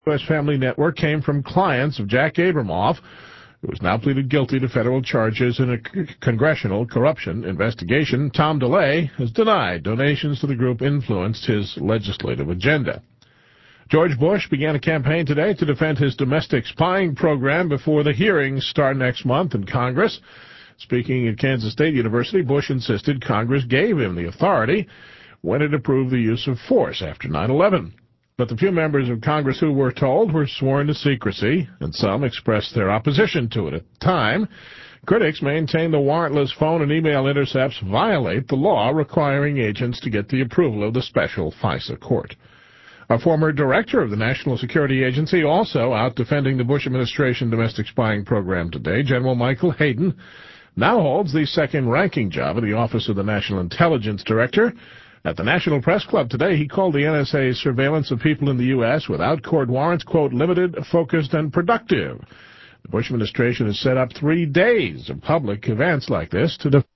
U.S. Family Network came from clients of Jack Abramoff, who has now pleaded guilty to federal charges in a congressional corruption investigation. Tom DeLay has denied donations to the group influenced his legislative agenda. George Bush began a campaign today to defend his domestic spying program before the hearings start next month in Congress. Speaking at Kansas State University, Bush insisted Congress gave him the authority when it approved the use of force after 9/11. But the few members of Congress who were told were sworn to secrecy, and some expressed their opposition to it. At the time, critics maintained the warrantless phone and email intercepts violate the law requiring agents to get the approval of the special FISA court. A former director of the National Security Agency also out defending the Bush administration domestic spying program today. General Michael Hayden now holds the second-ranking job in the Office of the National Intelligence Director. At the National Press Club today, he called the NSA's surveillance of people in the U.S. without court warrants, quote, limited, focused, and productive. The Bush administration has set up 3 days of public events like this to defend.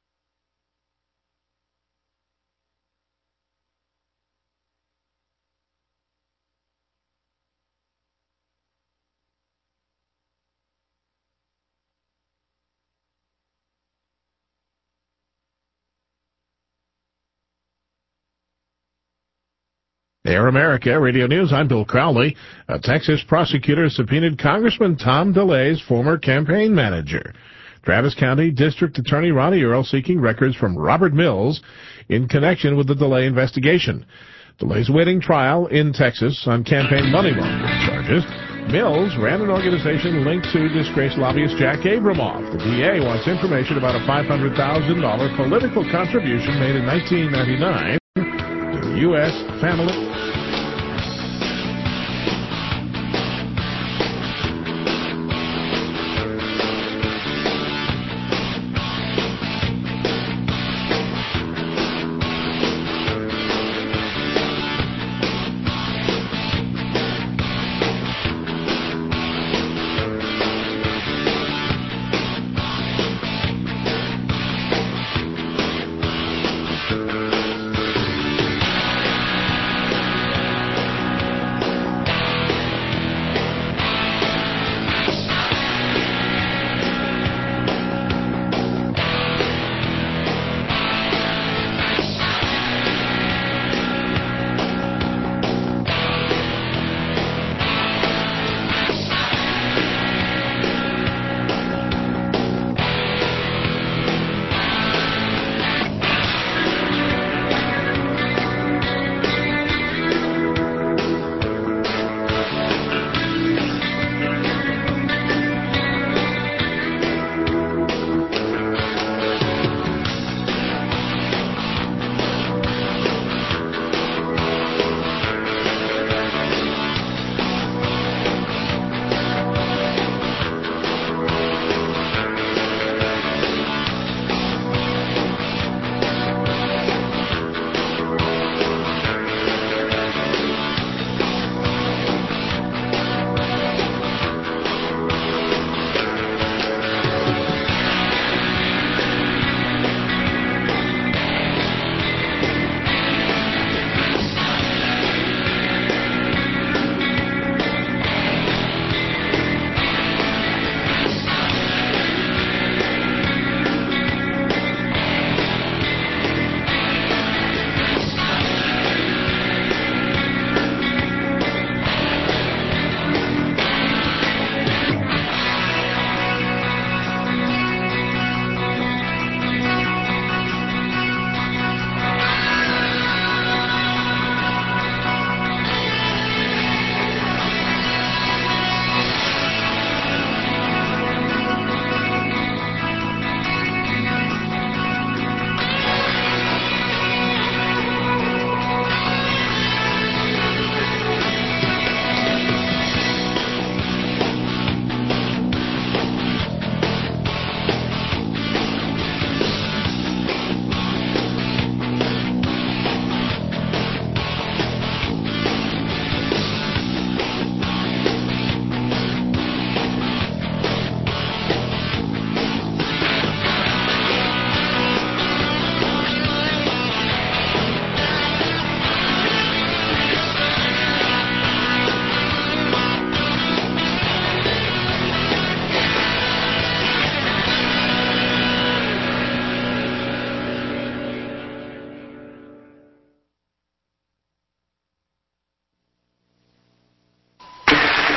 Air America Radio News, I'm Bill Crowley. A Texas prosecutor subpoenaed Congressman Tom DeLay's former campaign manager. Travis County District Attorney Ronnie Earl seeking records from Robert Mills in connection with the DeLay investigation. DeLay's waiting trial in Texas on campaign money laundering charges. Mills ran an organization linked to disgraced lobbyist Jack Abramoff. The DA wants information about a $500,000 political contribution made in 1999 to the U.S. Family.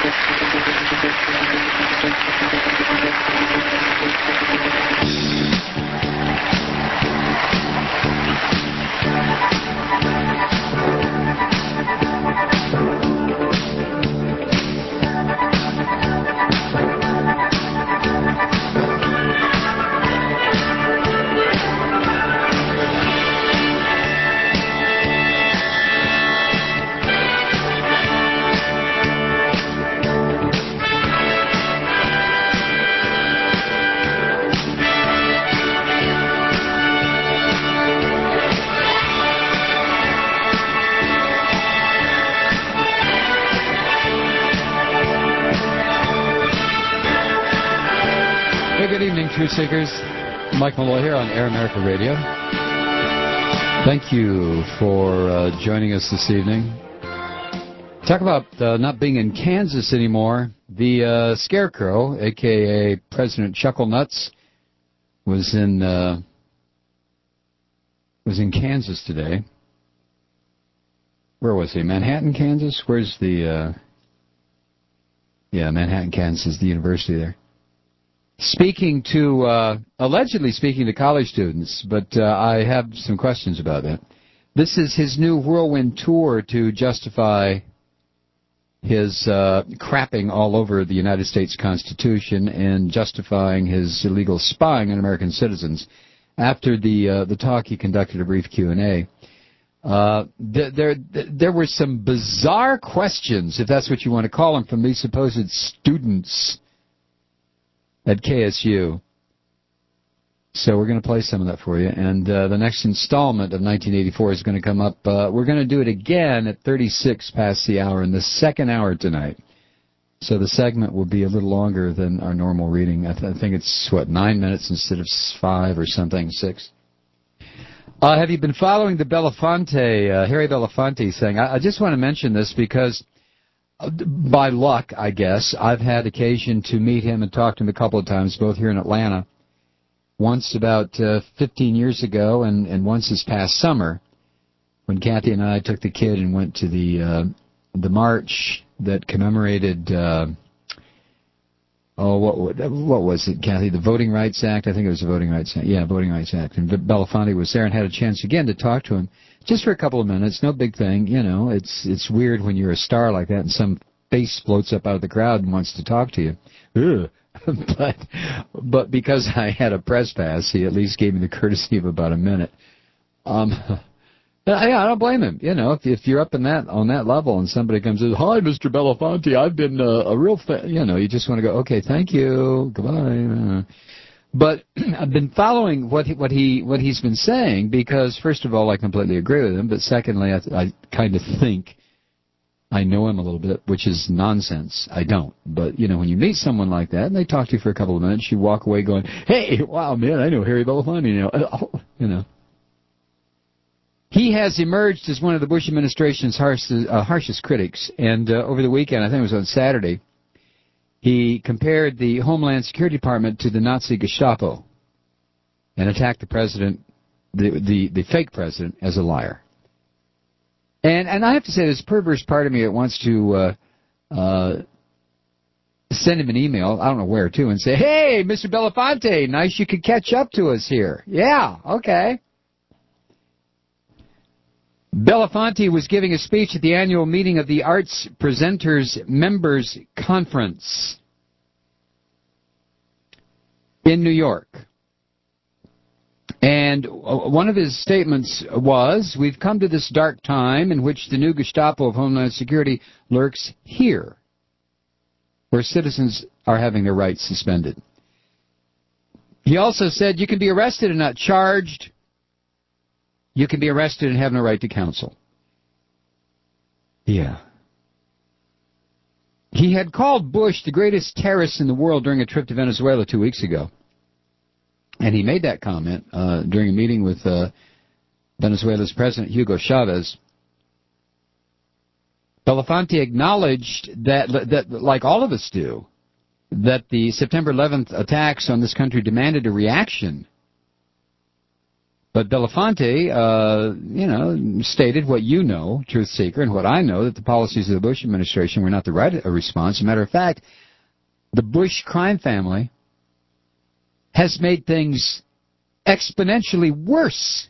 Truth Seekers, Mike Malloy here on Air America Radio. Thank you for joining us this evening. Talk about not being in Kansas anymore. The Scarecrow, a.k.a. President Chucklenuts, was in Kansas today. Where was he? Manhattan, Kansas? Where's the... Manhattan, Kansas, the university there. Allegedly speaking to college students, but I have some questions about that. This is his new whirlwind tour to justify his crapping all over the United States Constitution and justifying his illegal spying on American citizens. After the talk, he conducted a brief Q&A. There were some bizarre questions, if that's what you want to call them, from these supposed students at KSU. So we're going to play some of that for you. And the next installment of 1984 is going to come up. We're going to do it again at 36 past the hour in the second hour tonight. So the segment will be a little longer than our normal reading. I think it's, 9 minutes instead of 5 or something, 6. Have you been following the Belafonte, Harry Belafonte thing? I just want to mention this because... by luck, I guess, I've had occasion to meet him and talk to him a couple of times, both here in Atlanta. Once about 15 years ago, and once this past summer, when Kathy and I took the kid and went to the march that commemorated, what was it, Kathy? The Voting Rights Act? I think it was the Voting Rights Act. Yeah, Voting Rights Act. And Belafonte was there and had a chance again to talk to him. Just for a couple of minutes, no big thing, it's weird when you're a star like that and some face floats up out of the crowd and wants to talk to you. But because I had a press pass, he at least gave me the courtesy of about a minute. I don't blame him. If you're up on that level and somebody comes and says, "Hi, Mr. Belafonte, I've been a real fan," you just want to go, "Okay, thank you, goodbye." But I've been following what he's been saying because, first of all, I completely agree with him. But secondly, I kind of think I know him a little bit, which is nonsense. I don't. But, when you meet someone like that and they talk to you for a couple of minutes, you walk away going, "Hey, wow, man, I know Harry Belafonte now." He has emerged as one of the Bush administration's harshest critics. And over the weekend, I think it was on Saturday, he compared the Homeland Security Department to the Nazi Gestapo and attacked the president, the fake president, as a liar. And I have to say, this perverse part of me that wants to send him an email, I don't know where to, and say, "Hey, Mr. Belafonte, nice you could catch up to us here." Yeah, okay. Belafonte was giving a speech at the annual meeting of the Arts Presenters Members Conference in New York. And one of his statements was, "We've come to this dark time in which the new Gestapo of Homeland Security lurks here, where citizens are having their rights suspended." He also said, "You can be arrested and not charged. You can be arrested and have no right to counsel." Yeah. He had called Bush the greatest terrorist in the world during a trip to Venezuela 2 weeks ago. And he made that comment during a meeting with Venezuela's President Hugo Chavez. Belafonte acknowledged that, like all of us do, that the September 11th attacks on this country demanded a reaction. But Belafonte, stated what you know, truth seeker, and what I know, that the policies of the Bush administration were not the right response. As a matter of fact, the Bush crime family has made things exponentially worse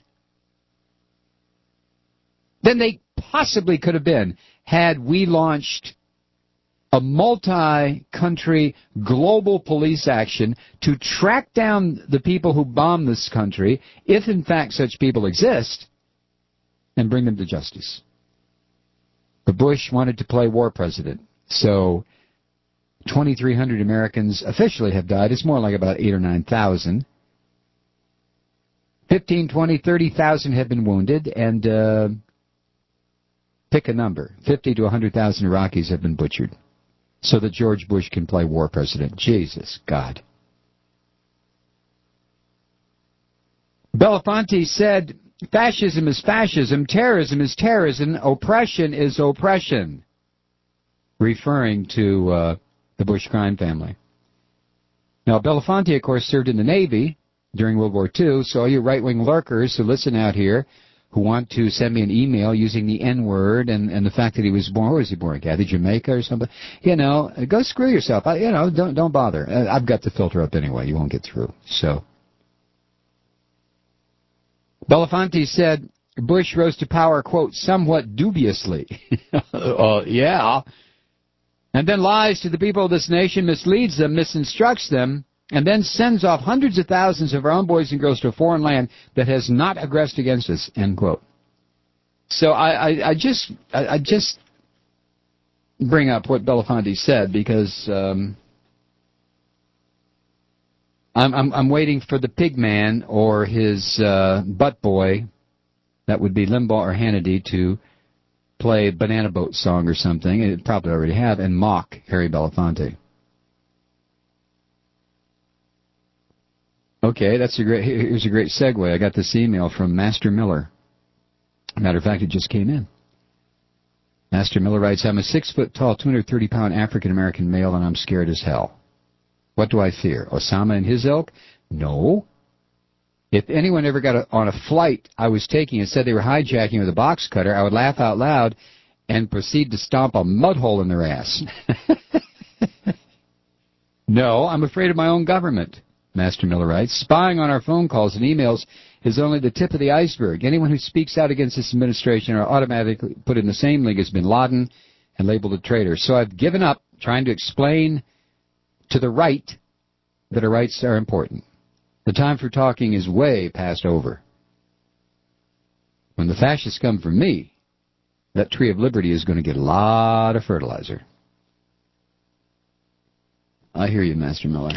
than they possibly could have been had we launched a multi-country global police action to track down the people who bomb this country, if in fact such people exist, and bring them to justice. But Bush wanted to play war president, so 2,300 Americans officially have died. It's more like about 8,000 or 9,000. 15, 20, 30,000 have been wounded, and pick a number. 50 to 100,000 Iraqis have been butchered so that George Bush can play war president. Jesus, God. Belafonte said, fascism is fascism, terrorism is terrorism, oppression is oppression, referring to the Bush crime family. Now, Belafonte, of course, served in the Navy during World War II, so all you right-wing lurkers who listen out here who want to send me an email using the N-word and the fact that he was born, where was he born, Kathy, Jamaica or something? Go screw yourself. Don't bother. I've got the filter up anyway. You won't get through. So, Belafonte said Bush rose to power, quote, somewhat dubiously. Yeah. And then lies to the people of this nation, misleads them, misinstructs them, and then sends off hundreds of thousands of our own boys and girls to a foreign land that has not aggressed against us, end quote. So I just bring up what Belafonte said because I'm waiting for the pig man or his butt boy, that would be Limbaugh or Hannity, to play Banana Boat song or something, and it probably already have, and mock Harry Belafonte. Okay, here's a great segue. I got this email from Master Miller. Matter of fact, it just came in. Master Miller writes, I'm a 6-foot-tall, 230-pound African-American male, and I'm scared as hell. What do I fear? Osama and his ilk? No. If anyone ever got on a flight I was taking and said they were hijacking with a box cutter, I would laugh out loud and proceed to stomp a mud hole in their ass. No, I'm afraid of my own government. Master Miller writes, spying on our phone calls and emails is only the tip of the iceberg. Anyone who speaks out against this administration are automatically put in the same league as bin Laden and labeled a traitor. So I've given up trying to explain to the right that our rights are important. The time for talking is way past over. When the fascists come for me, that tree of liberty is going to get a lot of fertilizer. I hear you, Master Miller.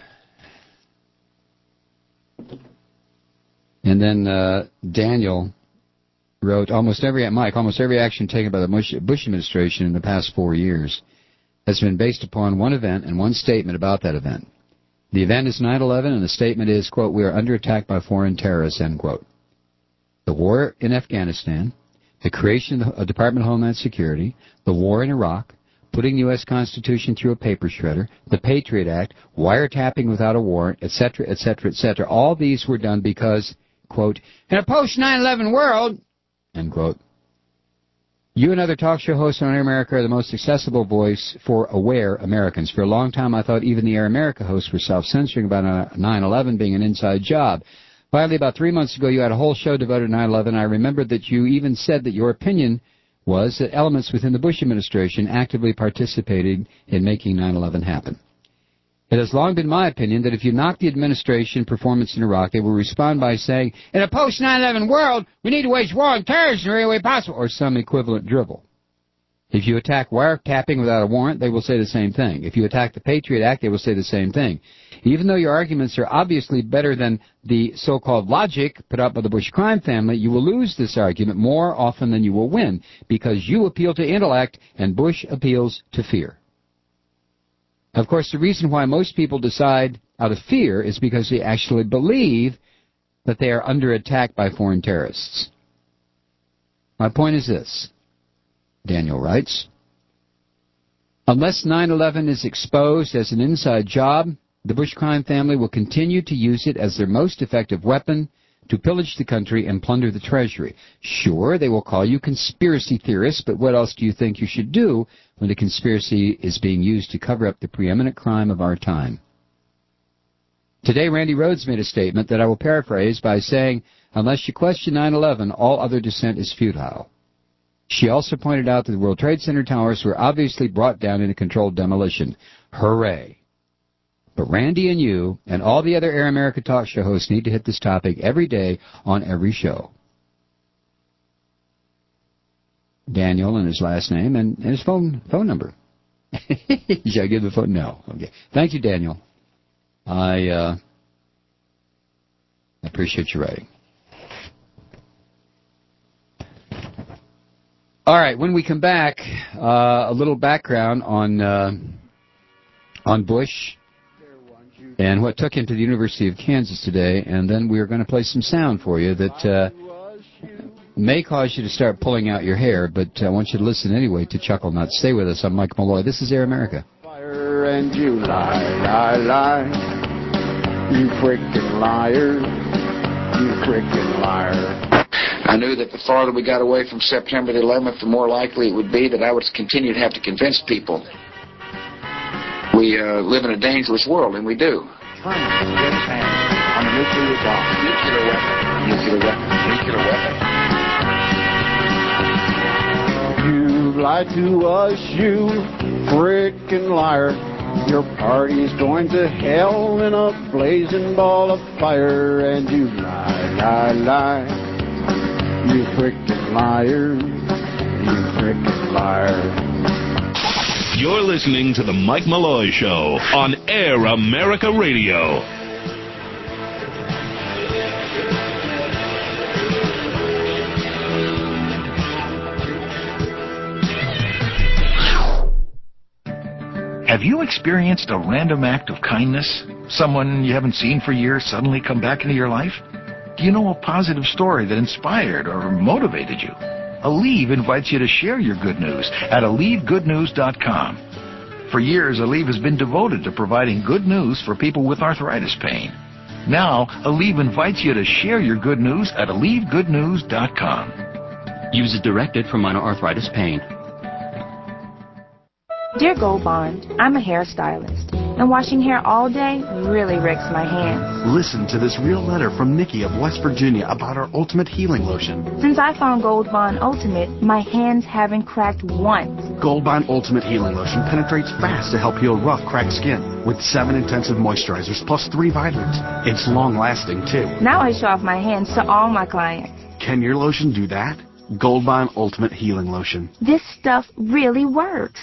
And then Daniel wrote, almost every action taken by the Bush administration in the past 4 years has been based upon one event and one statement about that event. The event is 9/11, and the statement is, quote, we are under attack by foreign terrorists, end quote. The war in Afghanistan, the creation of the Department of Homeland Security, the war in Iraq, putting the U.S. Constitution through a paper shredder, the Patriot Act, wiretapping without a warrant, etc., etc., etc. All these were done because, quote, in a post-9/11 world, end quote, you and other talk show hosts on Air America are the most accessible voice for aware Americans. For a long time, I thought even the Air America hosts were self-censoring about 9/11 being an inside job. Finally, about 3 months ago, you had a whole show devoted to 9/11. I remembered that you even said that your opinion was that elements within the Bush administration actively participated in making 9/11 happen. It has long been my opinion that if you knock the administration performance in Iraq, they will respond by saying, in a post-9/11 world, we need to wage war on terrorism in every way possible, or some equivalent drivel. If you attack wiretapping without a warrant, they will say the same thing. If you attack the Patriot Act, they will say the same thing. Even though your arguments are obviously better than the so-called logic put up by the Bush crime family, you will lose this argument more often than you will win, because you appeal to intellect and Bush appeals to fear. Of course, the reason why most people decide out of fear is because they actually believe that they are under attack by foreign terrorists. My point is this, Daniel writes, unless 9/11 is exposed as an inside job, the Bush crime family will continue to use it as their most effective weapon to pillage the country and plunder the treasury. Sure, they will call you conspiracy theorists, but what else do you think you should do when a conspiracy is being used to cover up the preeminent crime of our time? Today, Randy Rhoads made a statement that I will paraphrase by saying, unless you question 9/11, all other dissent is futile. She also pointed out that the World Trade Center towers were obviously brought down in a controlled demolition. Hooray. But Randy and you and all the other Air America talk show hosts need to hit this topic every day on every show. Daniel and his last name and his phone number. Should I give the phone? No. Okay. Thank you, Daniel. I appreciate your writing. All right, when we come back, a little background on Bush and what took him to the University of Kansas today, and then we're going to play some sound for you that may cause you to start pulling out your hair, but I want you to listen anyway to chuckle not. Stay with us. I'm Mike Malloy. This is Air America. Fire and you lie, you frickin' liar, you frickin' liar. I knew that the farther we got away from September the 11th, the more likely it would be that I would continue to have to convince people. We live in a dangerous world, and we do. Trying to get his hands on a nuclear bomb. Nuclear weapon. Nuclear weapon. Nuclear weapon. You lied to us, you frickin' liar. Your party's going to hell in a blazing ball of fire, and you lie. You frickin' liar. You frickin' liar. You're listening to The Mike Malloy Show on Air America Radio. Have you experienced a random act of kindness? Someone you haven't seen for years suddenly come back into your life? Do you know a positive story that inspired or motivated you? Aleve invites you to share your good news at AleveGoodNews.com. For years, Aleve has been devoted to providing good news for people with arthritis pain. Now, Aleve invites you to share your good news at AleveGoodNews.com. Use as directed for minor arthritis pain. Dear Gold Bond, I'm a hairstylist, and washing hair all day really wrecks my hands. Listen to this real letter from Nikki of West Virginia about our Ultimate Healing Lotion. Since I found Gold Bond Ultimate, my hands haven't cracked once. Gold Bond Ultimate Healing Lotion penetrates fast to help heal rough, cracked skin with 7 intensive moisturizers plus 3 vitamins. It's long-lasting, too. Now I show off my hands to all my clients. Can your lotion do that? Gold Bond Ultimate Healing Lotion. This stuff really works.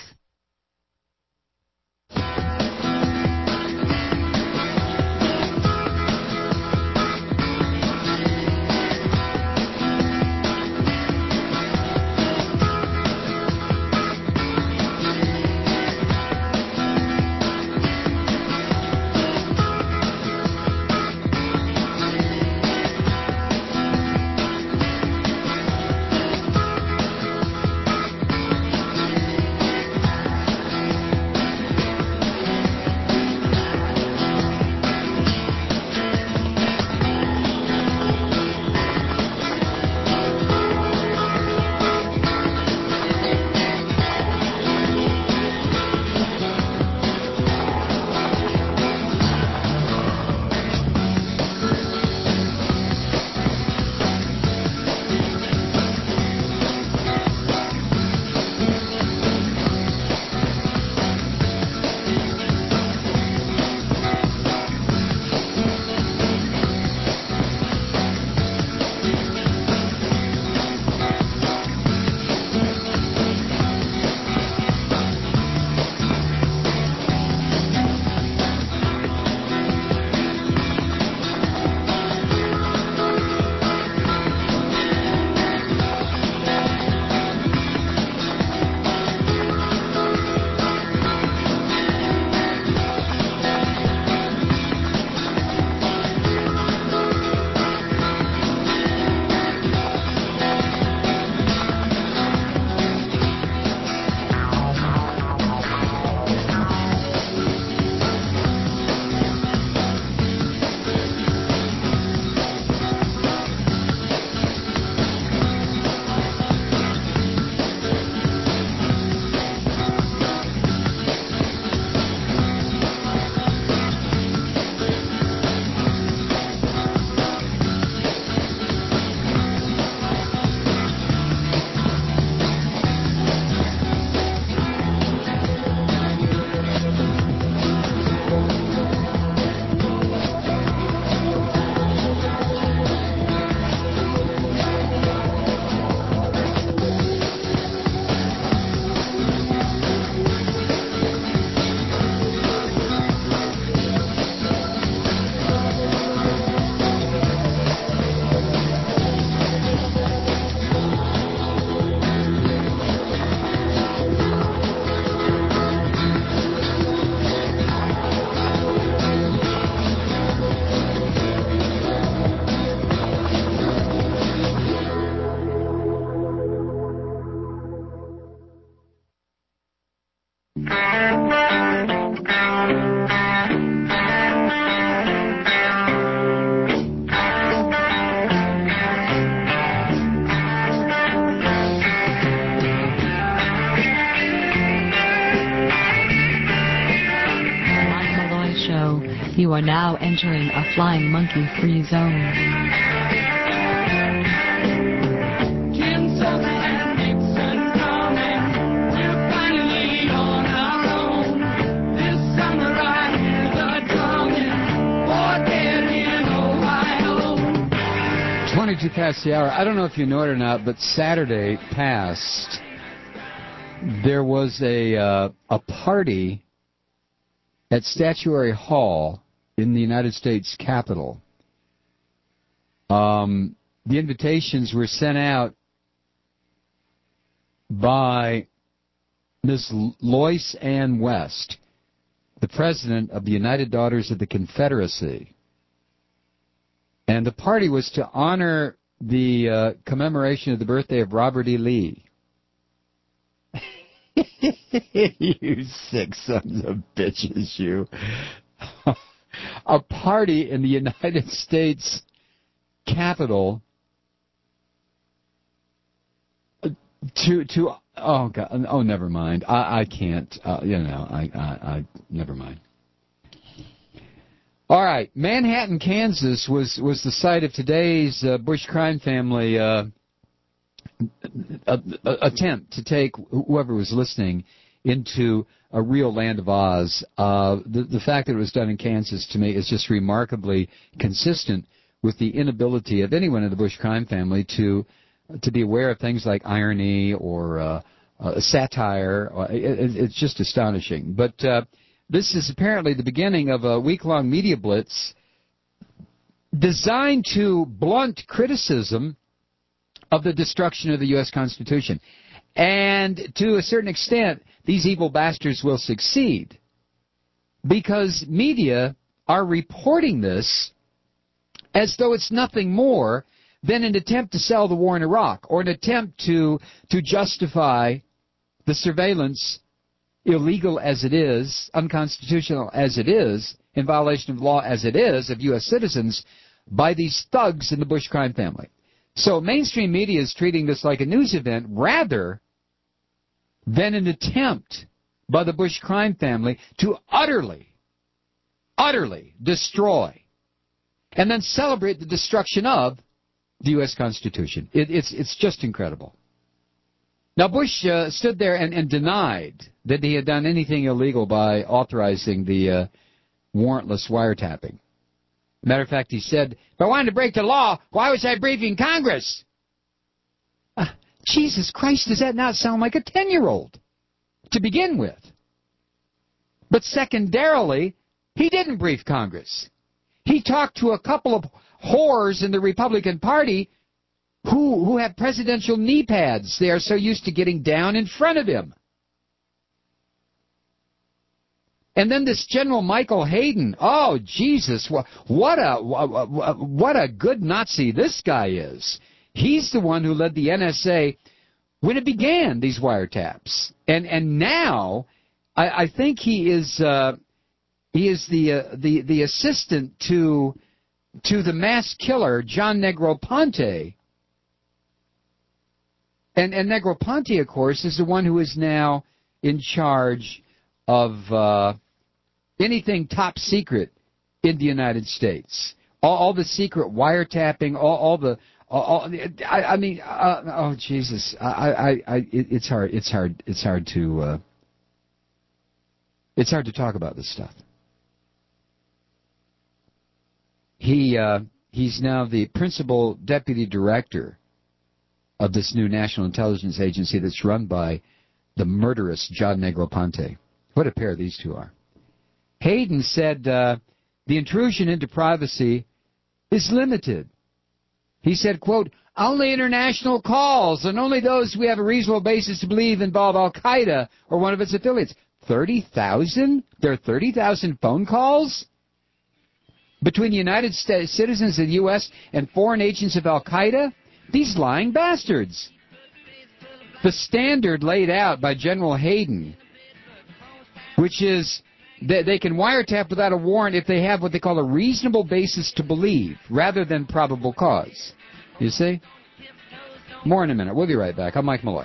You are now entering a flying monkey-free zone. Finally on our own. This summer I hear the drumming. 22 past the hour. I don't know if you know it or not, but Saturday past, there was a party at Statuary Hall in the United States Capitol. The invitations were sent out by Ms. Lois Ann West, the president of the United Daughters of the Confederacy. And the party was to honor the commemoration of the birthday of Robert E. Lee. You sick sons of bitches, you. A party in the United States Capitol to oh God, oh never mind. I can't. I never mind. All right, Manhattan, Kansas was the site of today's Bush crime family attempt to take whoever was listening into a real land of Oz. The fact that it was done in Kansas, to me, is just remarkably consistent with the inability of anyone in the Bush crime family to be aware of things like irony or satire. It's just astonishing. But this is apparently the beginning of a week-long media blitz designed to blunt criticism of the destruction of the U.S. Constitution. And to a certain extent, these evil bastards will succeed because media are reporting this as though it's nothing more than an attempt to sell the war in Iraq or an attempt to justify the surveillance, illegal as it is, unconstitutional as it is, in violation of law as it is, of U.S. citizens by these thugs in the Bush crime family. So mainstream media is treating this like a news event rather than an attempt by the Bush crime family to utterly destroy and then celebrate the destruction of the U.S. Constitution. It's just incredible. Now, Bush stood there and denied that he had done anything illegal by authorizing the warrantless wiretapping. Matter of fact, he said, if I wanted to break the law, why was I briefing Congress? Jesus Christ, does that not sound like a 10-year-old to begin with? But secondarily, he didn't brief Congress. He talked to a couple of whores in the Republican Party who have presidential knee pads. They are so used to getting down in front of him. And then this General Michael Hayden, oh, Jesus, what a good Nazi this guy is. He's the one who led the NSA when it began, these wiretaps. And now, I think he is the assistant to the mass killer, John Negroponte. And Negroponte, of course, is the one who is now in charge of anything top secret in the United States. All the secret wiretapping, oh Jesus! It's hard to talk about this stuff. He's now the principal deputy director of this new national intelligence agency that's run by the murderous John Negroponte. What a pair these two are. Hayden said the intrusion into privacy is limited. He said, quote, only international calls and only those we have a reasonable basis to believe involve Al-Qaeda or one of its affiliates. 30,000? There are 30,000 phone calls between the United States citizens of the U.S. and foreign agents of Al-Qaeda? These lying bastards. The standard laid out by General Hayden which is that they can wiretap without a warrant if they have what they call a reasonable basis to believe, rather than probable cause. You see? More in a minute. We'll be right back. I'm Mike Malloy.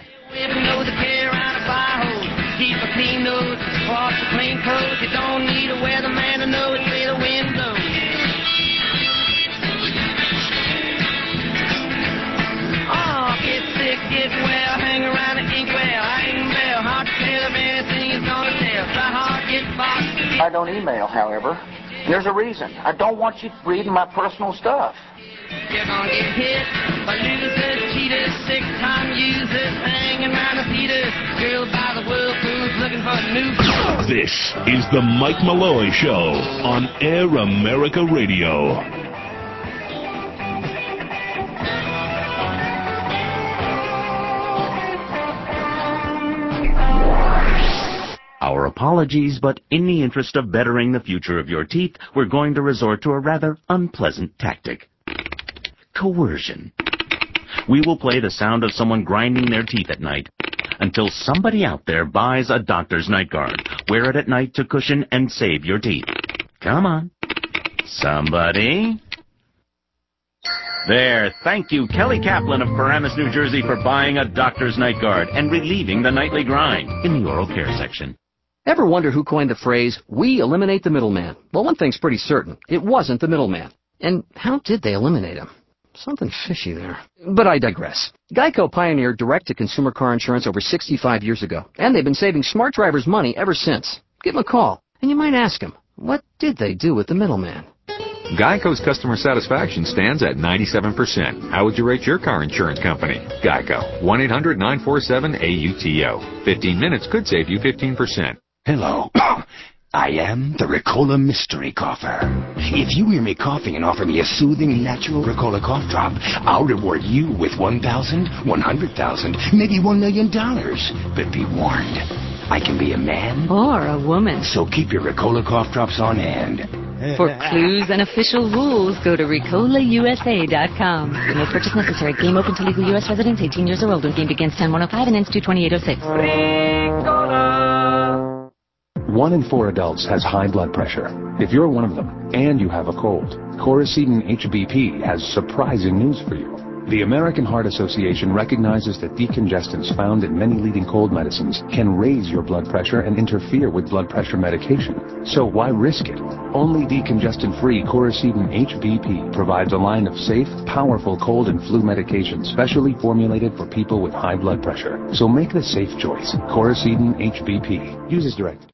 Keep a clean nose, wash the clean clothes. You don't need a weatherman to know which way the wind blows. Oh, get sick, get well, hang around the inkwell. I ain't well, hard to tell if anything is gonna tell. Try hard, get boxed. I don't email, however. There's a reason. I don't want you reading my personal stuff. You're gonna get hit by losers, cheaters, six-time users, hanging around the theaters. Girl by the world who's looking for a new. This is the Mike Malloy Show on Air America Radio. Our apologies, but in the interest of bettering the future of your teeth, we're going to resort to a rather unpleasant tactic. Coercion. We will play the sound of someone grinding their teeth at night until somebody out there buys a doctor's night guard. Wear it at night to cushion and save your teeth. Come on. Somebody. There. Thank you, Kelly Kaplan of Paramus, New Jersey, for buying a doctor's night guard and relieving the nightly grind in the oral care section. Ever wonder who coined the phrase, "We eliminate the middleman"? Well, one thing's pretty certain. It wasn't the middleman. And how did they eliminate him? Something fishy there. But I digress. Geico pioneered direct-to-consumer car insurance over 65 years ago, and they've been saving smart drivers money ever since. Give them a call, and you might ask them, what did they do with the middleman? Geico's customer satisfaction stands at 97%. How would you rate your car insurance company? Geico. 1-800-947-AUTO. 15 minutes could save you 15%. Hello. I am the Ricola Mystery Cougher. If you hear me coughing and offer me a soothing, natural Ricola cough drop, I'll reward you with $1,000, $100,000, maybe $1 million. But be warned, I can be a man or a woman. So keep your Ricola cough drops on hand. For clues and official rules, go to RicolaUSA.com. No purchase necessary. Game open to legal U.S. residents 18 years or older. Game begins 10/105 and ends 2/28/06. 1 in 4 adults has high blood pressure. If you're one of them and you have a cold, Coracetin HBP has surprising news for you. The American Heart Association recognizes that decongestants found in many leading cold medicines can raise your blood pressure and interfere with blood pressure medication. So why risk it? Only decongestant-free Coracetin HBP provides a line of safe, powerful cold and flu medications specially formulated for people with high blood pressure. So make the safe choice. Coracetin HBP. Use as directed.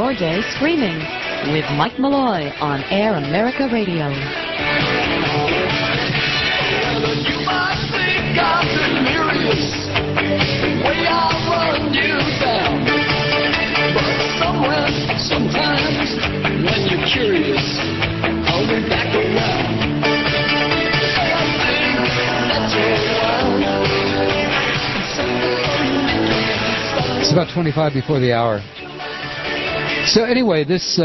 your day screaming with Mike Malloy on Air America Radio. You might think I'm delirious, the way I run you down. But somewhere, sometimes, when you're curious, I'll be back around. I think that you're wild. It's about 25 before the hour. So anyway, this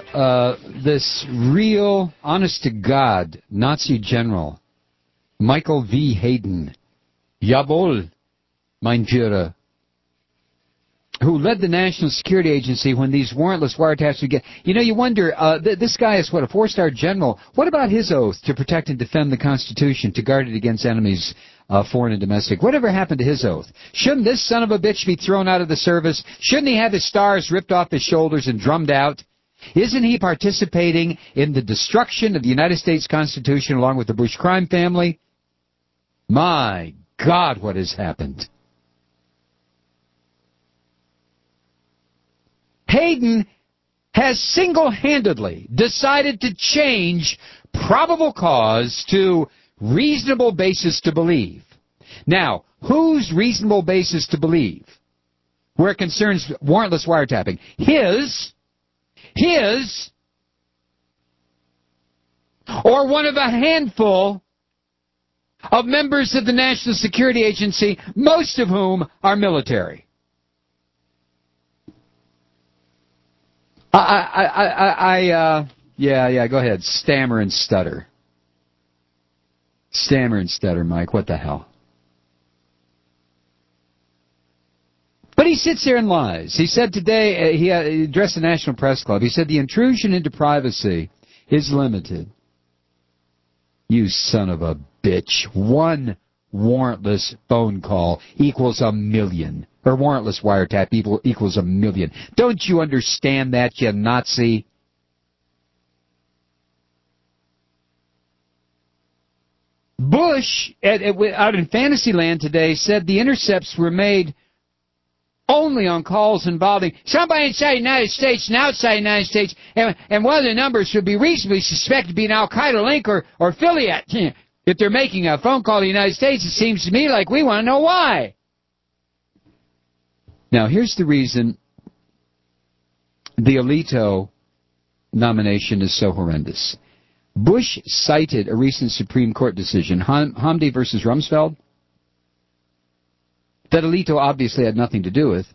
real, honest-to-God Nazi general, Michael V. Hayden, Jawohl, mein Führer, who led the National Security Agency when these warrantless wiretaps would get... you wonder, this guy is, a 4-star general. What about his oath to protect and defend the Constitution, to guard it against enemies, foreign and domestic? Whatever happened to his oath? Shouldn't this son of a bitch be thrown out of the service? Shouldn't he have his stars ripped off his shoulders and drummed out? Isn't he participating in the destruction of the United States Constitution along with the Bush crime family? My God, what has happened? Hayden has single-handedly decided to change probable cause to reasonable basis to believe. Now, whose reasonable basis to believe? Where it concerns warrantless wiretapping. His, or one of a handful of members of the National Security Agency, most of whom are military. Yeah, go ahead. Stammer and stutter. Stammer and stutter, Mike. What the hell? But he sits there and lies. He said today, he addressed the National Press Club, he said the intrusion into privacy is limited. You son of a bitch. One warrantless phone call equals 1 million. Or warrantless wiretap equals 1 million. Don't you understand that, you Nazi? Bush, out in Fantasyland today, said the intercepts were made only on calls involving somebody inside the United States and outside the United States, and one of the numbers should be reasonably suspected to be an al-Qaeda link or affiliate. If they're making a phone call to the United States, it seems to me like we want to know why. Now, here's the reason the Alito nomination is so horrendous. Bush cited a recent Supreme Court decision, Hamdi versus Rumsfeld, that Alito obviously had nothing to do with.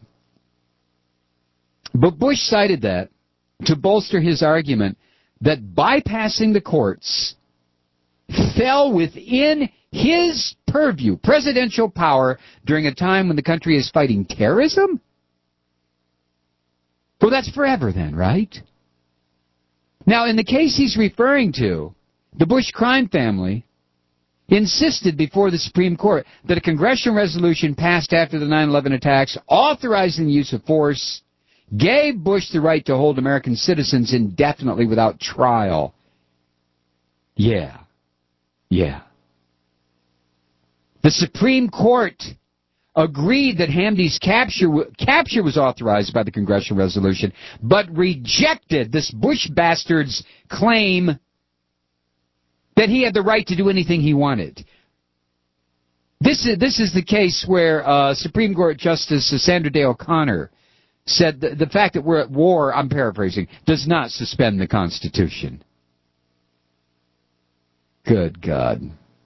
But Bush cited that to bolster his argument that bypassing the courts fell within his purview, presidential power, during a time when the country is fighting terrorism? Well, that's forever then, right? Now, in the case he's referring to, the Bush crime family insisted before the Supreme Court that a congressional resolution passed after the 9/11 attacks authorizing the use of force gave Bush the right to hold American citizens indefinitely without trial. Yeah. The Supreme Court agreed that Hamdi's capture was authorized by the congressional resolution, but rejected this Bush bastard's claim that he had the right to do anything he wanted. This is the case where Supreme Court Justice Sandra Day O'Connor said the fact that we're at war, I'm paraphrasing, does not suspend the Constitution. Good God.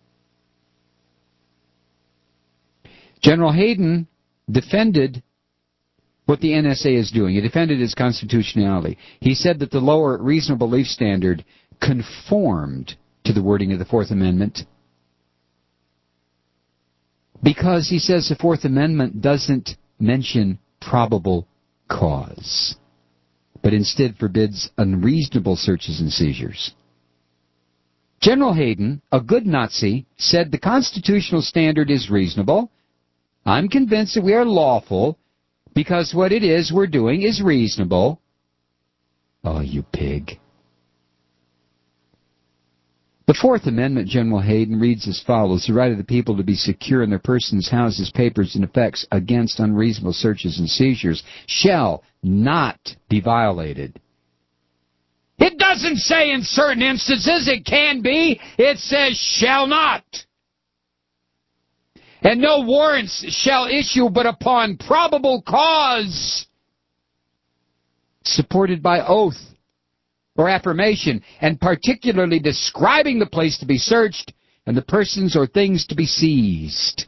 General Hayden defended what the NSA is doing. He defended its constitutionality. He said that the lower reasonable belief standard conformed to the wording of the Fourth Amendment because, he says, the Fourth Amendment doesn't mention probable cause, but instead forbids unreasonable searches and seizures. General Hayden, a good Nazi, said the constitutional standard is reasonable. I'm convinced that we are lawful because what it is we're doing is reasonable. Oh, you pig. The Fourth Amendment, General Hayden, reads as follows: the right of the people to be secure in their persons, houses, papers, and effects against unreasonable searches and seizures shall not be violated. It doesn't say in certain instances it can be. It says shall not. And no warrants shall issue but upon probable cause, supported by oath or affirmation, and particularly describing the place to be searched and the persons or things to be seized.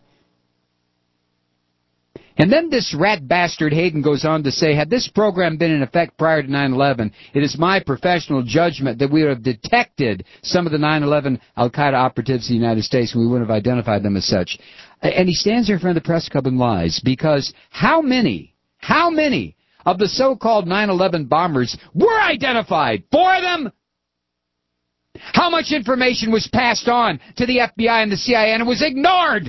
And then this rat bastard Hayden goes on to say, had this program been in effect prior to 9/11, it is my professional judgment that we would have detected some of the 9/11 al-Qaeda operatives in the United States, and we wouldn't have identified them as such. And he stands there in front of the press club and lies, because how many of the so-called 9/11 bombers were identified? 4 of them? How much information was passed on to the FBI and the CIA and it was ignored?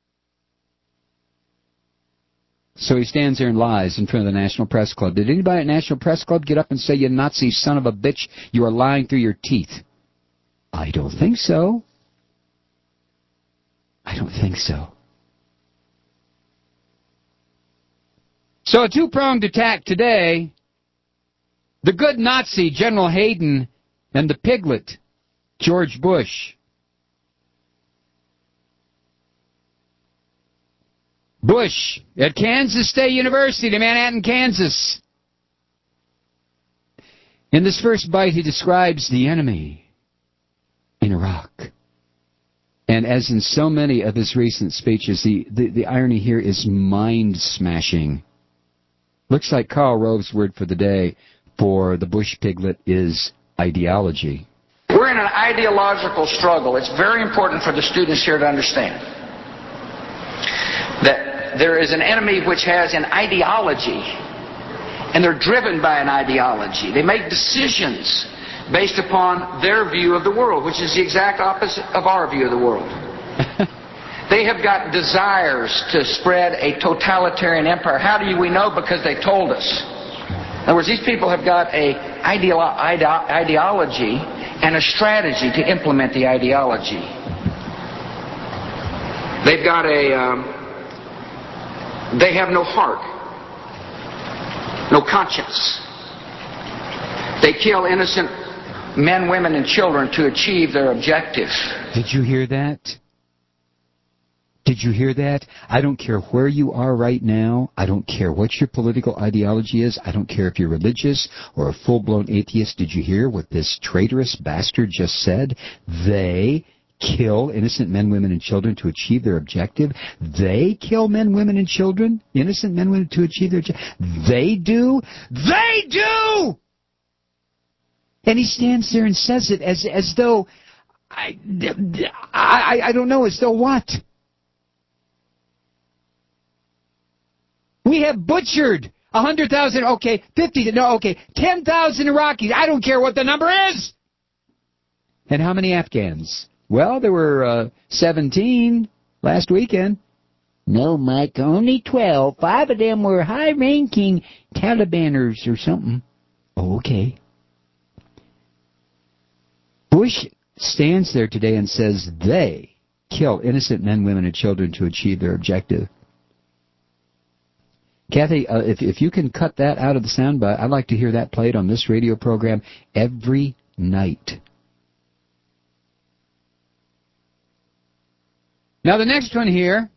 So he stands there and lies in front of the National Press Club. Did anybody at National Press Club get up and say, you Nazi son of a bitch, you are lying through your teeth? I don't think so. I don't think so. So a two-pronged attack today. The good Nazi, General Hayden, and the piglet, George Bush. Bush at Kansas State University, Manhattan, Kansas. In this first bite, he describes the enemy in Iraq. And as in so many of his recent speeches, the irony here is mind-smashing. Looks like Karl Rove's word for the day for the Bush piglet is ideology. We're in an ideological struggle. It's very important for the students here to understand that there is an enemy which has an ideology, and they're driven by an ideology. They make decisions based upon their view of the world, which is the exact opposite of our view of the world. They have got desires to spread a totalitarian empire. How do we know? Because they told us. In other words, these people have got an ideology and a strategy to implement the ideology. They've got they have no heart, no conscience. They kill innocent men, women, and children to achieve their objective. Did you hear that? Did you hear that? I don't care where you are right now. I don't care what your political ideology is. I don't care if you're religious or a full-blown atheist. Did you hear what this traitorous bastard just said? They kill innocent men, women, and children to achieve their objective. They kill men, women, and children, innocent men, women, to achieve their objective. They do. They do! And he stands there and says it as though, I don't know, as though what? We have butchered 100,000, okay, 50, no, okay, 10,000 Iraqis. I don't care what the number is. And how many Afghans? Well, there were 17 last weekend. No, Mike, only 12. 5 of them were high-ranking Talibaners or something. Oh, okay. Bush stands there today and says they kill innocent men, women, and children to achieve their objective. Kathy, if you can cut that out of the soundbite, I'd like to hear that played on this radio program every night. Now the next one here,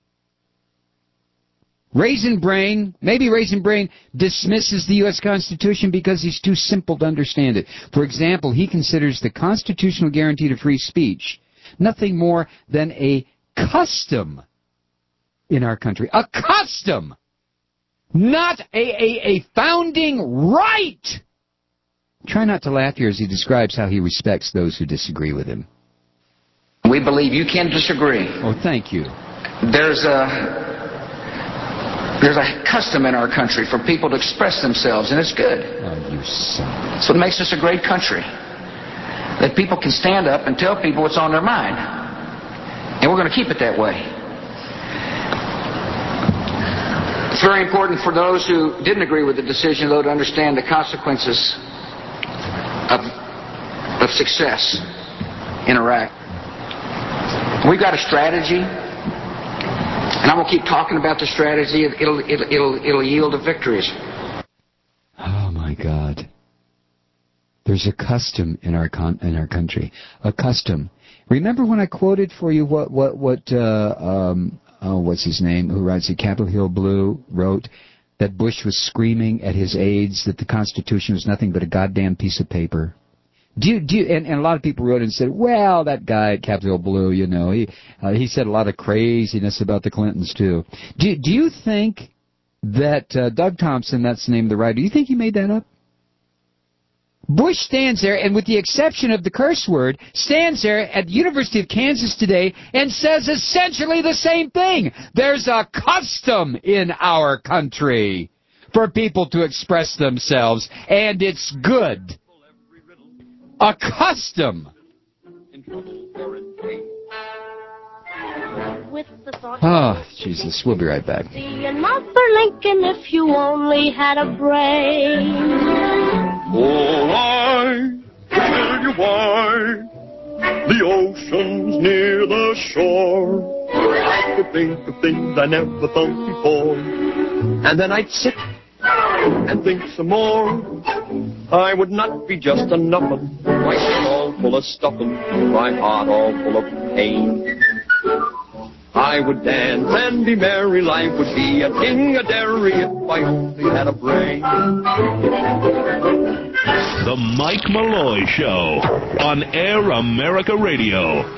Raisin Brain, maybe Raisin Brain dismisses the U.S. Constitution because he's too simple to understand it. For example, he considers the constitutional guarantee to free speech nothing more than a custom in our country. A custom! Not a founding right! Try not to laugh here as he describes how he respects those who disagree with him. We believe you can disagree. Oh, thank you. There's a custom in our country for people to express themselves, and it's good. Oh, you son. That's what makes us a great country. That people can stand up and tell people what's on their mind. And we're going to keep it that way. It's very important for those who didn't agree with the decision, though, to understand the consequences of success. in Iraq. We've got a strategy, and I'm going to keep talking about the strategy. It'll yield to victories. Oh my God! There's a custom in our country. A custom. Remember when I quoted for you what's his name, who writes it, Capitol Hill Blue, wrote that Bush was screaming at his aides that the Constitution was nothing but a goddamn piece of paper. And a lot of people wrote and said, well, that guy at Capitol Hill Blue, you know, he said a lot of craziness about the Clintons too. Do you think that Doug Thompson, that's the name of the writer, do you think he made that up? Bush stands there, and with the exception of the curse word, stands there at the University of Kansas today and says essentially the same thing. There's a custom in our country for people to express themselves, and it's good. A custom. Oh, Jesus. We'll be right back. See another Lincoln if you only had a brain. Oh, I tell you why the ocean's near the shore. I could think of things I never thought before. And then I'd sit and think some more. I would not be just a nuffin', my head all full of stuffin', my heart all full of pain. I would dance and be merry, life would be a ding-a-dairy if I only had a brain. The Mike Malloy Show on Air America Radio.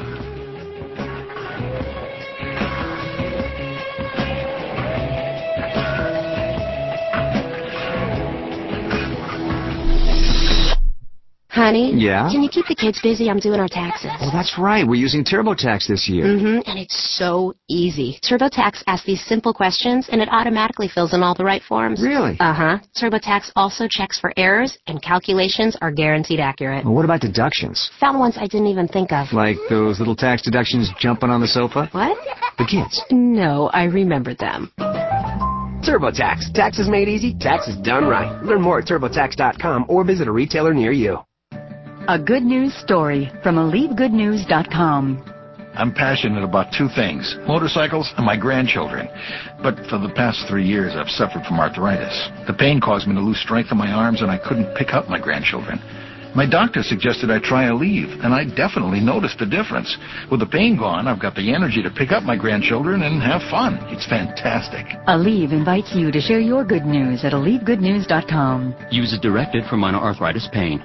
Honey? Yeah? Can you keep the kids busy? I'm doing our taxes. Oh, that's right. We're using TurboTax this year. And it's so easy. TurboTax asks these simple questions, and it automatically fills in all the right forms. Really? Uh-huh. TurboTax also checks for errors, and calculations are guaranteed accurate. Well, what about deductions? Found ones I didn't even think of. Like those little tax deductions jumping on the sofa? What? The kids. No, I remembered them. TurboTax. Taxes made easy, taxes done right. Learn more at TurboTax.com or visit a retailer near you. A good news story from AlleveGoodNews.com. I'm passionate about two things, motorcycles and my grandchildren. But for the past 3 years, I've suffered from arthritis. The pain caused me to lose strength in my arms, and I couldn't pick up my grandchildren. My doctor suggested I try Aleve, and I definitely noticed a difference. With the pain gone, I've got the energy to pick up my grandchildren and have fun. It's fantastic. Aleve invites you to share your good news at AlleveGoodNews.com. Use as directed for minor arthritis pain.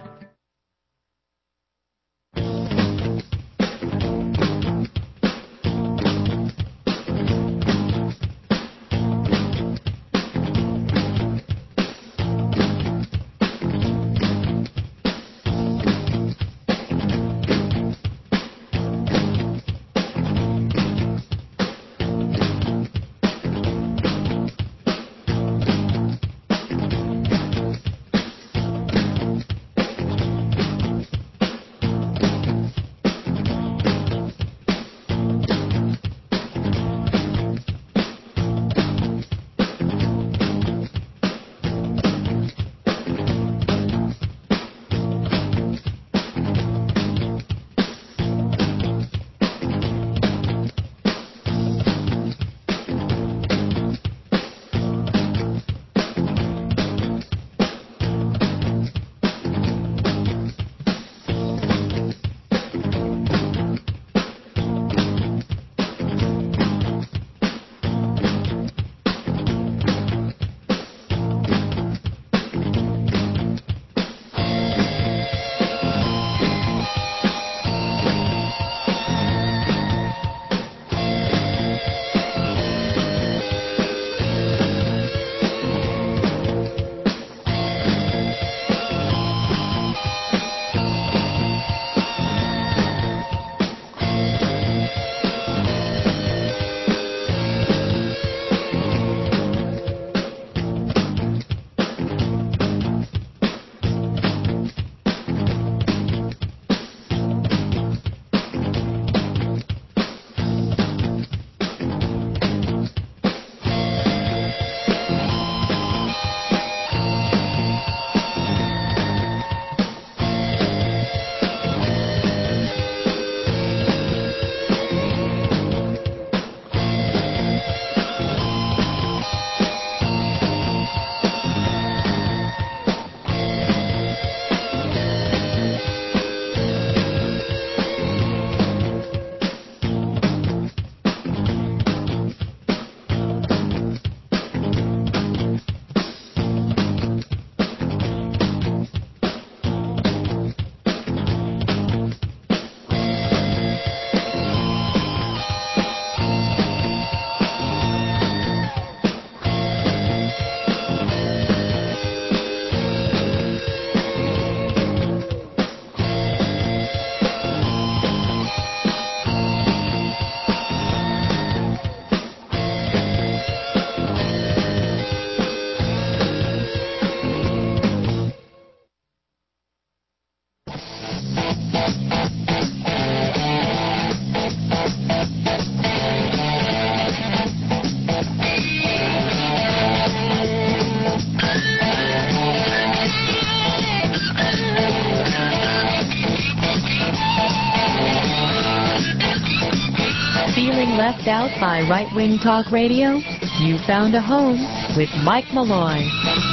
Feeling left out by right-wing talk radio? You found a home with Mike Malloy.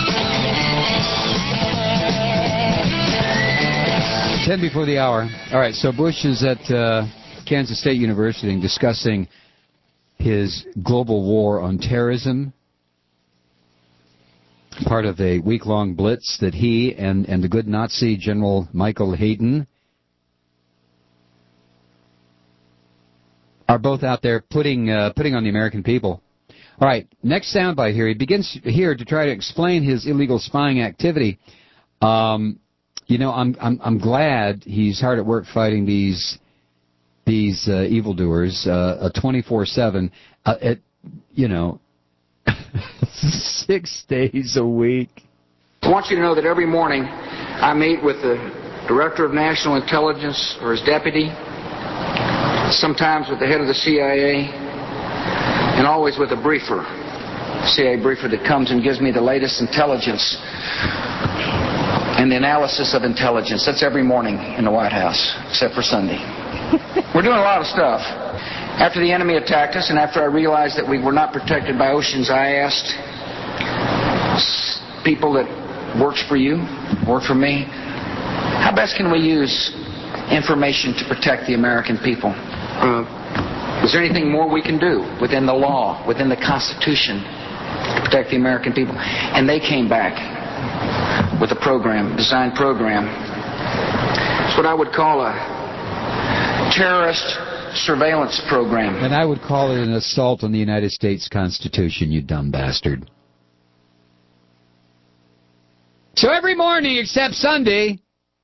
10 before the hour. All right, so Bush is at Kansas State University discussing his global war on terrorism, part of a week-long blitz that he and the good Nazi General Michael Hayden are both out there putting on the American people. All right, next soundbite here. He begins here to try to explain his illegal spying activity. I'm glad he's hard at work fighting these evildoers 24/7. 6 days a week. I want you to know that every morning I meet with the Director of National Intelligence or his deputy, sometimes with the head of the CIA, and always with a briefer, CIA briefer that comes and gives me the latest intelligence and the analysis of intelligence. That's every morning in the White House, except for Sunday. We're doing a lot of stuff. After the enemy attacked us and after I realized that we were not protected by oceans, I asked people that works for you, work for me, how best can we use information to protect the American people? Is there anything more we can do within the law, within the Constitution, to protect the American people? And they came back with a program, design program. It's what I would call a terrorist surveillance program. And I would call it an assault on the United States Constitution, you dumb bastard. So every morning except Sunday,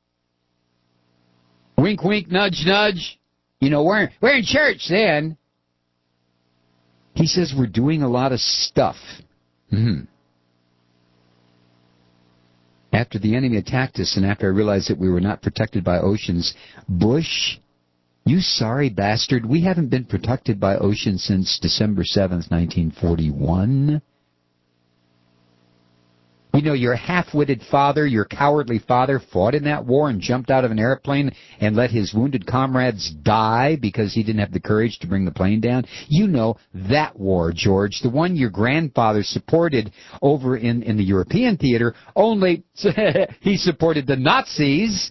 wink, wink, nudge, nudge, we're in church then. He says we're doing a lot of stuff. After the enemy attacked us and after I realized that we were not protected by oceans, Bush, you sorry bastard, we haven't been protected by oceans since December 7th, 1941. Your half-witted father, your cowardly father, fought in that war and jumped out of an airplane and let his wounded comrades die because he didn't have the courage to bring the plane down. You know that war, George, the one your grandfather supported over in the European theater, only he supported the Nazis.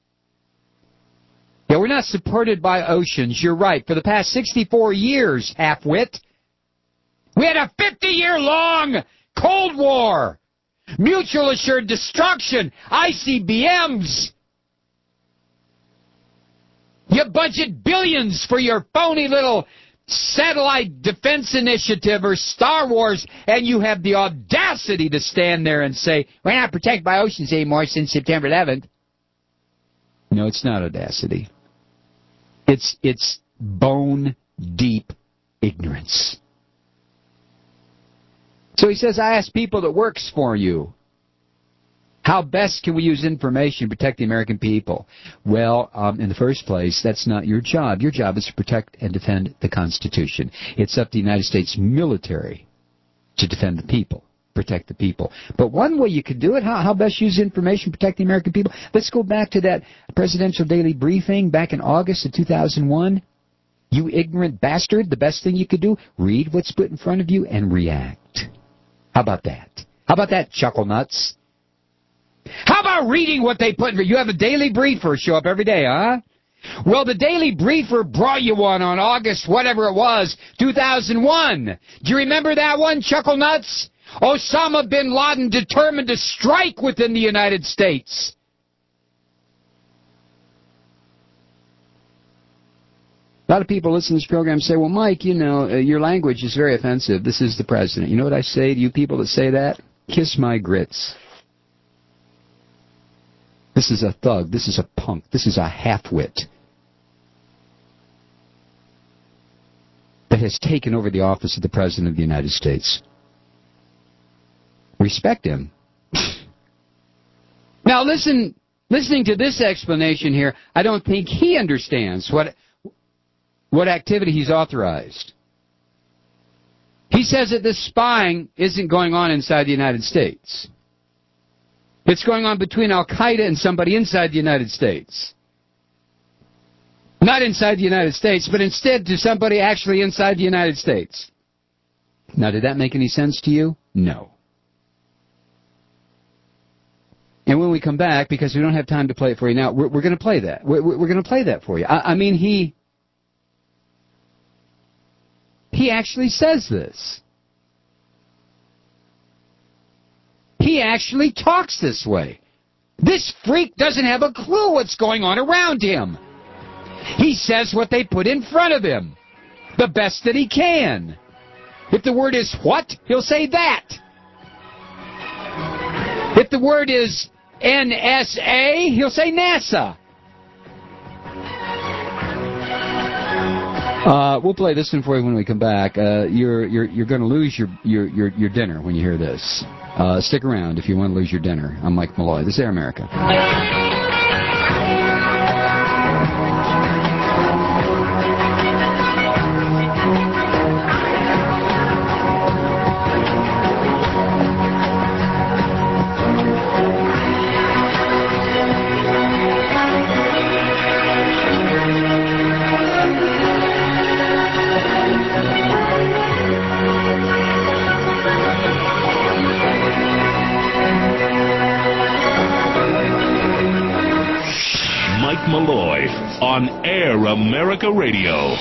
Yeah, we're not supported by oceans, you're right. For the past 64 years, half-wit, we had a 50-year-long Cold War. Mutual assured destruction, ICBMs. You budget billions for your phony little satellite defense initiative or Star Wars, and you have the audacity to stand there and say, we're not protected by oceans anymore since September 11th. No, it's not audacity. It's bone-deep ignorance. So he says, I ask people that works for you, how best can we use information to protect the American people? Well, in the first place, that's not your job. Your job is to protect and defend the Constitution. It's up to the United States military to defend the people, protect the people. But one way you could do it, how best use information to protect the American people? Let's go back to that presidential daily briefing back in August of 2001. You ignorant bastard, the best thing you could do, read what's put in front of you and react. How about that? How about that, chuckle nuts? How about reading what they put in? You have a daily briefer show up every day, huh? Well, the daily briefer brought you one on August, whatever it was, 2001. Do you remember that one, chuckle nuts? Osama bin Laden determined to strike within the United States. A lot of people listen to this program and say, well, Mike, your language is very offensive. This is the president. You know what I say to you people that say that? Kiss my grits. This is a thug. This is a punk. This is a half-wit that has taken over the office of the President of the United States. Respect him. Now listen Listening to this explanation here, I don't think he understands what activity he's authorized. He says that this spying isn't going on inside the United States. It's going on between Al-Qaeda and somebody inside the United States. Not inside the United States, but instead to somebody actually inside the United States. Now, did that make any sense to you? No. And when we come back, because we don't have time to play it for you now, we're going to play that. We're going to play that for you. I mean, he actually says this. He actually talks this way. This freak doesn't have a clue what's going on around him. He says what they put in front of him, the best that he can. If the word is what, he'll say that. If the word is NSA, he'll say NASA. We'll play this one for you when we come back. You're going to lose your dinner when you hear this. Stick around if you want to lose your dinner. I'm Mike Malloy. This is Air America. Malloy on Air America Radio.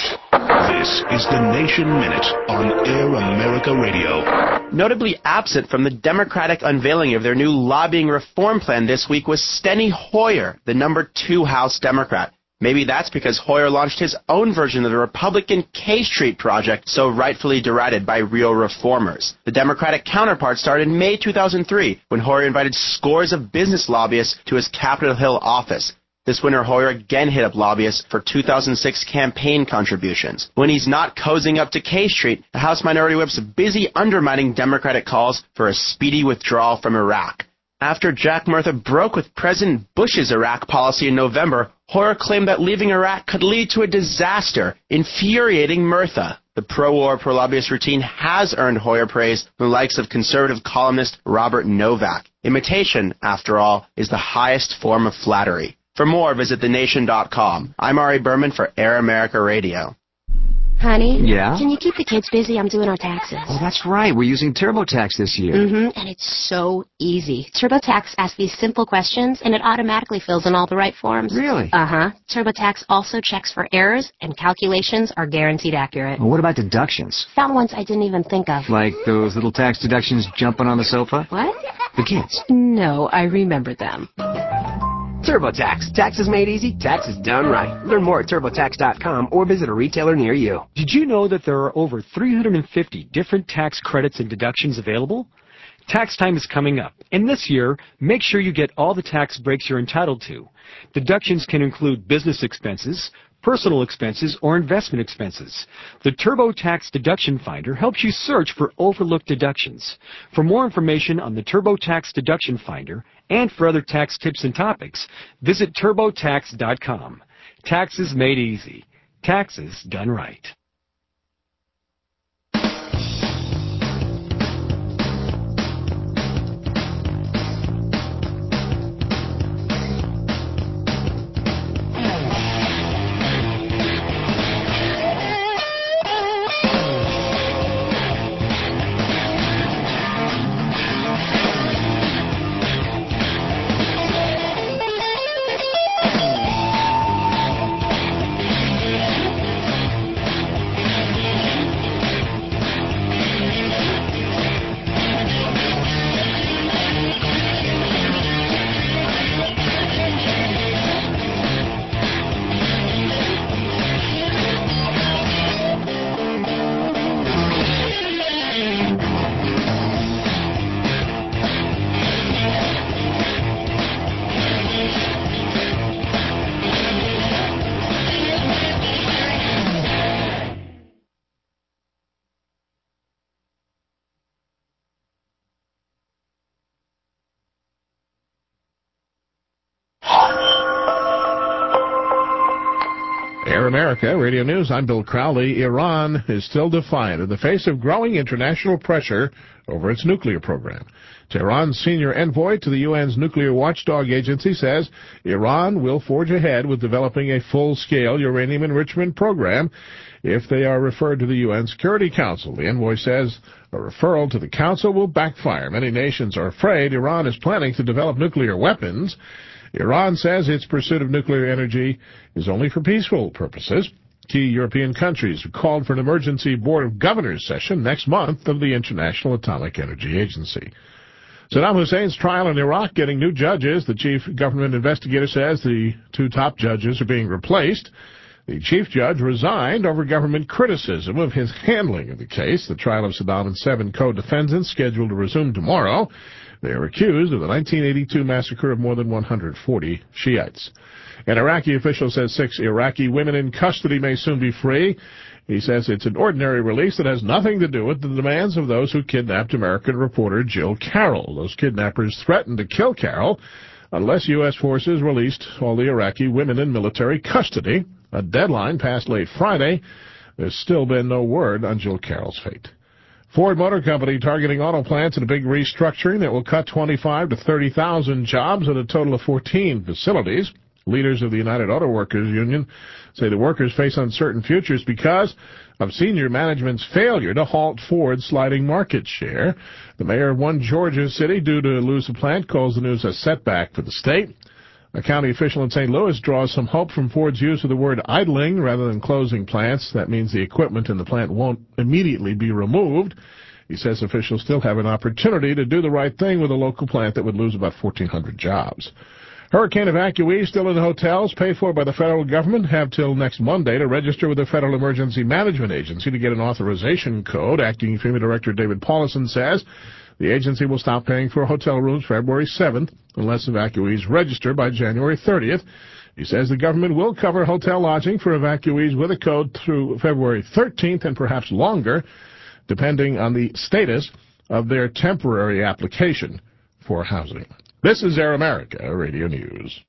This is the Nation Minute on Air America Radio. Notably absent from the Democratic unveiling of their new lobbying reform plan this week was Steny Hoyer, the number 2 House Democrat. Maybe that's because Hoyer launched his own version of the Republican K Street project, so rightfully derided by real reformers. The Democratic counterpart started in May 2003, when Hoyer invited scores of business lobbyists to his Capitol Hill office. This winter, Hoyer again hit up lobbyists for 2006 campaign contributions. When he's not cozying up to K Street, the House Minority Whip's busy undermining Democratic calls for a speedy withdrawal from Iraq. After Jack Murtha broke with President Bush's Iraq policy in November, Hoyer claimed that leaving Iraq could lead to a disaster, infuriating Murtha. The pro-war, pro-lobbyist routine has earned Hoyer praise from the likes of conservative columnist Robert Novak. Imitation, after all, is the highest form of flattery. For more, visit thenation.com. I'm Ari Berman for Air America Radio. Honey? Yeah? Can you keep the kids busy? I'm doing our taxes. Oh, that's right. We're using TurboTax this year. And it's so easy. TurboTax asks these simple questions, and it automatically fills in all the right forms. Really? TurboTax also checks for errors, and calculations are guaranteed accurate. Well, what about deductions? Found ones I didn't even think of. Like those little tax deductions jumping on the sofa? What? The kids. No, I remember them. TurboTax. Taxes made easy, taxes done right. Learn more at TurboTax.com or visit a retailer near you. Did you know that there are over 350 different tax credits and deductions available? Tax time is coming up, and this year, make sure you get all the tax breaks you're entitled to. Deductions can include business expenses, personal expenses, or investment expenses. The TurboTax Deduction Finder helps you search for overlooked deductions. For more information on the TurboTax Deduction Finder and for other tax tips and topics, visit TurboTax.com. Taxes made easy. Taxes done right. Air America Radio News, I'm Bill Crowley. Iran is still defiant in the face of growing international pressure over its nuclear program. Tehran's senior envoy to the UN's nuclear watchdog agency says Iran will forge ahead with developing a full-scale uranium enrichment program if they are referred to the UN Security Council. The envoy says a referral to the Council will backfire. Many nations are afraid Iran is planning to develop nuclear weapons. Iran says its pursuit of nuclear energy is only for peaceful purposes. Key European countries have called for an emergency Board of Governors session next month of the International Atomic Energy Agency. Saddam Hussein's trial in Iraq getting new judges. The chief government investigator says the two top judges are being replaced. The chief judge resigned over government criticism of his handling of the case. The trial of Saddam and 7 co-defendants scheduled to resume tomorrow. They are accused of the 1982 massacre of more than 140 Shiites. An Iraqi official says 6 Iraqi women in custody may soon be free. He says it's an ordinary release that has nothing to do with the demands of those who kidnapped American reporter Jill Carroll. Those kidnappers threatened to kill Carroll unless U.S. forces released all the Iraqi women in military custody. A deadline passed late Friday. There's still been no word on Jill Carroll's fate. Ford Motor Company targeting auto plants in a big restructuring that will cut 25 to 30,000 jobs at a total of 14 facilities. Leaders of the United Auto Workers Union say the workers face uncertain futures because of senior management's failure to halt Ford's sliding market share. The mayor of one Georgia city, due to lose a plant, calls the news a setback for the state. A county official in St. Louis draws some hope from Ford's use of the word idling rather than closing plants. That means the equipment in the plant won't immediately be removed. He says officials still have an opportunity to do the right thing with a local plant that would lose about 1,400 jobs. Hurricane evacuees still in hotels paid for by the federal government have till next Monday to register with the Federal Emergency Management Agency to get an authorization code. Acting FEMA Director David Paulison says the agency will stop paying for hotel rooms February 7th unless evacuees register by January 30th. He says the government will cover hotel lodging for evacuees with a code through February 13th and perhaps longer, depending on the status of their temporary application for housing. This is Air America Radio News.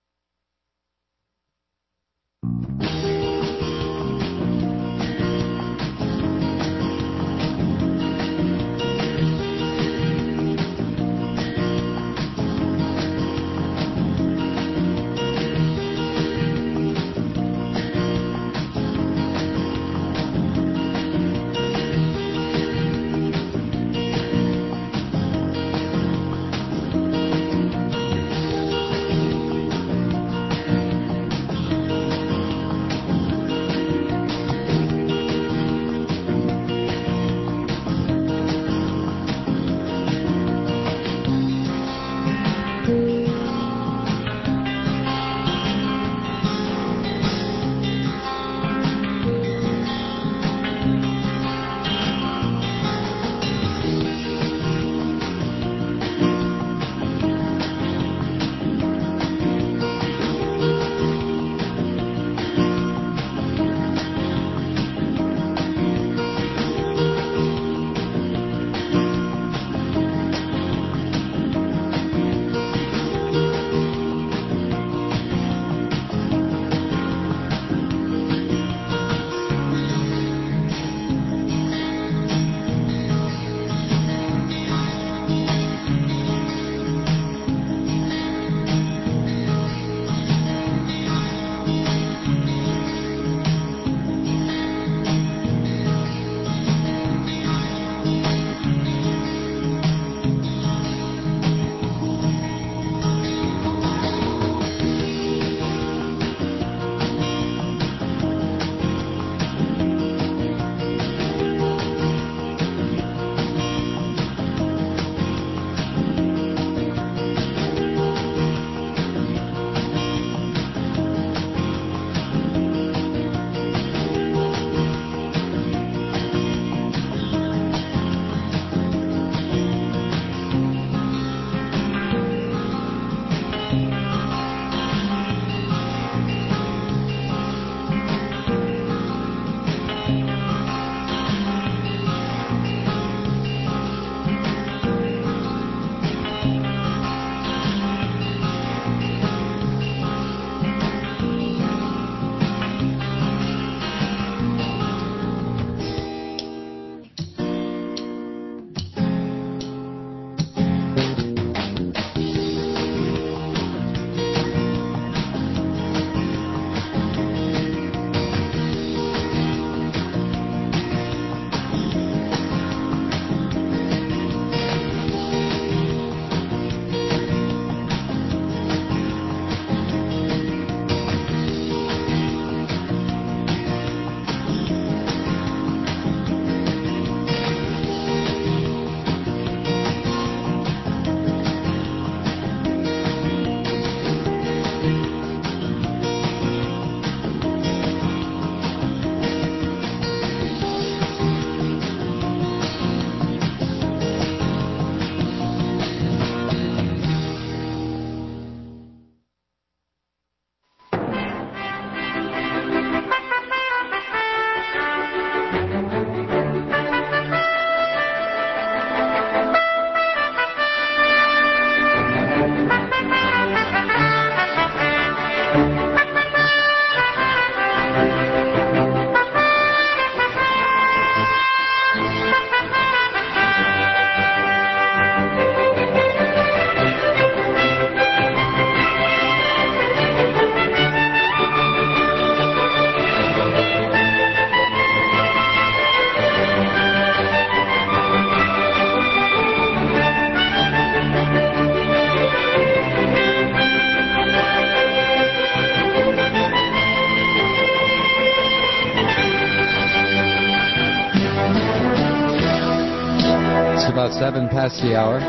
about 7 past the hour.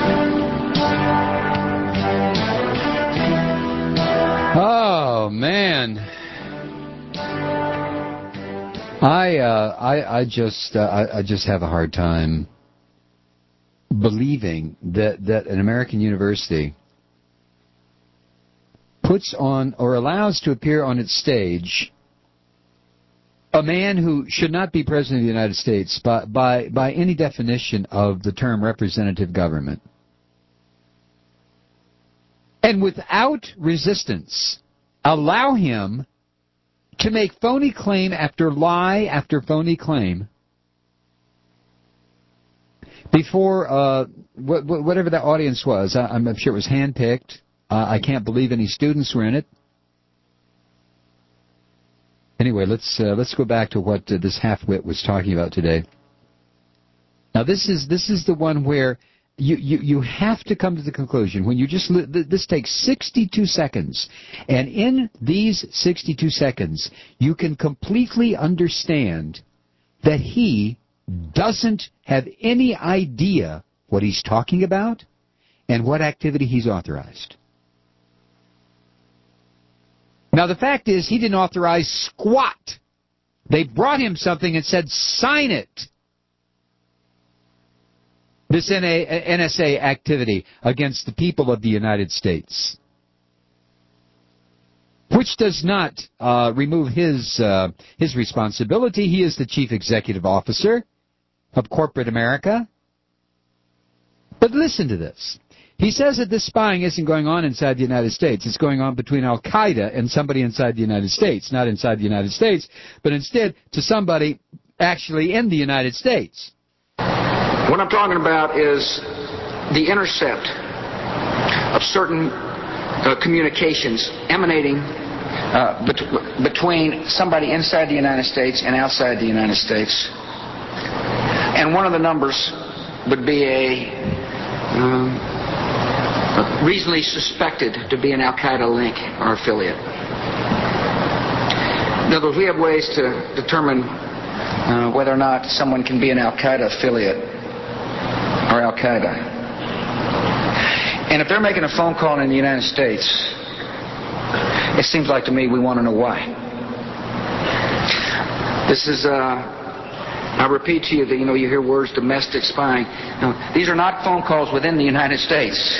Oh, man. I just have a hard time believing that an American university puts on or allows to appear on its stage a man who should not be president of the United States by any definition of the term representative government. And without resistance, allow him to make phony claim after lie after phony claim before whatever that audience was. I'm sure it was handpicked. I can't believe any students were in it. Anyway, let's go back to what this half-wit was talking about today. Now, this is the one where you have to come to the conclusion when you just this takes 62 seconds, and in these 62 seconds, you can completely understand that he doesn't have any idea what he's talking about and what activity he's authorized. Now, the fact is, he didn't authorize squat. They brought him something and said, sign it. This NSA activity against the people of the United States, which does not remove his responsibility. He is the chief executive officer of corporate America. But listen to this. He says that this spying isn't going on inside the United States. It's going on between Al-Qaeda and somebody inside the United States. Not inside the United States, but instead to somebody actually in the United States. What I'm talking about is the intercept of certain communications emanating between somebody inside the United States and outside the United States. And one of the numbers would be a reasonably suspected to be an Al-Qaeda link or affiliate. In other words, we have ways to determine whether or not someone can be an Al-Qaeda affiliate or Al-Qaeda. And if they're making a phone call in the United States, it seems like to me we want to know why. This is, I repeat to you that, you hear words domestic spying. No, these are not phone calls within the United States.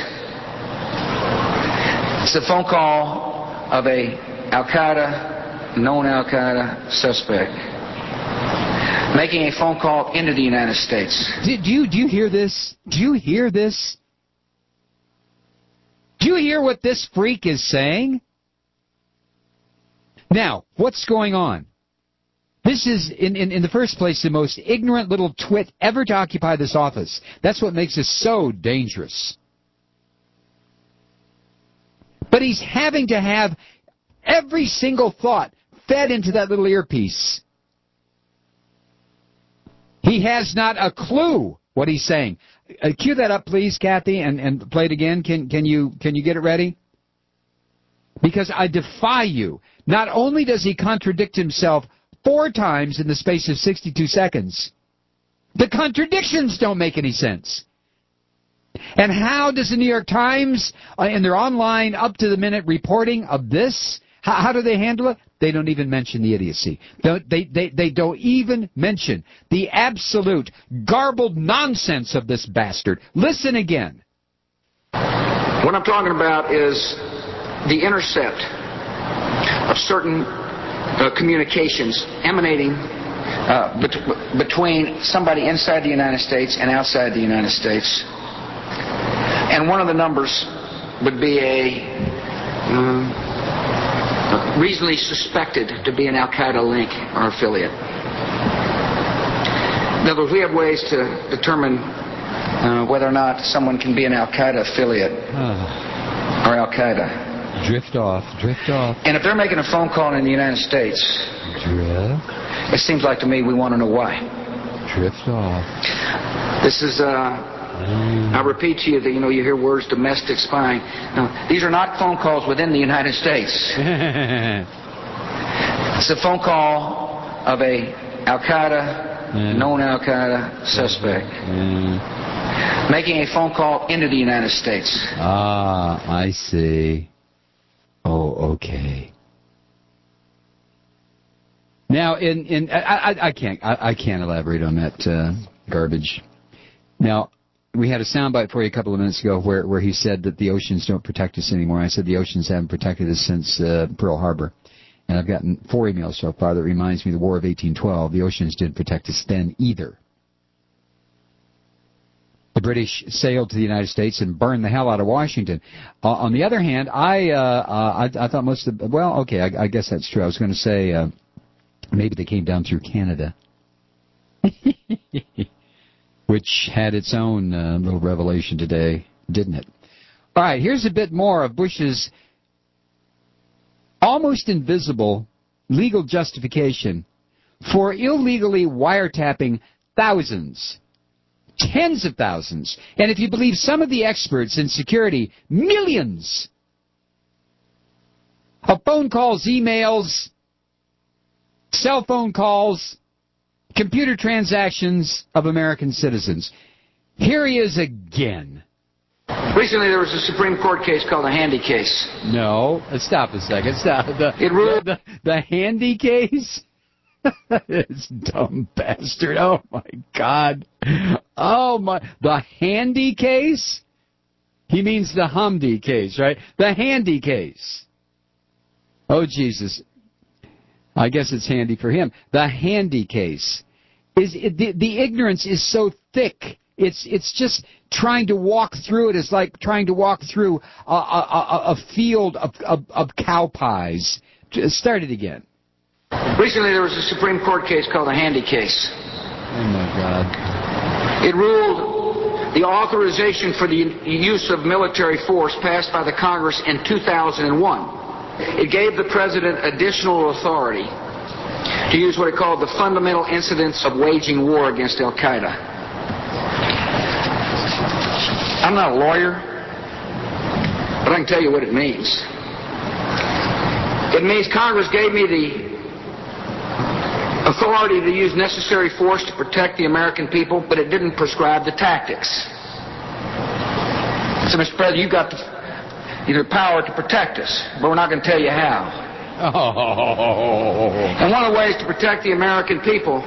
It's a phone call of a Al-Qaeda, known Al-Qaeda suspect, making a phone call into the United States. Do you hear this? Do you hear this? Do you hear what this freak is saying? Now, what's going on? This is, in the first place, the most ignorant little twit ever to occupy this office. That's what makes this so dangerous. But he's having to have every single thought fed into that little earpiece. He has not a clue what he's saying. Cue that up, please, Kathy, and play it again. Can you get it ready? Because I defy you. Not only does he contradict himself 4 times in the space of 62 seconds, the contradictions don't make any sense. And how does the New York Times, in their online, up-to-the-minute reporting of this, how do they handle it? They don't even mention the idiocy. They don't even mention the absolute garbled nonsense of this bastard. Listen again. What I'm talking about is the intercept of certain communications emanating between somebody inside the United States and outside the United States. And one of the numbers would be a reasonably suspected to be an Al-Qaeda link or affiliate. In other words, we have ways to determine whether or not someone can be an Al-Qaeda affiliate or Al-Qaeda. Drift off. And if they're making a phone call in the United States, it seems like to me we want to know why. Drift off. This is, I repeat to you that, you hear words domestic spying. No, these are not phone calls within the United States. It's a phone call of a Al-Qaeda, known Al-Qaeda suspect, making a phone call into the United States. Ah, I see. Oh, okay. Now, I can't elaborate on that garbage. Now, we had a soundbite for you a couple of minutes ago where he said that the oceans don't protect us anymore. I said the oceans haven't protected us since Pearl Harbor. And I've gotten 4 emails so far that reminds me of the War of 1812. The oceans didn't protect us then either. The British sailed to the United States and burned the hell out of Washington. On the other hand, I thought most of I guess that's true. I was going to say maybe they came down through Canada, which had its own little revelation today, didn't it? All right, here's a bit more of Bush's almost invisible legal justification for illegally wiretapping thousands, tens of thousands, and if you believe some of the experts in security, millions of phone calls, emails, cell phone calls, computer transactions of American citizens. Here he is again. Recently, there was a Supreme Court case called the Handy case. No, stop a second. Stop. The Handy case? This dumb bastard. Oh, my God. Oh, my. The Handy case? He means the Humdy case, right? The Handy case. Oh, Jesus. I guess it's handy for him. The Handy case. The ignorance is so thick. It's just trying to walk through it is like trying to walk through a field of cow pies. Start it again. Recently, there was a Supreme Court case called the Handy case. Oh, my God. It ruled the authorization for the use of military force passed by the Congress in 2001. It gave the President additional authority to use what it called the fundamental incidents of waging war against Al-Qaeda. I'm not a lawyer, but I can tell you what it means. It means Congress gave me the authority to use necessary force to protect the American people, but it didn't prescribe the tactics. So, Mr. President, you've got the power to protect us, but we're not going to tell you how. Oh. And one of the ways to protect the American people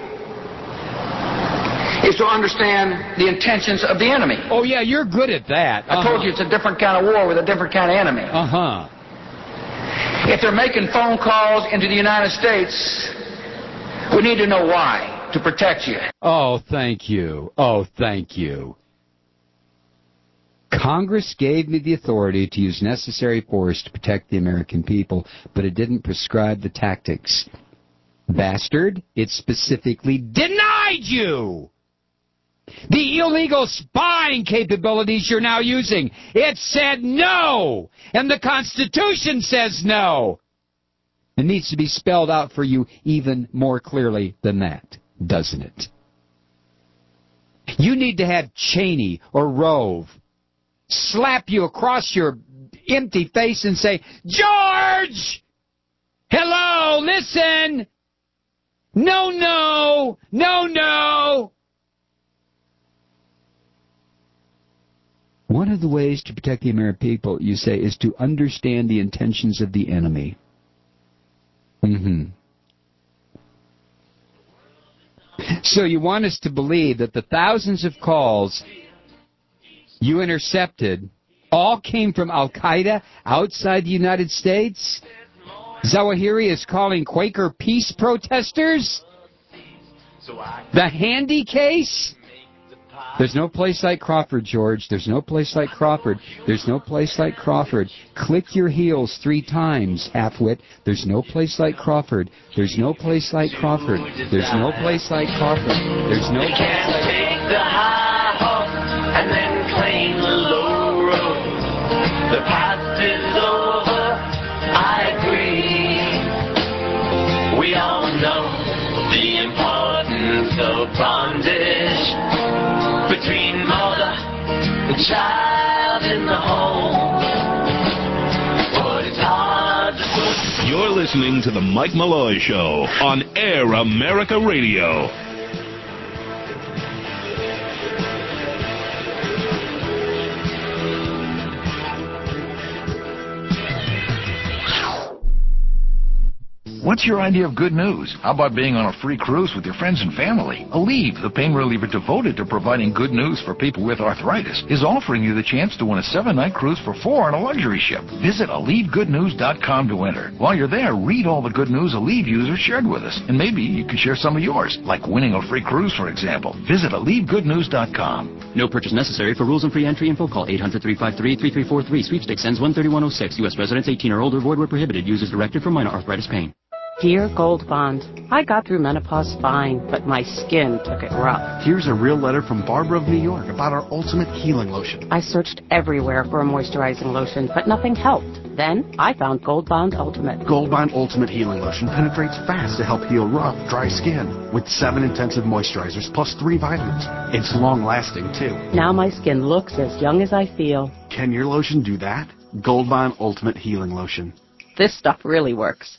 is to understand the intentions of the enemy. Oh, yeah, you're good at that. I told you it's a different kind of war with a different kind of enemy. Uh-huh. If they're making phone calls into the United States, we need to know why, to protect you. Oh, thank you. Oh, thank you. Congress gave me the authority to use necessary force to protect the American people, but it didn't prescribe the tactics. Bastard, it specifically denied you the illegal spying capabilities you're now using. It said no, and the Constitution says no. It needs to be spelled out for you even more clearly than that, doesn't it? You need to have Cheney or Rove slap you across your empty face and say, George! Hello, listen! No, no! No, no! One of the ways to protect the American people, you say, is to understand the intentions of the enemy. Mm-hmm. So you want us to believe that the thousands of calls you intercepted all came from Al-Qaeda outside the United States? Zawahiri is calling Quaker peace protesters? The Handy case? There's no place like Crawford, George. There's no place like Crawford. There's no place like Crawford. Click your heels 3 times, halfwit. There's no place like Crawford. There's no place like Crawford. There's no place like Crawford. There's no place like Crawford. Take the high horse and then claim the low road. The past is over, I agree. We all know the importance of bondage between mother and child in the home. But it's hard to put. You're listening to The Mike Malloy Show on Air America Radio. What's your idea of good news? How about being on a free cruise with your friends and family? Aleve, the pain reliever devoted to providing good news for people with arthritis, is offering you the chance to win a 7-night cruise for 4 on a luxury ship. Visit AleveGoodNews.com to enter. While you're there, read all the good news Aleve users shared with us, and maybe you can share some of yours, like winning a free cruise, for example. Visit AleveGoodNews.com. No purchase necessary. For rules and free entry info, call 800-353-3343. Sweepstakes ends 1/31/06. U.S. residents 18 or older. Void where prohibited. Users directed for minor arthritis pain. Dear Gold Bond, I got through menopause fine, but my skin took it rough. Here's a real letter from Barbara of New York about our Ultimate Healing Lotion. I searched everywhere for a moisturizing lotion, but nothing helped. Then I found Gold Bond Ultimate. Gold Bond Ultimate Healing Lotion penetrates fast to help heal rough, dry skin with 7 intensive moisturizers plus 3 vitamins. It's long-lasting, too. Now my skin looks as young as I feel. Can your lotion do that? Gold Bond Ultimate Healing Lotion. This stuff really works.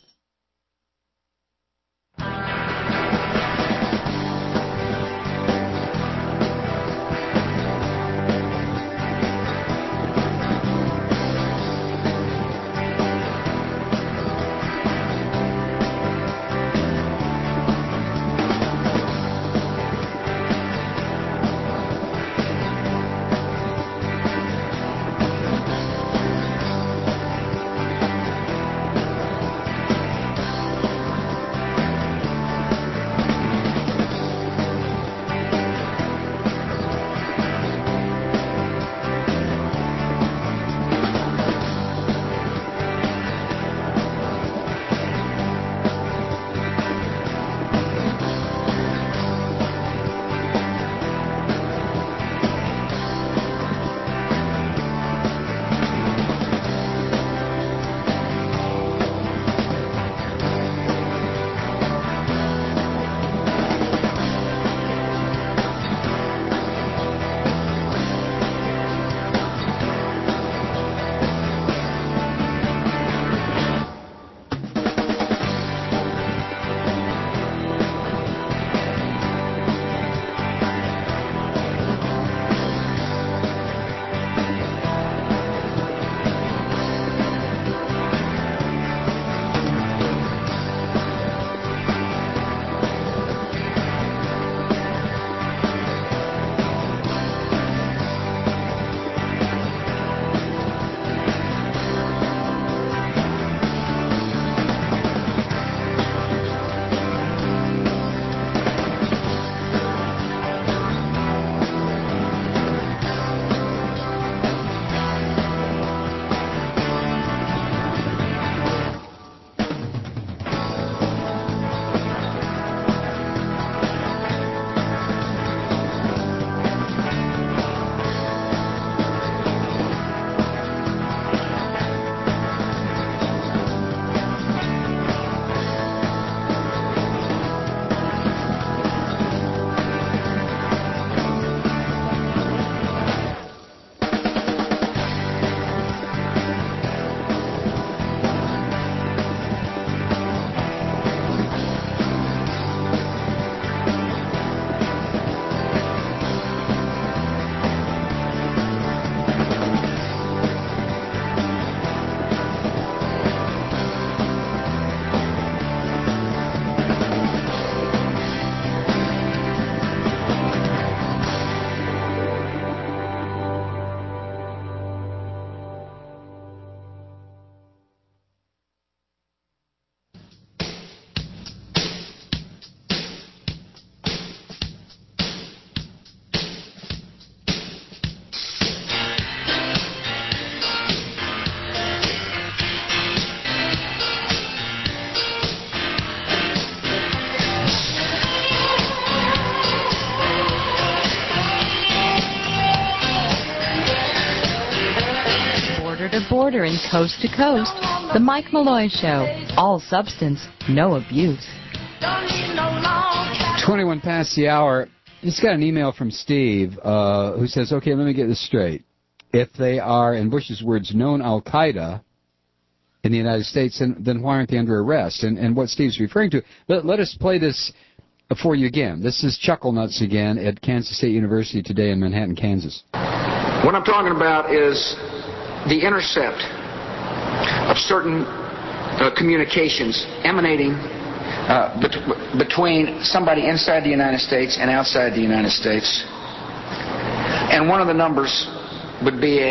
To border and coast to coast, The Mike Malloy Show. All substance, no abuse. 21 past the hour. Just got an email from Steve who says, okay, let me get this straight. If they are, in Bush's words, known Al-Qaeda in the United States, then why aren't they under arrest? And what Steve's referring to, let us play this for you again. This is Chuckle Nuts again at Kansas State University today in Manhattan, Kansas. What I'm talking about is the intercept of certain communications emanating between somebody inside the United States and outside the United States. And one of the numbers would be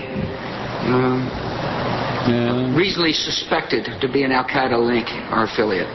reasonably suspected to be an Al-Qaeda link or affiliate.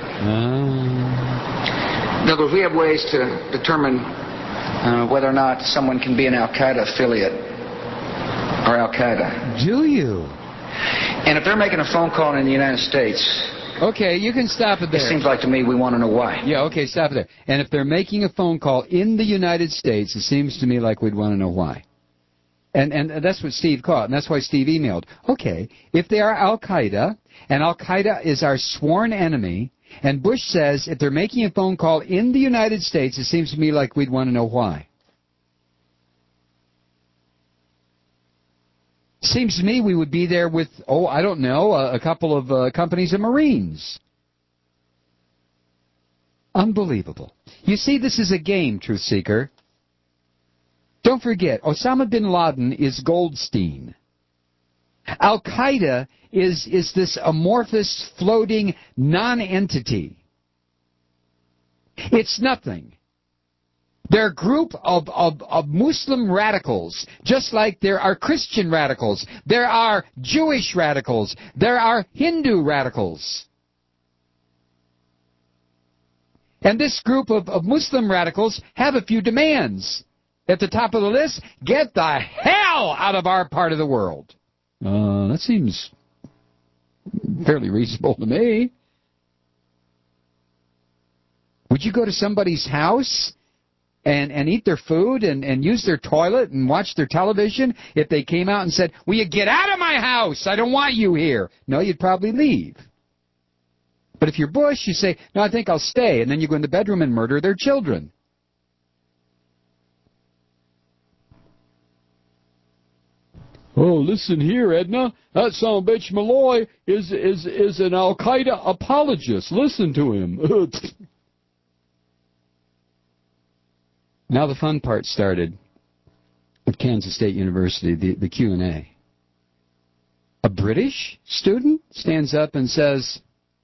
In other words, we have ways to determine whether or not someone can be an Al-Qaeda affiliate or Al-Qaeda. Do you? And if they're making a phone call in the United States... Okay, you can stop it there. It seems like to me we want to know why. Yeah, okay, stop it there. And if they're making a phone call in the United States, it seems to me like we'd want to know why. And that's what Steve caught, and that's why Steve emailed. Okay, if they are Al-Qaeda, and Al-Qaeda is our sworn enemy, and Bush says if they're making a phone call in the United States, it seems to me like we'd want to know why. Seems to me we would be there with, I don't know, a couple of companies of Marines. Unbelievable. You see, this is a game, Truth Seeker. Don't forget, Osama bin Laden is Goldstein. Al-Qaeda is this amorphous, floating non-entity. It's nothing. They're a group of Muslim radicals, just like there are Christian radicals, there are Jewish radicals, there are Hindu radicals. And this group of Muslim radicals have a few demands. At the top of the list, get the hell out of our part of the world. That seems fairly reasonable to me. Would you go to somebody's house and eat their food and use their toilet and watch their television if they came out and said, will you get out of my house? I don't want you here. No, you'd probably leave. But if you're Bush, you say, no, I think I'll stay. And then you go in the bedroom and murder their children. Oh, listen here, Edna. That son of a bitch Malloy is an Al-Qaeda apologist. Listen to him. Now the fun part started at Kansas State University, the Q&A. A British student stands up and says,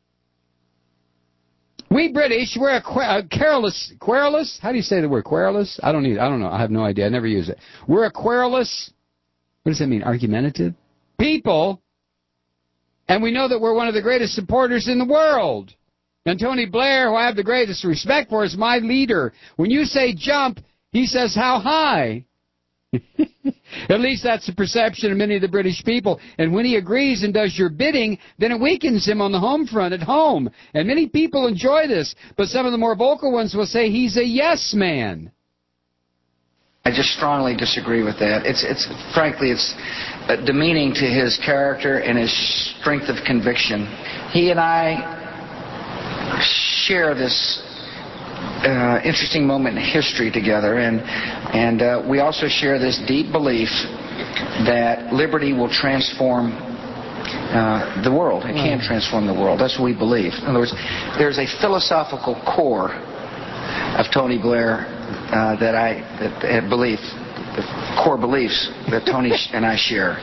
we British, we're querulous. How do you say the word querulous? I don't know. I have no idea. I never use it. We're a querulous, what does that mean, argumentative? People, and we know that we're one of the greatest supporters in the world. And Tony Blair, who I have the greatest respect for, is my leader. When you say jump, he says how high. At least that's the perception of many of the British people. And when he agrees and does your bidding, then it weakens him on the home front at home. And many people enjoy this, but some of the more vocal ones will say he's a yes man. I just strongly disagree with that. Frankly, it's demeaning to his character and his strength of conviction. He and I share this interesting moment in history together, and we also share this deep belief that liberty will transform the world. It can transform the world. That's what we believe. In other words, there's a philosophical core of Tony Blair that I believe, the core beliefs that Tony and I share.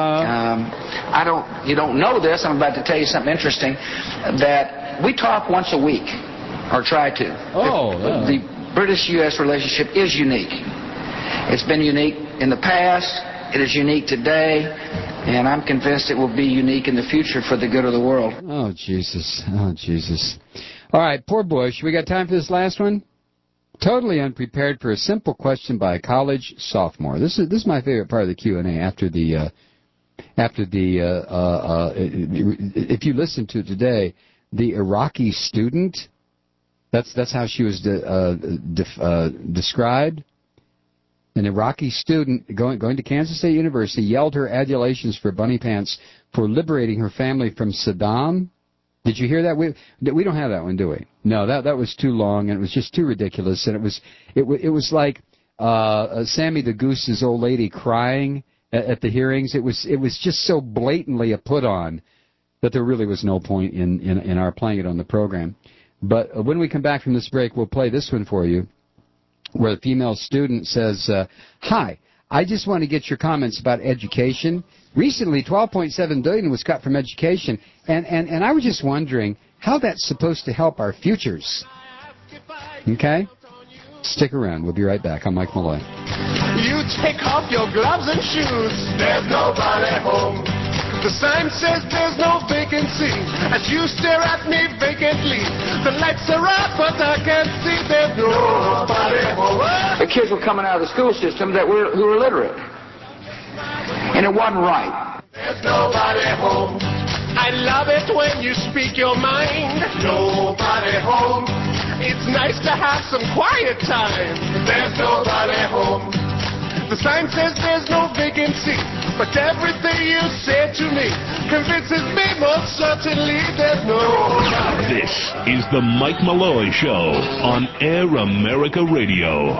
Yeah. You don't know this. I'm about to tell you something interesting. That we talk once a week, or try to. The British-U.S. relationship is unique. It's been unique in the past. It is unique today, and I'm convinced it will be unique in the future for the good of the world. Oh, Jesus. Oh, Jesus. All right, poor Bush. We got time for this last one? Totally unprepared for a simple question by a college sophomore. This is my favorite part of the Q&A after the if you listen to it today, the Iraqi student, that's how she was described. An Iraqi student going to Kansas State University yelled her adulations for Bunny Pants for liberating her family from Saddam. Did you hear that? We don't have that one, do we? No, that was too long, and it was just too ridiculous, and it was like Sammy the Goose's old lady crying at the hearings. It was just so blatantly a put on that there really was no point in our playing it on the program. But when we come back from this break, we'll play this one for you, where the female student says, "Hi, I just want to get your comments about education. Recently, $12.7 billion was cut from education, and I was just wondering how that's supposed to help our futures. Okay? Stick around. We'll be right back. I'm Mike Malloy. You take off your gloves and shoes. There's nobody home. The sign says there's no vacancy. As you stare at me vacantly, the lights are out, but I can't see there's nobody home. The kids were coming out of the school system who were illiterate. And it wasn't right. There's nobody home. I love it when you speak your mind. Nobody home. It's nice to have some quiet time. There's nobody home. The sign says there's no vacancy, but everything you said to me convinces me most certainly there's nobody. This is the Mike Malloy Show on Air America Radio.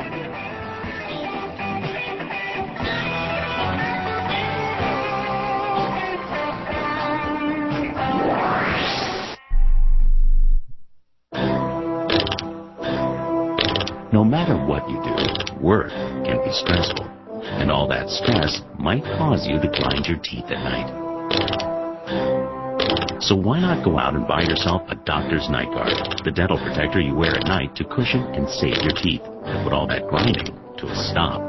No matter what you do, work can be stressful, and all that stress might cause you to grind your teeth at night. So why not go out and buy yourself a Doctor's Night Guard, the dental protector you wear at night to cushion and save your teeth and put all that grinding to a stop.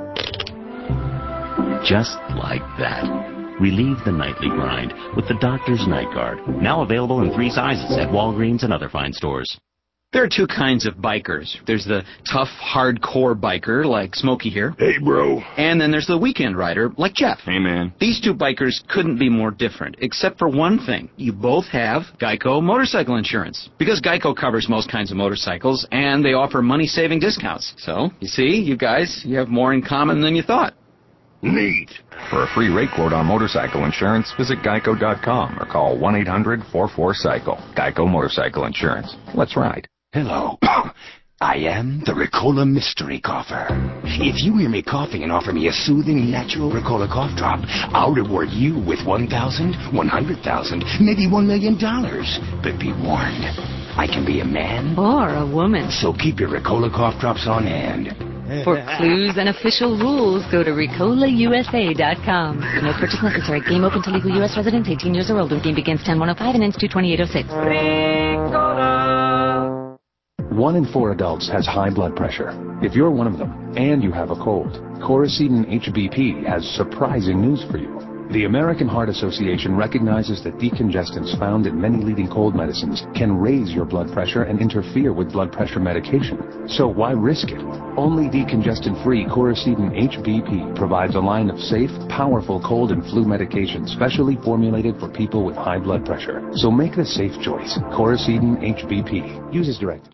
Just like that. Relieve the nightly grind with the Doctor's Night Guard, now available in 3 sizes at Walgreens and other fine stores. There are 2 kinds of bikers. There's the tough, hardcore biker, like Smokey here. Hey, bro. And then there's the weekend rider, like Jeff. Hey, man. These 2 bikers couldn't be more different, except for one thing. You both have Geico motorcycle insurance. Because Geico covers most kinds of motorcycles, and they offer money-saving discounts. So, you see, you have more in common than you thought. Neat. For a free rate quote on motorcycle insurance, visit geico.com or call 1-800-44-CYCLE. Geico Motorcycle Insurance. Let's ride. Hello. I am the Ricola Mystery Cougher. If you hear me coughing and offer me a soothing, natural Ricola cough drop, I'll reward you with $1,000, $100,000, maybe $1 million. But be warned, I can be a man or a woman. So keep your Ricola cough drops on hand. For clues and official rules, go to RicolaUSA.com. No purchase necessary. Game open to legal U.S. residents 18 years or older. Game begins 10/105 and ends 2/28/06. Ricola! 1 in 4 adults has high blood pressure. If you're one of them and you have a cold, Coracidin HBP has surprising news for you. The American Heart Association recognizes that decongestants found in many leading cold medicines can raise your blood pressure and interfere with blood pressure medication. So why risk it? Only decongestant-free Coracidin HBP provides a line of safe, powerful cold and flu medications specially formulated for people with high blood pressure. So make the safe choice. Coracidin HBP. Use as directed.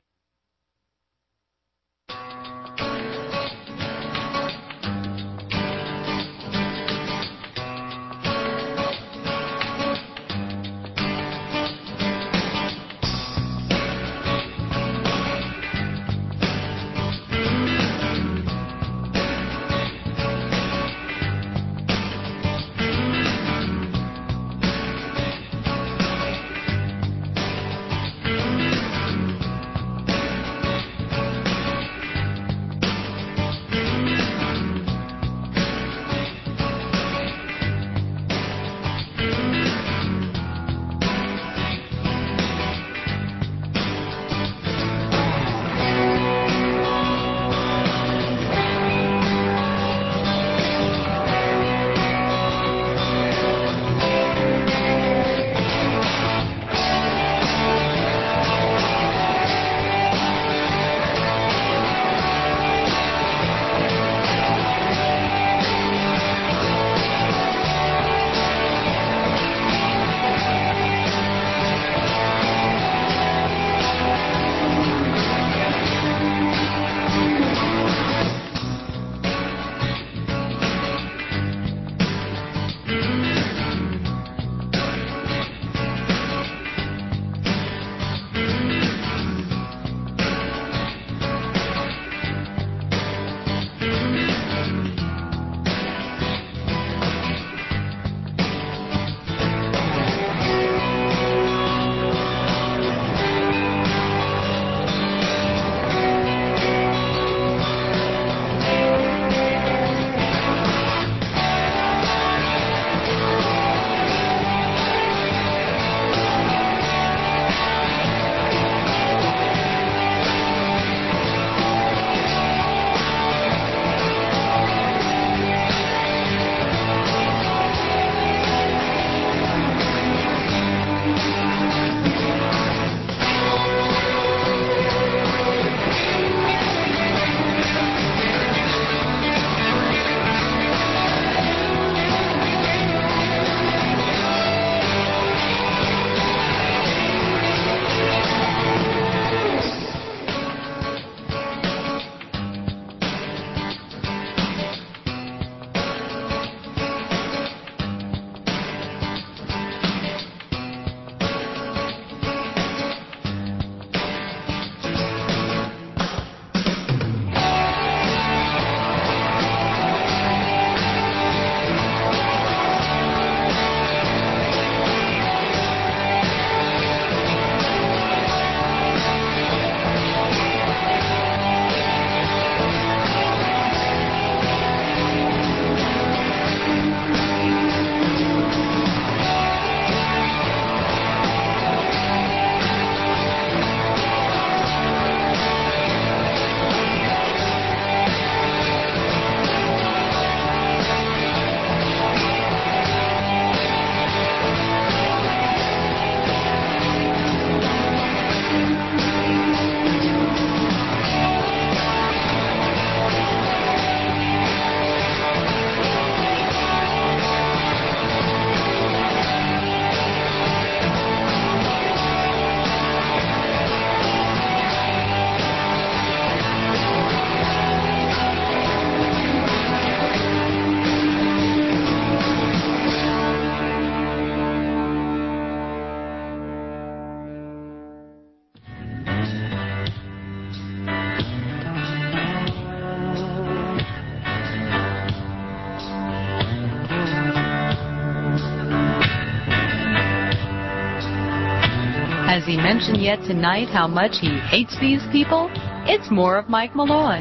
Has he mentioned yet tonight how much he hates these people? It's more of Mike Malloy.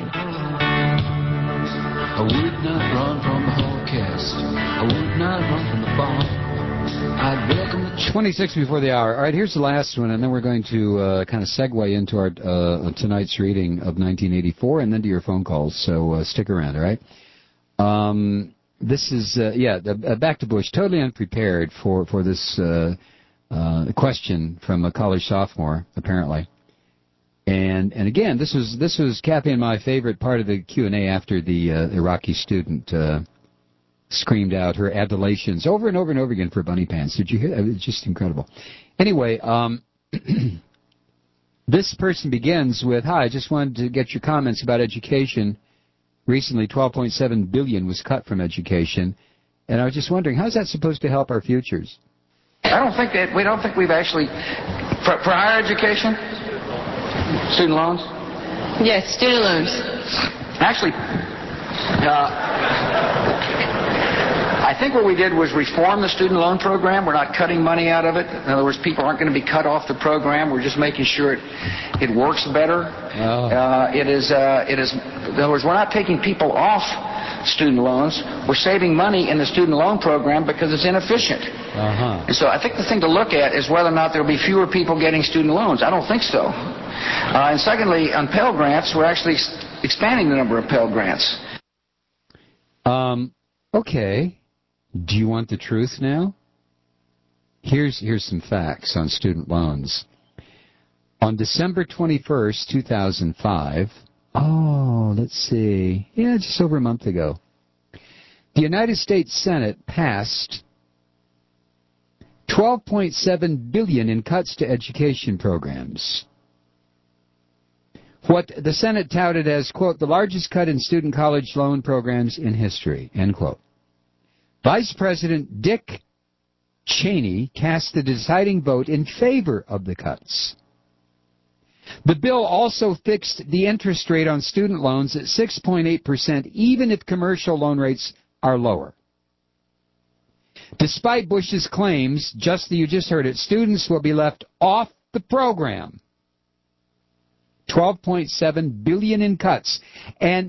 I would not run from the Holocaust. I would not run from the bomb. I'd welcome the 26 before the hour. All right, here's the last one, and then we're going to kind of segue into our tonight's reading of 1984, and then to your phone calls. So stick around, all right? This is back to Bush. Totally unprepared for this question from a college sophomore, apparently. And again, this was Kathy and my favorite part of the Q&A after the Iraqi student screamed out her adulations over and over and over again for bunny pants. Did you hear that? It was just incredible. Anyway, this person begins with, "Hi, I just wanted to get your comments about education. Recently, $12.7 billion was cut from education, and I was just wondering, how's that supposed to help our futures?" We don't think we've actually, for higher education, student loans? Yes, student loans. Actually, I think what we did was reform the student loan program. We're not cutting money out of it. In other words, people aren't going to be cut off the program. We're just making sure it works better. It is. In other words, we're not taking people off student loans. We're saving money in the student loan program because it's inefficient. And so I think the thing to look at is whether or not there will be fewer people getting student loans. I don't think so. And secondly, on Pell Grants, we're actually expanding the number of Pell Grants. Okay. Do you want the truth now? Here's some facts on student loans. On December 21st, 2005, just over a month ago, the United States Senate passed $12.7 billion in cuts to education programs. What the Senate touted as, quote, the largest cut in student college loan programs in history, end quote. Vice President Dick Cheney cast the deciding vote in favor of the cuts. The bill also fixed the interest rate on student loans at 6.8%, even if commercial loan rates are lower. Despite Bush's claims, you just heard it, students will be left off the program. $12.7 billion in cuts. And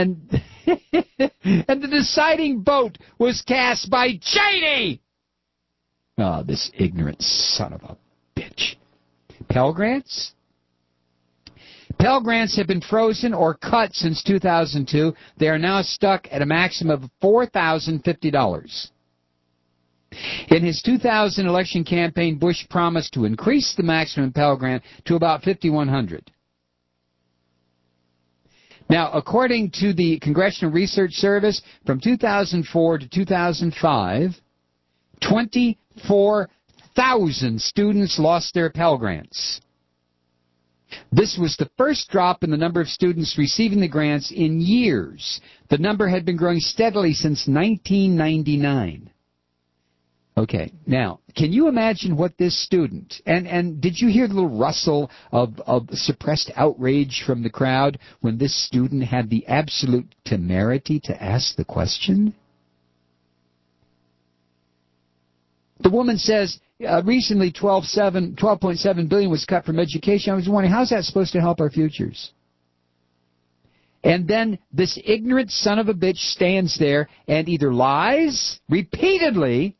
the deciding vote was cast by Cheney! Oh, this ignorant son of a bitch. Pell Grants? Pell Grants have been frozen or cut since 2002. They are now stuck at a maximum of $4,050. In his 2000 election campaign, Bush promised to increase the maximum Pell Grant to about $5,100. Now, according to the Congressional Research Service, from 2004 to 2005, 24,000 students lost their Pell Grants. This was the first drop in the number of students receiving the grants in years. The number had been growing steadily since 1999. Okay, now, can you imagine what this student, and did you hear the little rustle of suppressed outrage from the crowd when this student had the absolute temerity to ask the question? The woman says, recently $12.7 billion was cut from education. I was wondering, how's that supposed to help our futures? And then this ignorant son of a bitch stands there and either lies repeatedly,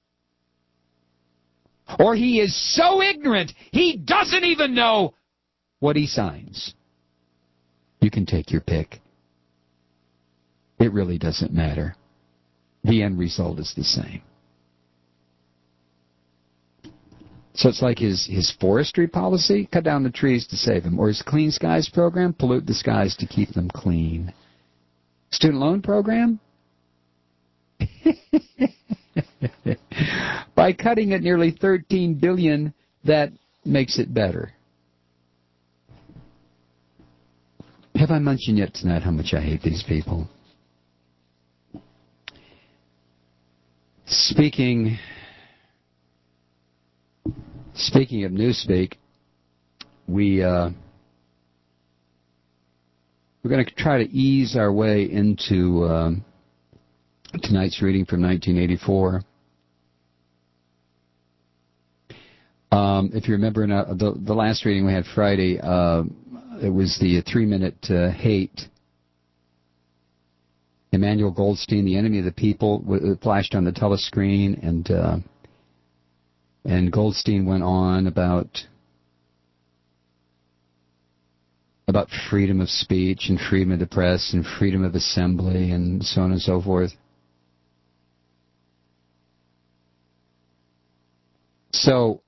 or he is so ignorant, he doesn't even know what he signs. You can take your pick. It really doesn't matter. The end result is the same. So it's like his forestry policy, cut down the trees to save them, or his Clean Skies program, pollute the skies to keep them clean. Student loan program? By cutting it nearly $13 billion, that makes it better. Have I mentioned yet tonight how much I hate these people? Speaking of Newspeak, we're going to try to ease our way into tonight's reading from 1984. If you remember in the last reading we had Friday, it was the 3-minute hate. Emmanuel Goldstein, the enemy of the people, flashed on the telescreen, and Goldstein went on about freedom of speech and freedom of the press and freedom of assembly and so on and so forth. So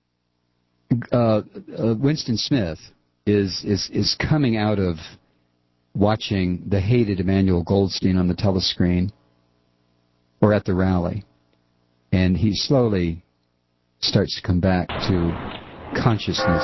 Winston Smith is coming out of watching the hated Emmanuel Goldstein on the telescreen or at the rally, and he slowly starts to come back to consciousness.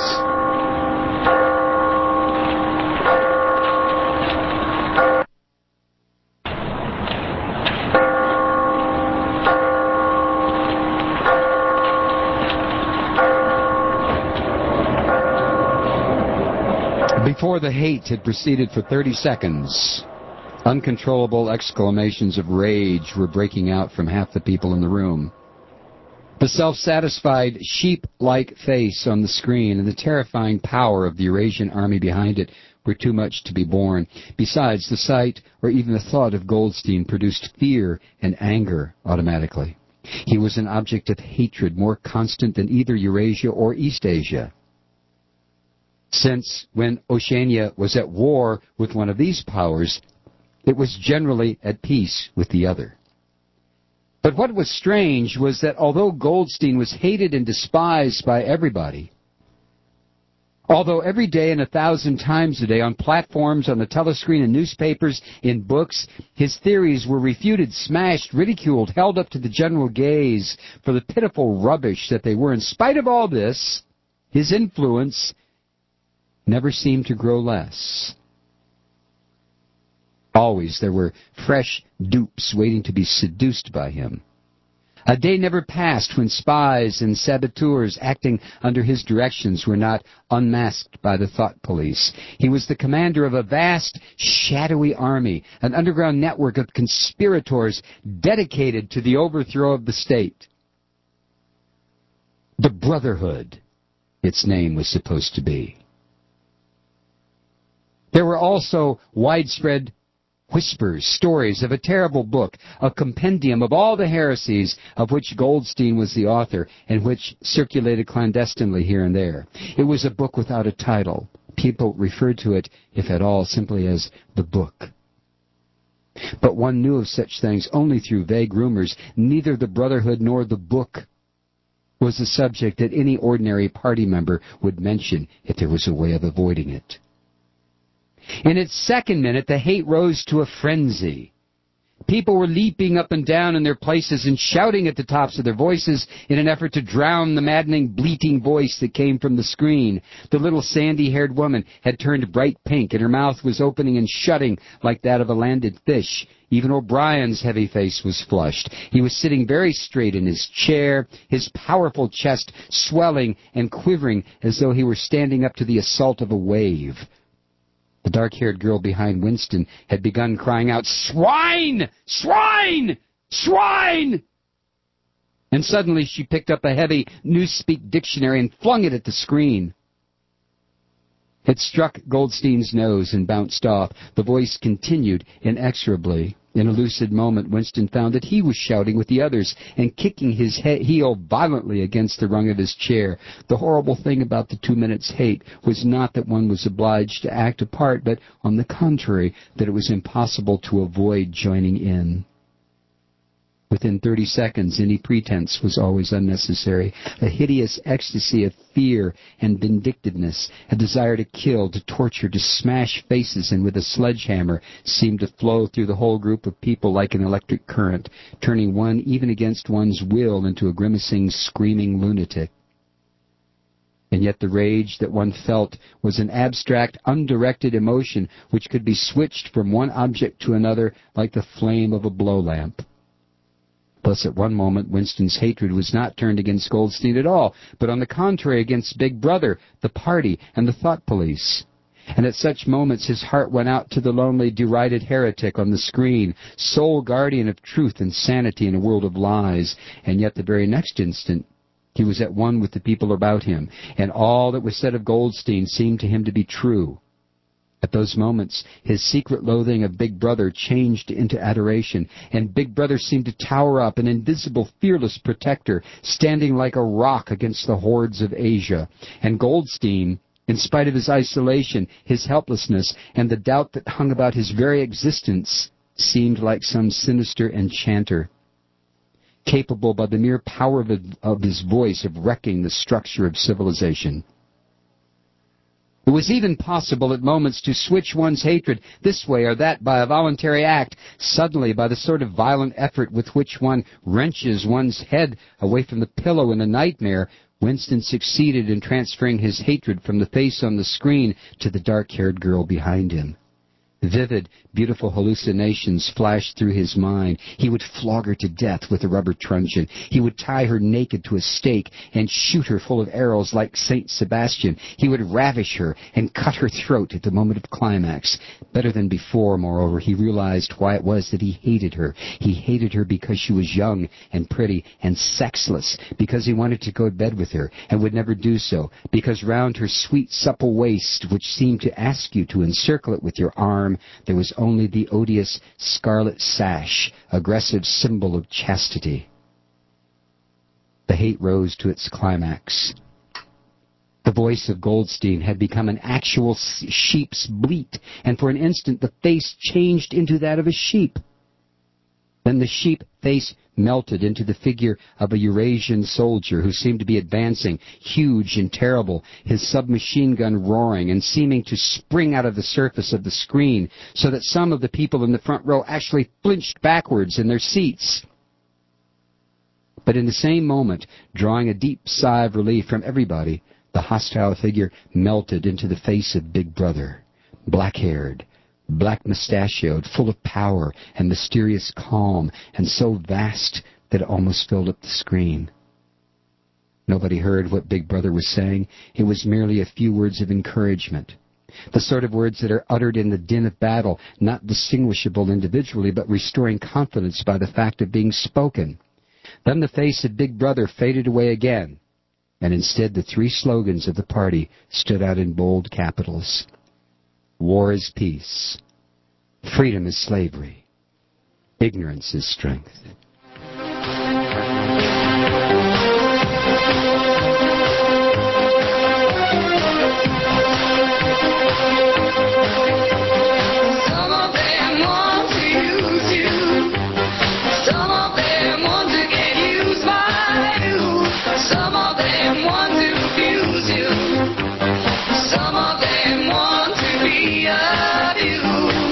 Before the hate had proceeded for 30 seconds, uncontrollable exclamations of rage were breaking out from half the people in the room. The self-satisfied, sheep-like face on the screen and the terrifying power of the Eurasian army behind it were too much to be borne. Besides, the sight or even the thought of Goldstein produced fear and anger automatically. He was an object of hatred more constant than either Eurasia or East Asia. Since when Oceania was at war with one of these powers, it was generally at peace with the other. But what was strange was that although Goldstein was hated and despised by everybody, although every day and 1,000 times a day on platforms, on the telescreen, in newspapers, in books, his theories were refuted, smashed, ridiculed, held up to the general gaze for the pitiful rubbish that they were, in spite of all this, his influence never seemed to grow less. Always there were fresh dupes waiting to be seduced by him. A day never passed when spies and saboteurs acting under his directions were not unmasked by the thought police. He was the commander of a vast, shadowy army, an underground network of conspirators dedicated to the overthrow of the state. The Brotherhood, its name was supposed to be. There were also widespread whispers, stories of a terrible book, a compendium of all the heresies of which Goldstein was the author and which circulated clandestinely here and there. It was a book without a title. People referred to it, if at all, simply as the book. But one knew of such things only through vague rumors. Neither the Brotherhood nor the book was a subject that any ordinary party member would mention if there was a way of avoiding it. In its second minute, the hate rose to a frenzy. People were leaping up and down in their places and shouting at the tops of their voices in an effort to drown the maddening, bleating voice that came from the screen. The little sandy-haired woman had turned bright pink, and her mouth was opening and shutting like that of a landed fish. Even O'Brien's heavy face was flushed. He was sitting very straight in his chair, his powerful chest swelling and quivering as though he were standing up to the assault of a wave. The dark-haired girl behind Winston had begun crying out, "Swine! Swine! Swine!" And suddenly she picked up a heavy Newspeak dictionary and flung it at the screen. It struck Goldstein's nose and bounced off. The voice continued inexorably. In a lucid moment, Winston found that he was shouting with the others and kicking his heel violently against the rung of his chair. The horrible thing about the 2 minutes hate was not that one was obliged to act a part, but, on the contrary, that it was impossible to avoid joining in. Within 30 seconds, any pretense was always unnecessary. A hideous ecstasy of fear and vindictiveness, a desire to kill, to torture, to smash faces, and with a sledgehammer, seemed to flow through the whole group of people like an electric current, turning one, even against one's will, into a grimacing, screaming lunatic. And yet the rage that one felt was an abstract, undirected emotion which could be switched from one object to another like the flame of a blow lamp. Thus, at one moment, Winston's hatred was not turned against Goldstein at all, but on the contrary against Big Brother, the party, and the thought police. And at such moments his heart went out to the lonely, derided heretic on the screen, sole guardian of truth and sanity in a world of lies. And yet the very next instant He was at one with the people about him, and all that was said of Goldstein seemed to him to be true. At those moments, his secret loathing of Big Brother changed into adoration, and Big Brother seemed to tower up, an invisible, fearless protector, standing like a rock against the hordes of Asia. And Goldstein, in spite of his isolation, his helplessness, and the doubt that hung about his very existence, seemed like some sinister enchanter, capable by the mere power of his voice of wrecking the structure of civilization. It was even possible at moments to switch one's hatred this way or that by a voluntary act, suddenly by the sort of violent effort with which one wrenches one's head away from the pillow in a nightmare. Winston succeeded in transferring his hatred from the face on the screen to the dark-haired girl behind him. Vivid, beautiful hallucinations flashed through his mind. He would flog her to death with a rubber truncheon. He would tie her naked to a stake and shoot her full of arrows like Saint Sebastian. He would ravish her and cut her throat at the moment of climax. Better than before, moreover, he realized why it was that he hated her. He hated her because she was young and pretty and sexless, because he wanted to go to bed with her and would never do so, because round her sweet, supple waist, which seemed to ask you to encircle it with your arm, there was only the odious scarlet sash, aggressive symbol of chastity. The hate rose to its climax. The voice of Goldstein had become an actual sheep's bleat, and for an instant the face changed into that of a sheep. Then the sheep face melted into the figure of a Eurasian soldier who seemed to be advancing, huge and terrible, his submachine gun roaring and seeming to spring out of the surface of the screen, so that some of the people in the front row actually flinched backwards in their seats. But in the same moment, drawing a deep sigh of relief from everybody, the hostile figure melted into the face of Big Brother, black-haired, black-mustachioed, full of power and mysterious calm, and so vast that it almost filled up the screen. Nobody heard what Big Brother was saying. It was merely a few words of encouragement, the sort of words that are uttered in the din of battle, not distinguishable individually, but restoring confidence by the fact of being spoken. Then the face of Big Brother faded away again, and instead the three slogans of the party stood out in bold capitals. War is peace. Freedom is slavery. Ignorance is strength. Some of them want to use you. Some of them want to get used by you. Some of them want to abuse you. Some of them want to be abused.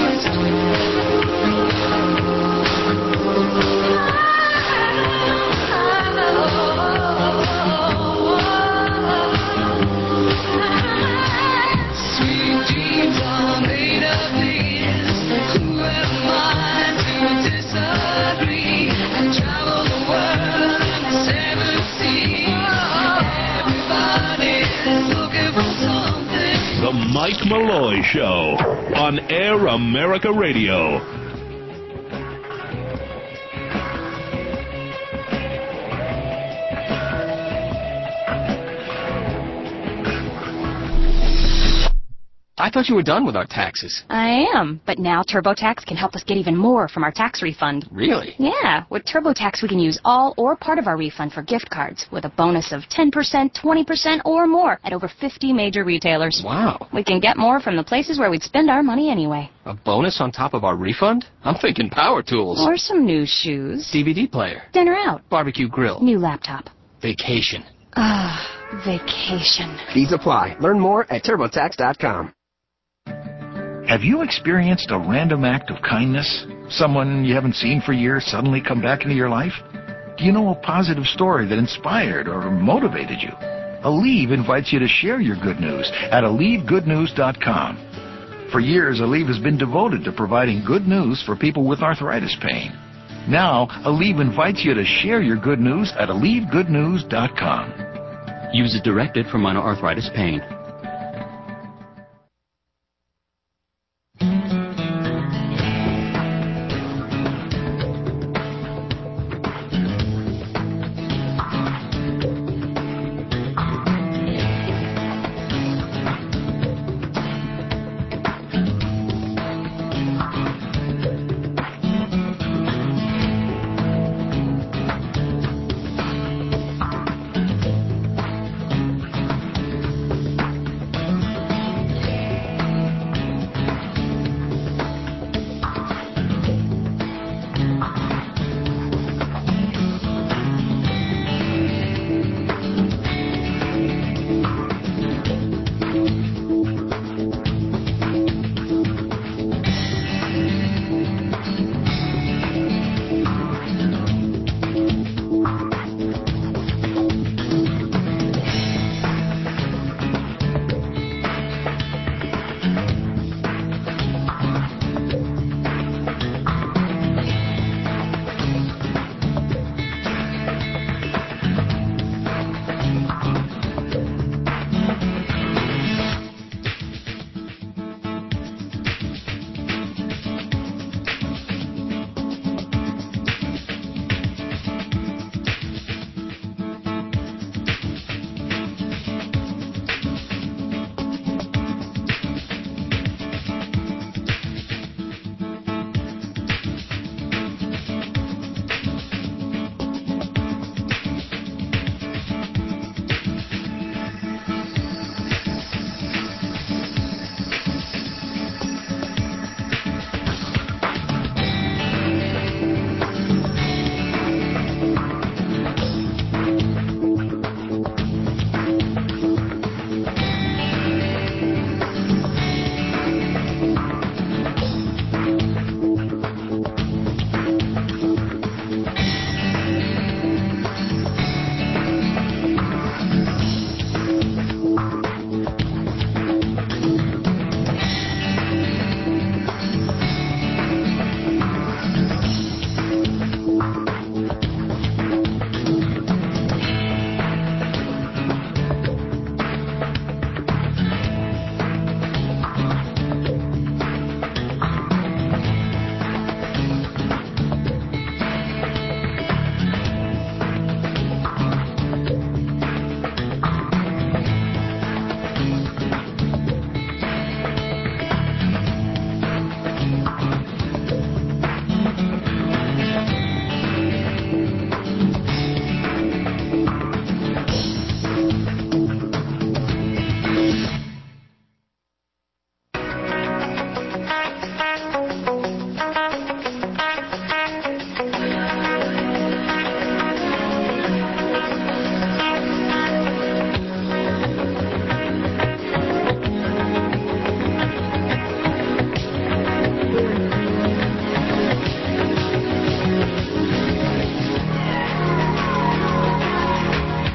Sweet dreams are made of these. Who am I to disagree? I travel the world and the seven seas. Everybody's looking for something. The Mike Malloy Show on Air America Radio. I thought you were done with our taxes. I am, but now TurboTax can help us get even more from our tax refund. Really? Yeah, with TurboTax we can use all or part of our refund for gift cards with a bonus of 10%, 20%, or more at over 50 major retailers. Wow. We can get more from the places where we'd spend our money anyway. A bonus on top of our refund? I'm thinking power tools. Or some new shoes. DVD player. Dinner out. Barbecue grill. New laptop. Vacation. Ah, vacation. Fees apply. Learn more at TurboTax.com. Have you experienced a random act of kindness? Someone you haven't seen for years suddenly come back into your life? Do you know a positive story that inspired or motivated you? Aleve invites you to share your good news at AleveGoodNews.com. For years, Aleve has been devoted to providing good news for people with arthritis pain. Now, Aleve invites you to share your good news at AleveGoodNews.com. Use as directed for minor arthritis pain.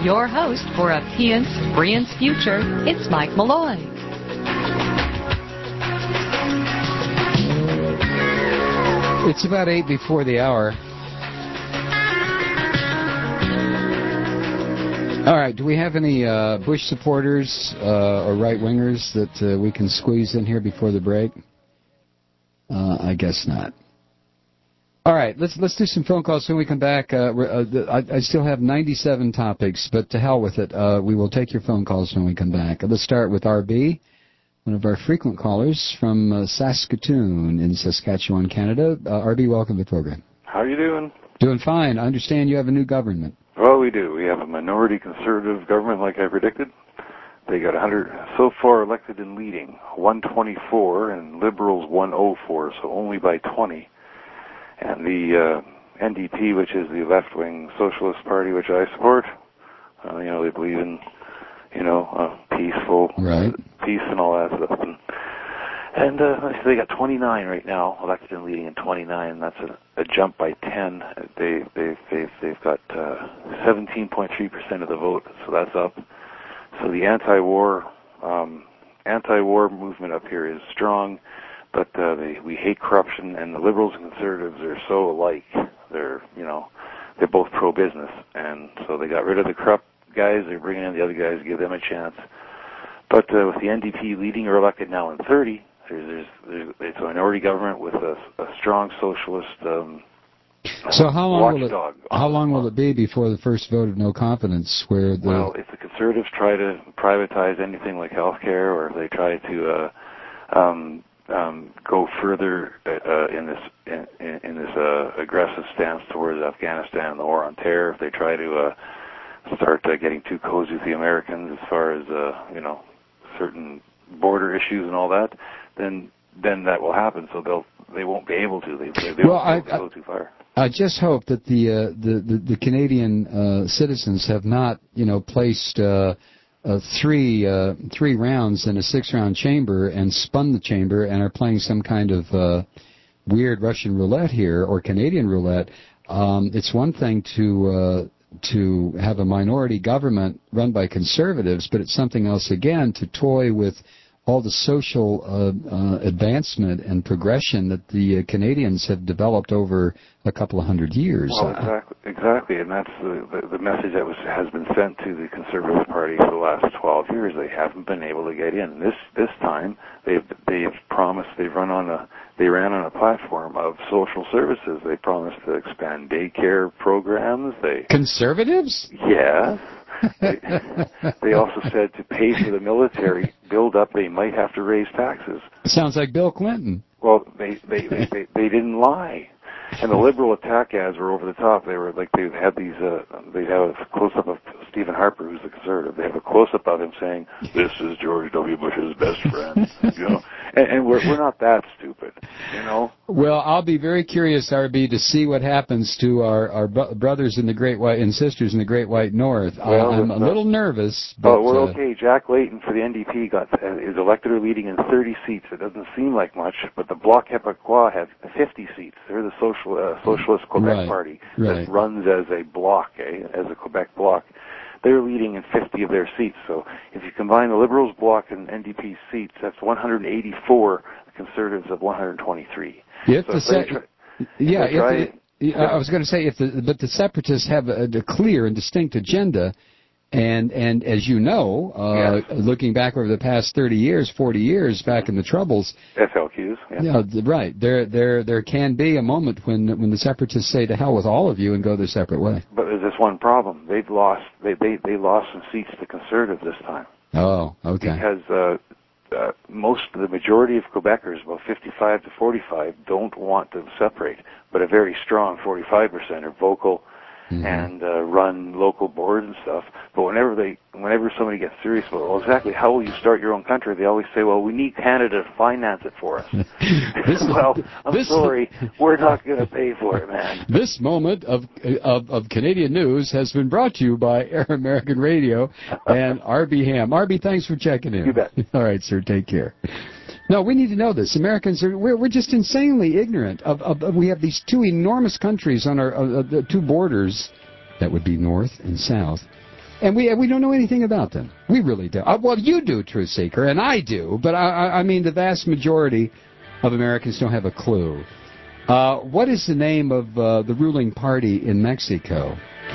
your host for a Pience Briance future, it's Mike Malloy. It's about 8 before the hour. All right, do we have any Bush supporters or right-wingers that we can squeeze in here before the break? I guess not. All right, let's do some phone calls when we come back. I still have 97 topics, but to hell with it. We will take your phone calls when we come back. Let's start with RB, one of our frequent callers from Saskatoon in Saskatchewan, Canada. RB, welcome to the program. How are you doing? Doing fine. I understand you have a new government. Well, we do. We have a minority conservative government, like I predicted. They got 100 so far elected and leading, 124, and Liberals 104, so only by 20. And the NDP, which is the left-wing socialist party, which I support, they believe in, peaceful peace and all that stuff. And they got 29 right now, elected and leading in 29. That's a jump by 10. They've got 17.3% of the vote, so that's up. So the anti-war movement up here is strong, but we hate corruption, and the liberals and conservatives are so alike. They're both pro-business, and so they got rid of the corrupt guys. They're bringing in the other guys, give them a chance. But with the NDP leading or elected now in 30. It's a minority government with a strong socialist so how long watchdog. How long will it be before the first vote of no confidence? Well, if the conservatives try to privatize anything like healthcare, or if they try to go further in this aggressive stance towards Afghanistan and the war on terror, if they try to start getting too cozy with the Americans as far as certain border issues and all that, then that will happen. So they won't be able to. They won't go too far. I just hope that the Canadian citizens have not placed 3 rounds in a 6-round chamber and spun the chamber and are playing some kind of weird Russian roulette here or Canadian roulette. It's one thing to have a minority government run by conservatives, but it's something else again to toy with all the social advancement and progression that the Canadians have developed over a couple of hundred years. Well, exactly, and that's the message that has been sent to the Conservative Party for the last 12 years. They haven't been able to get in. This time, they've promised. They ran on a platform of social services. They promised to expand daycare programs. Conservatives? Yeah. They also said to pay for the military build-up, they might have to raise taxes. Sounds like Bill Clinton. Well, they didn't lie. And the liberal attack ads were over the top. They were like they'd have a close-up of Stephen Harper, who's the conservative. They have a close-up of him saying, "This is George W. Bush's best friend," And we're not that stupid, Well, I'll be very curious, RB, to see what happens to our brothers in the Great White and sisters in the Great White North. Well, I'm a little nervous. But we're okay. Jack Layton for the NDP is elected or leading in 30 seats. It doesn't seem like much, but the Bloc Québécois have 50 seats. They're the Socialist Quebec Party that runs as a bloc, as a Quebec bloc. They're leading in 50 of their seats. So if you combine the Liberals bloc and NDP seats, that's 184. The Conservatives have 123. I was going to say, but the Separatists have a clear and distinct agenda. And as you know, looking back over the past 30 years, 40 years back in the Troubles, FLQs. Yeah, right. There can be a moment when the Separatists say to hell with all of you and go their separate way. But there's this one problem. They lost some seats to Conservatives this time. Oh, okay. Because the majority of Quebecers, about 55 to 45, don't want to separate, but a very strong 45% are vocal. Mm-hmm. And run local boards and stuff. But whenever somebody gets serious about, well, exactly how will you start your own country, they always say, well, we need Canada to finance it for us. Sorry, we're not going to pay for it, man. This moment of Canadian news has been brought to you by Air American Radio and RB Ham. RB, thanks for checking in. You bet. All right, sir, take care. No, we need to know this. Americans we're just insanely ignorant of we have these two enormous countries on our the two borders, that would be north and south, And we don't know anything about them. We really don't. Well, you do, Truth Seeker, and I do, but I mean the vast majority of Americans don't have a clue. What is the name of the ruling party in Mexico?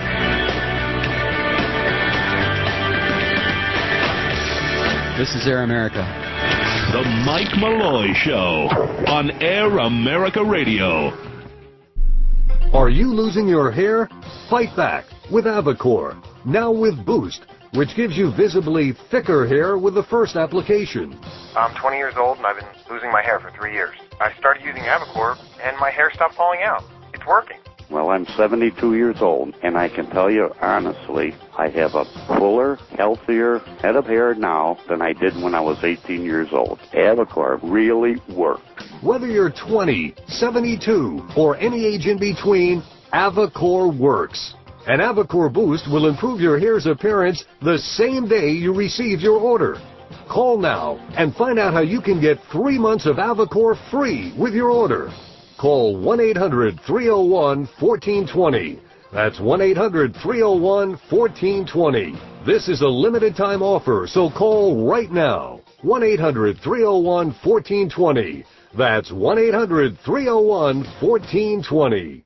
This is Air America. The Mike Malloy Show on Air America Radio. Are you losing your hair? Fight back with Avacor. Now with Boost, which gives you visibly thicker hair with the first application. I'm 20 years old and I've been losing my hair for 3 years. I started using Avacor and my hair stopped falling out. It's working. Well, I'm 72 years old, and I can tell you honestly, I have a fuller, healthier head of hair now than I did when I was 18 years old. Avacor really worked. Whether you're 20, 72, or any age in between, Avacor works. And Avacor Boost will improve your hair's appearance the same day you receive your order. Call now and find out how you can get 3 months of Avacor free with your order. Call 1-800-301-1420. That's 1-800-301-1420. This is a limited time offer, so call right now. 1-800-301-1420. That's 1-800-301-1420.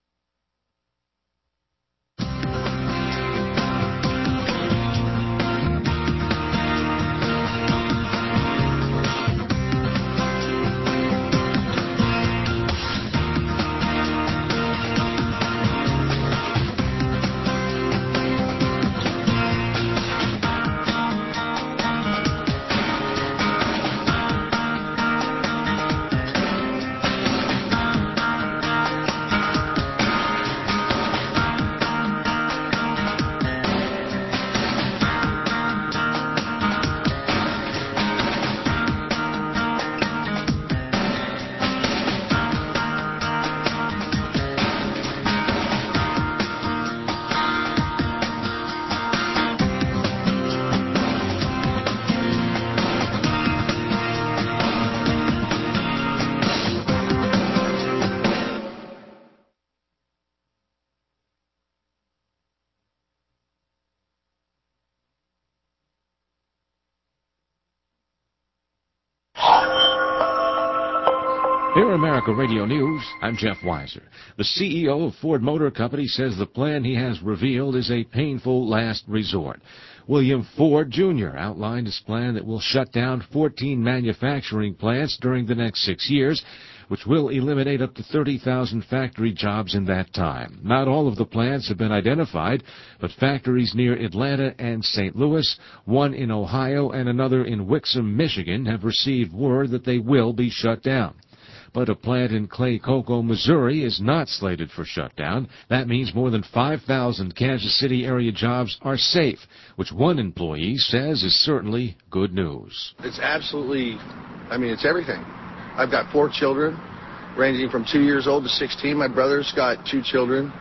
Air America Radio News, I'm Jeff Weiser. The CEO of Ford Motor Company says the plan he has revealed is a painful last resort. William Ford, Jr. outlined his plan that will shut down 14 manufacturing plants during the next 6 years, which will eliminate up to 30,000 factory jobs in that time. Not all of the plants have been identified, but factories near Atlanta and St. Louis, one in Ohio and another in Wixom, Michigan, have received word that they will be shut down. But a plant in Clay Coco, Missouri is not slated for shutdown. That means more than 5,000 Kansas City area jobs are safe, which one employee says is certainly good news. It's absolutely, it's everything. I've got 4 children, ranging from 2 years old to 16. My brother's got 2 children.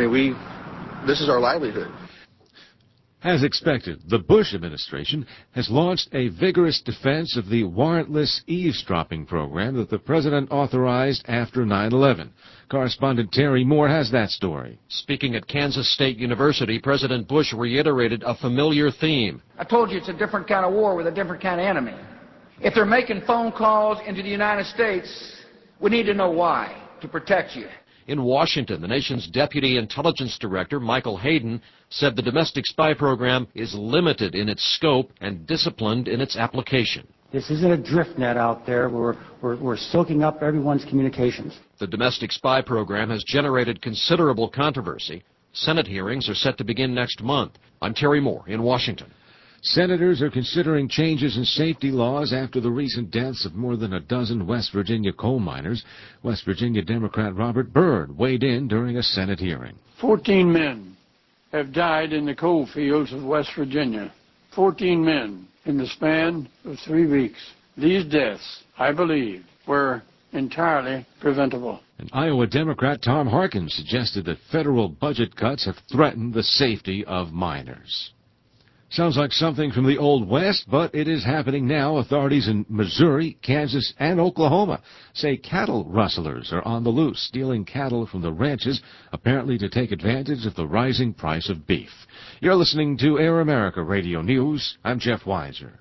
This is our livelihood. As expected, the Bush administration has launched a vigorous defense of the warrantless eavesdropping program that the president authorized after 9/11. Correspondent Terry Moore has that story. Speaking at Kansas State University, President Bush reiterated a familiar theme. I told you it's a different kind of war with a different kind of enemy. If they're making phone calls into the United States, we need to know why, to protect you. In Washington, the nation's Deputy Intelligence Director, Michael Hayden, said the domestic spy program is limited in its scope and disciplined in its application. This isn't a drift net out there. We're soaking up everyone's communications. The domestic spy program has generated considerable controversy. Senate hearings are set to begin next month. I'm Terry Moore in Washington. Senators are considering changes in safety laws after the recent deaths of more than a dozen West Virginia coal miners. West Virginia Democrat Robert Byrd weighed in during a Senate hearing. 14 men have died in the coal fields of West Virginia. 14 men in the span of 3 weeks. These deaths, I believe, were entirely preventable. And Iowa Democrat Tom Harkin suggested that federal budget cuts have threatened the safety of miners. Sounds like something from the Old West, but it is happening now. Authorities in Missouri, Kansas, and Oklahoma say cattle rustlers are on the loose, stealing cattle from the ranches, apparently to take advantage of the rising price of beef. You're listening to Air America Radio News. I'm Jeff Weiser.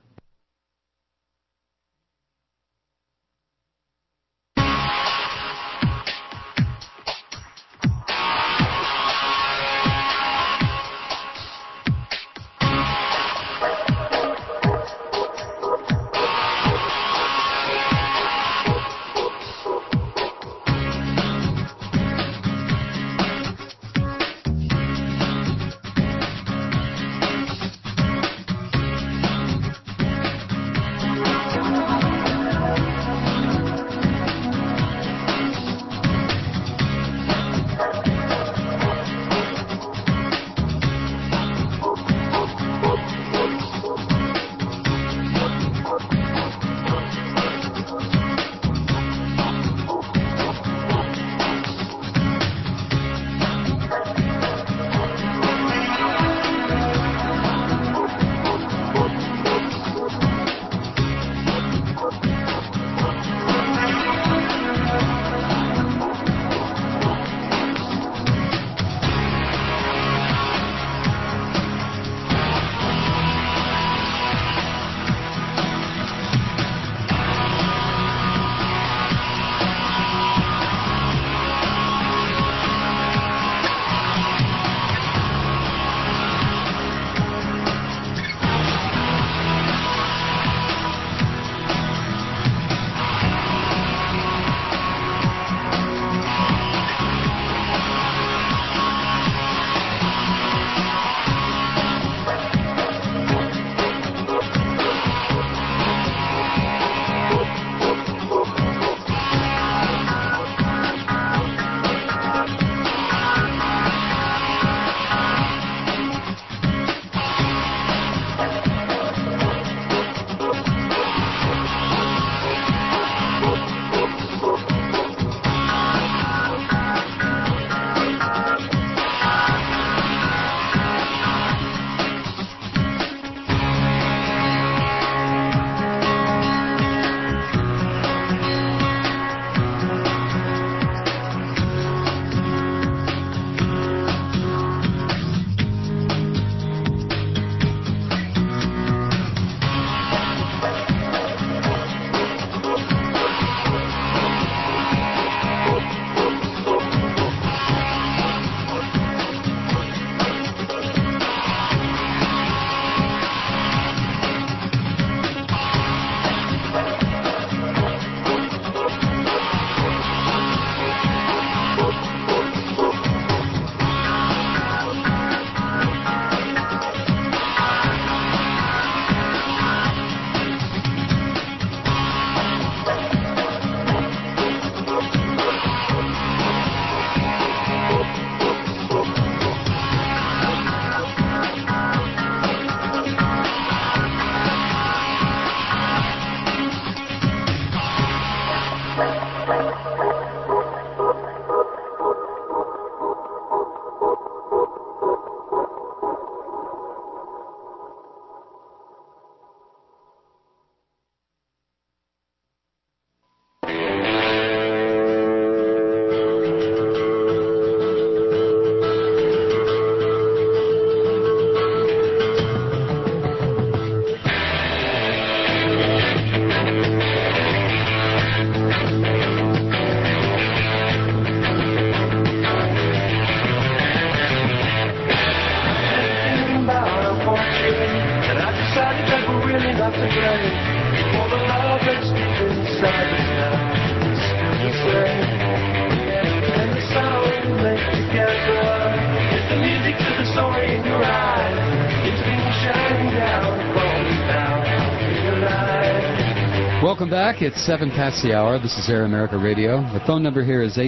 Welcome back. It's 7 past the hour. This is Air America Radio. The phone number here is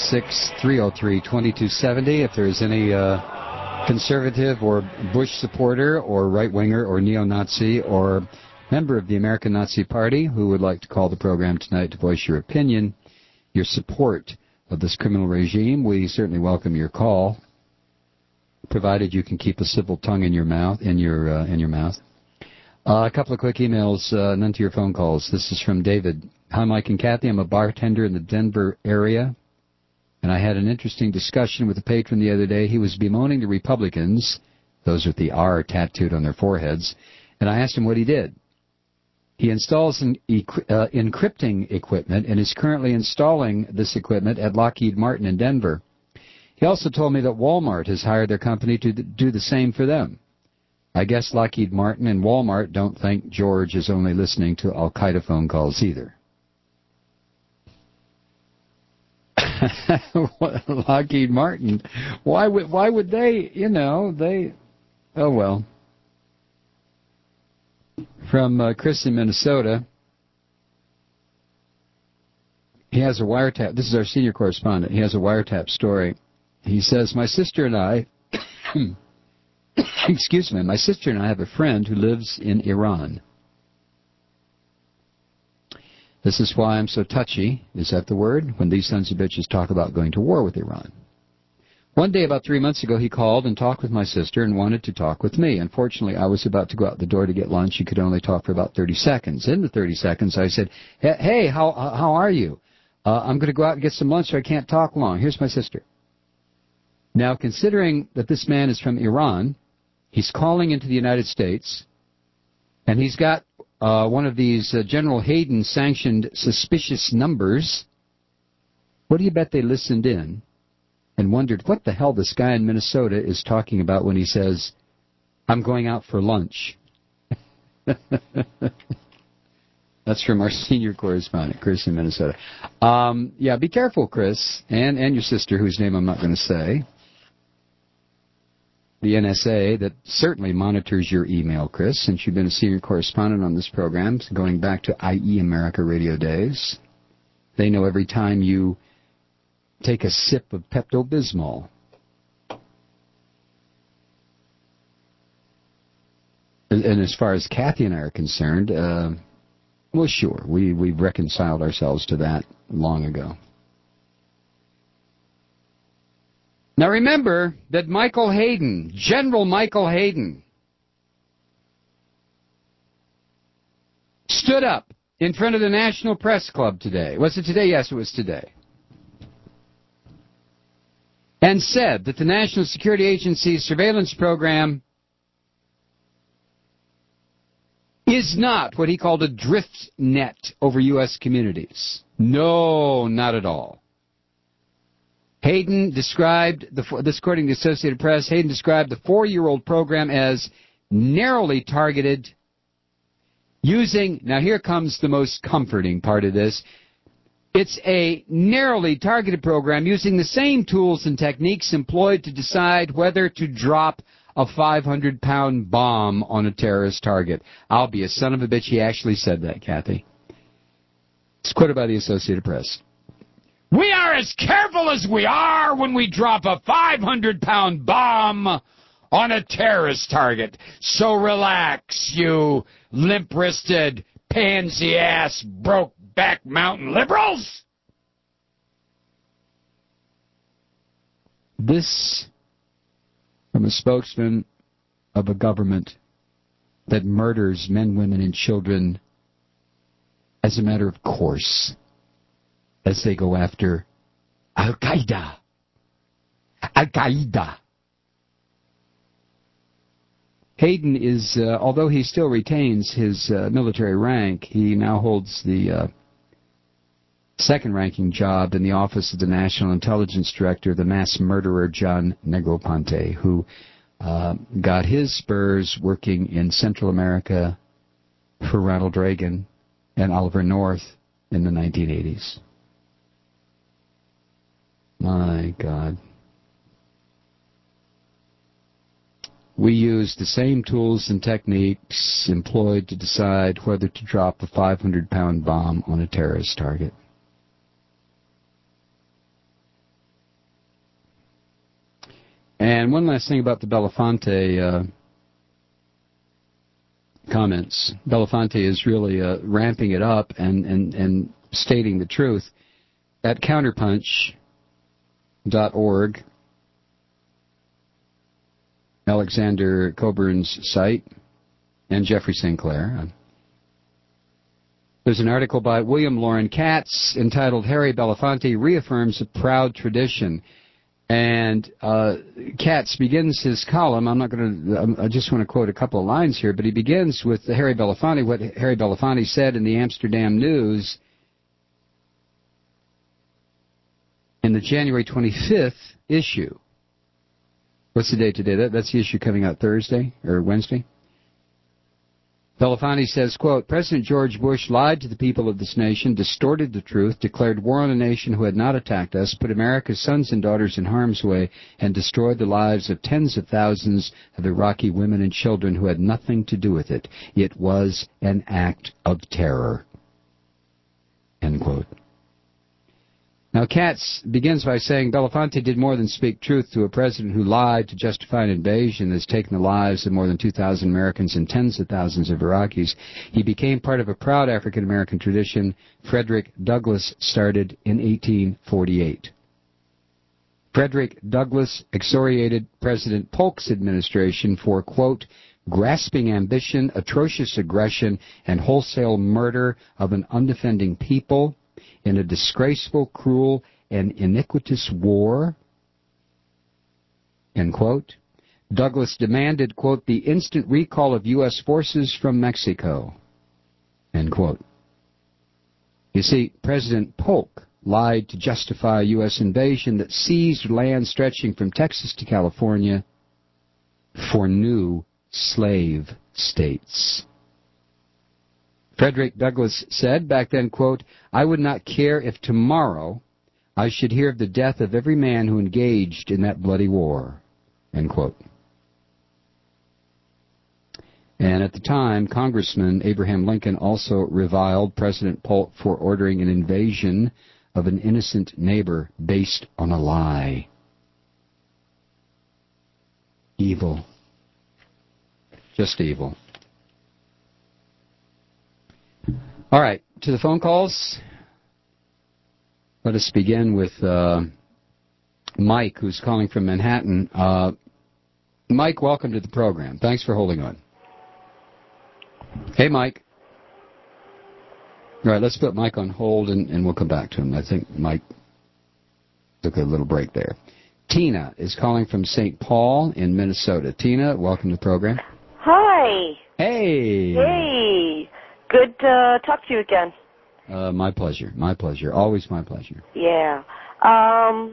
866-303-2270. If there's any conservative or Bush supporter or right-winger or neo-Nazi or member of the American Nazi Party who would like to call the program tonight to voice your opinion, your support of this criminal regime, we certainly welcome your call. provided you can keep a civil tongue in your mouth. A couple of quick emails, none to your phone calls. This is from David. Hi, Mike and Kathy. I'm a bartender in the Denver area, and I had an interesting discussion with a patron the other day. He was bemoaning the Republicans, those with the R tattooed on their foreheads, and I asked him what he did. He installs encrypting equipment and is currently installing this equipment at Lockheed Martin in Denver. He also told me that Walmart has hired their company to do the same for them. I guess Lockheed Martin and Walmart don't think George is only listening to Al-Qaeda phone calls either. Lockheed Martin, why would they, oh well. From Chris in Minnesota, he has a wiretap, this is our senior correspondent, he has a wiretap story. He says, my sister and I have a friend who lives in Iran. This is why I'm so touchy, is that the word, when these sons of bitches talk about going to war with Iran. One day about 3 months ago, he called and talked with my sister and wanted to talk with me. Unfortunately, I was about to go out the door to get lunch. He could only talk for about 30 seconds. In the 30 seconds, I said, hey, how are you? I'm going to go out and get some lunch, so I can't talk long. Here's my sister. Now, considering that this man is from Iran, he's calling into the United States, and he's got one of these General Hayden-sanctioned suspicious numbers. What do you bet they listened in and wondered what the hell this guy in Minnesota is talking about when he says, I'm going out for lunch? That's from our senior correspondent, Chris in Minnesota. Yeah, be careful, Chris, and your sister, whose name I'm not going to say. The NSA that certainly monitors your email, Chris, since you've been a senior correspondent on this program, going back to IE America radio days. They know every time you take a sip of Pepto-Bismol. And as far as Kathy and I are concerned, well, sure, we've reconciled ourselves to that long ago. Now remember that Michael Hayden, General Michael Hayden, stood up in front of the National Press Club today. Was it today? Yes, it was today. And said that the National Security Agency's surveillance program is not what he called a drift net over U.S. communities. No, not at all. Hayden described, this according to the Associated Press, Hayden described the 4-year-old program as narrowly targeted using, now here comes the most comforting part of this, it's a narrowly targeted program using the same tools and techniques employed to decide whether to drop a 500-pound bomb on a terrorist target. I'll be a son of a bitch, he actually said that, Kathy. It's quoted by the Associated Press. We are as careful as we are when we drop a 500-pound bomb on a terrorist target. So relax, you limp-wristed, pansy-ass, broke-back mountain liberals. This from a spokesman of a government that murders men, women, and children as a matter of course, as they go after Al-Qaeda. Al-Qaeda. Hayden is, although he still retains his military rank, he now holds the second-ranking job in the Office of the National Intelligence Director, the mass murderer John Negroponte, who got his spurs working in Central America for Ronald Reagan and Oliver North in the 1980s. My God. We use the same tools and techniques employed to decide whether to drop a 500-pound bomb on a terrorist target. And one last thing about the Belafonte comments. Belafonte is really ramping it up and stating the truth. At Counterpunch.org, Alexander Coburn's site, and Jeffrey Sinclair. There's an article by William Loren Katz entitled Harry Belafonte Reaffirms a Proud Tradition. And Katz begins his column. I just want to quote a couple of lines here, but he begins with Harry Belafonte, what Harry Belafonte said in the Amsterdam News in the January 25th issue. What's the date today? That's the issue coming out Thursday or Wednesday. Belafonte says, quote, President George Bush lied to the people of this nation, distorted the truth, declared war on a nation who had not attacked us, put America's sons and daughters in harm's way, and destroyed the lives of tens of thousands of Iraqi women and children who had nothing to do with it. It was an act of terror. End quote. Now, Katz begins by saying Belafonte did more than speak truth to a president who lied to justify an invasion that has taken the lives of more than 2,000 Americans and tens of thousands of Iraqis. He became part of a proud African-American tradition Frederick Douglass started in 1848. Frederick Douglass excoriated President Polk's administration for, quote, grasping ambition, atrocious aggression, and wholesale murder of an undefending people in a disgraceful, cruel, and iniquitous war, end quote. Douglas demanded, quote, the instant recall of U.S. forces from Mexico, end quote. You see, President Polk lied to justify a U.S. invasion that seized land stretching from Texas to California for new slave states. Frederick Douglass said back then, quote, I would not care if tomorrow I should hear of the death of every man who engaged in that bloody war, end quote. And at the time, Congressman Abraham Lincoln also reviled President Polk for ordering an invasion of an innocent neighbor based on a lie. Evil. Just evil. All right, to the phone calls. Let us begin with Mike, who's calling from Manhattan. Mike, welcome to the program. Thanks for holding on. Hey, Mike. All right, let's put Mike on hold, and we'll come back to him. I think Mike took a little break there. Tina is calling from St. Paul in Minnesota. Tina, welcome to the program. Hi. Hey. Hey. Good to talk to you again. My pleasure. My pleasure. Always my pleasure. Yeah. I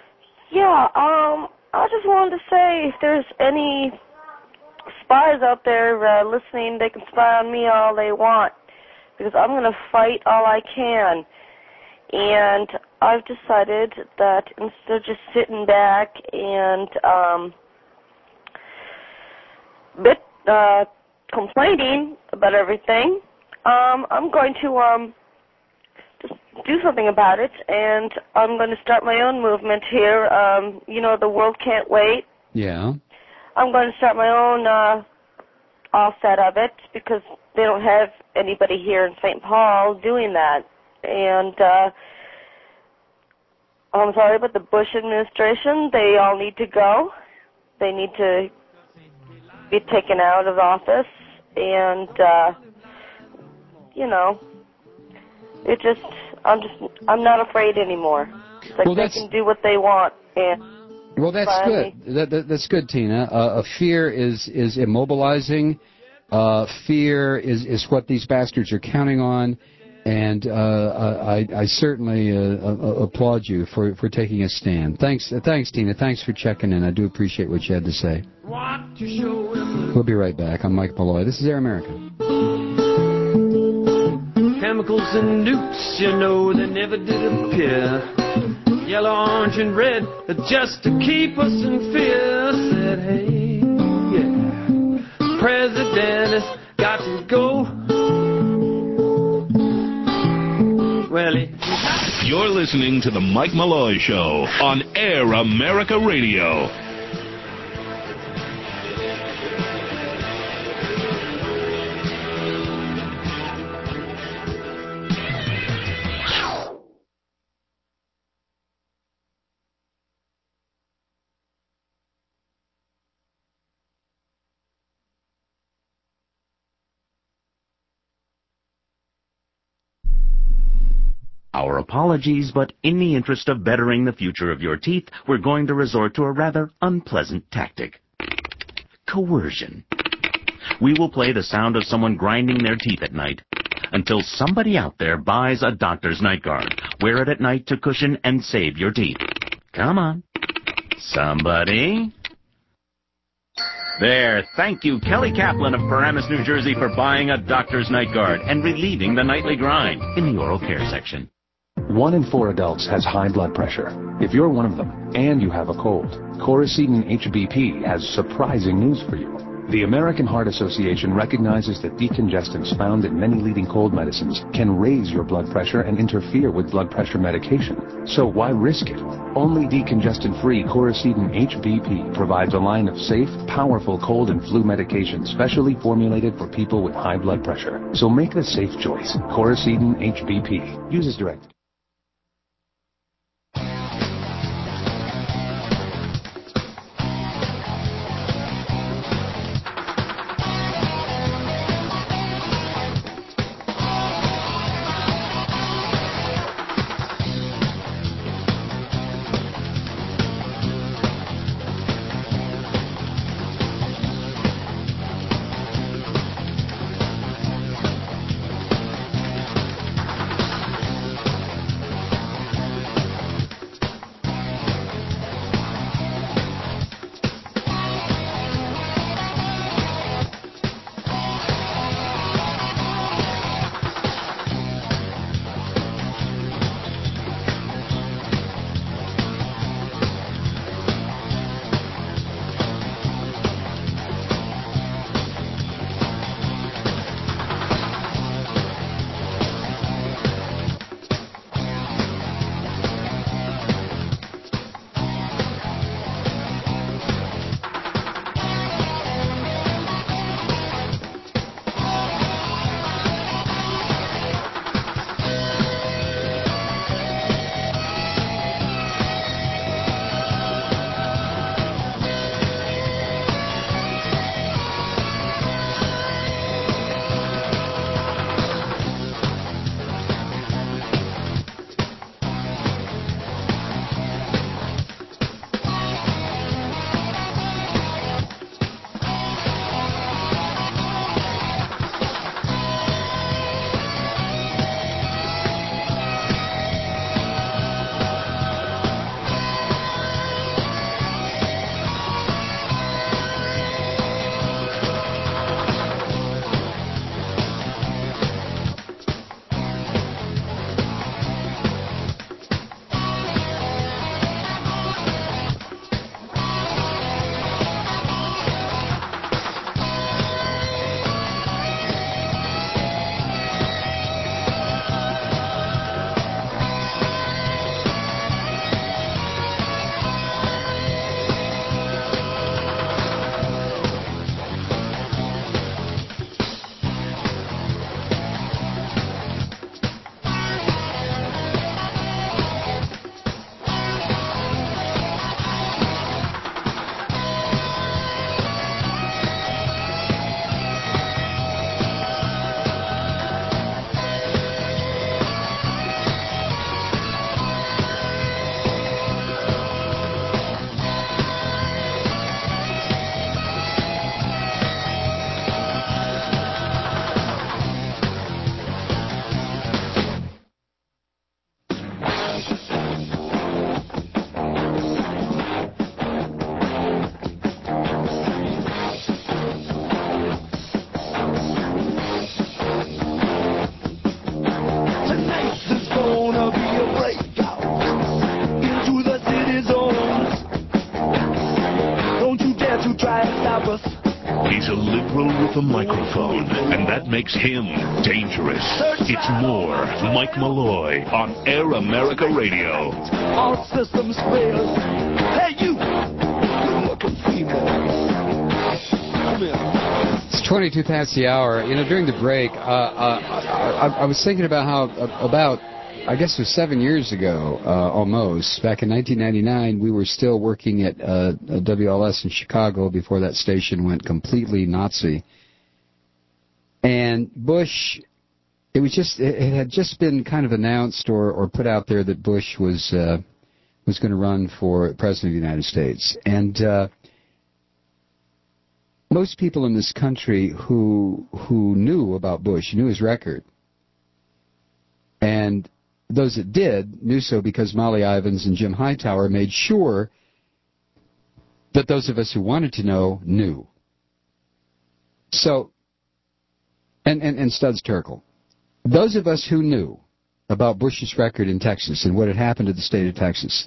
just wanted to say if there's any spies out there listening, they can spy on me all they want because I'm going to fight all I can. And I've decided that instead of just sitting back and complaining about everything, I'm going to just do something about it, and I'm going to start my own movement here. The World Can't Wait. Yeah. I'm going to start my own offset of it because they don't have anybody here in St. Paul doing that. And I'm sorry, but the Bush administration, they all need to go. They need to be taken out of office, and I'm not afraid anymore. It's like they can do what they want. Well, that's good. That's good, Tina. Fear is immobilizing. Fear is what these bastards are counting on. And I certainly applaud you for taking a stand. Thanks, Tina. Thanks for checking in. I do appreciate what you had to say. We'll be right back. I'm Mike Malloy. This is Air America. Chemicals and nukes, they never did appear. Yellow, orange, and red, just to keep us in fear. Said, hey, yeah, President has got to go. Well, you're listening to the Mike Malloy Show on Air America Radio. Our apologies, but in the interest of bettering the future of your teeth, we're going to resort to a rather unpleasant tactic. Coercion. We will play the sound of someone grinding their teeth at night until somebody out there buys a doctor's night guard. Wear it at night to cushion and save your teeth. Come on. Somebody. There, thank you, Kelly Kaplan of Paramus, New Jersey, for buying a doctor's night guard and relieving the nightly grind in the oral care section. 1 in 4 adults has high blood pressure. If you're one of them and you have a cold, Coricidin HBP has surprising news for you. The American Heart Association recognizes that decongestants found in many leading cold medicines can raise your blood pressure and interfere with blood pressure medication. So why risk it? Only decongestant-free Coricidin HBP provides a line of safe, powerful cold and flu medication specially formulated for people with high blood pressure. So make the safe choice. Coricidin HBP. Use as directed. He's a liberal with a microphone, and that makes him dangerous. It's more Mike Malloy on Air America Radio. All systems fail. Hey, you! Good-looking female. Come here. It's 22 past the hour. You know, during the break, I was thinking about how, I guess it was 7 years ago, almost, back in 1999, we were still working at WLS in Chicago before that station went completely Nazi. And Bush it had just been kind of announced or put out there that Bush was going to run for president of the United States. And most people in this country who knew about Bush, knew his record, and those that did knew so because Molly Ivins and Jim Hightower made sure that those of us who wanted to know knew. So, and Studs Terkel. Those of us who knew about Bush's record in Texas and what had happened to the state of Texas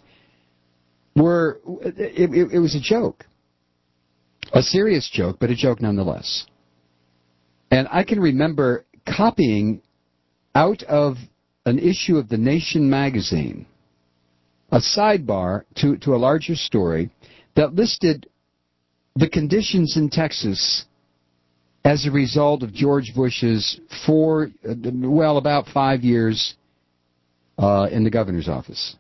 it was a joke. A serious joke, but a joke nonetheless. And I can remember copying out of an issue of The Nation magazine a sidebar to a larger story that listed the conditions in Texas as a result of George Bush's about 5 years in the governor's office.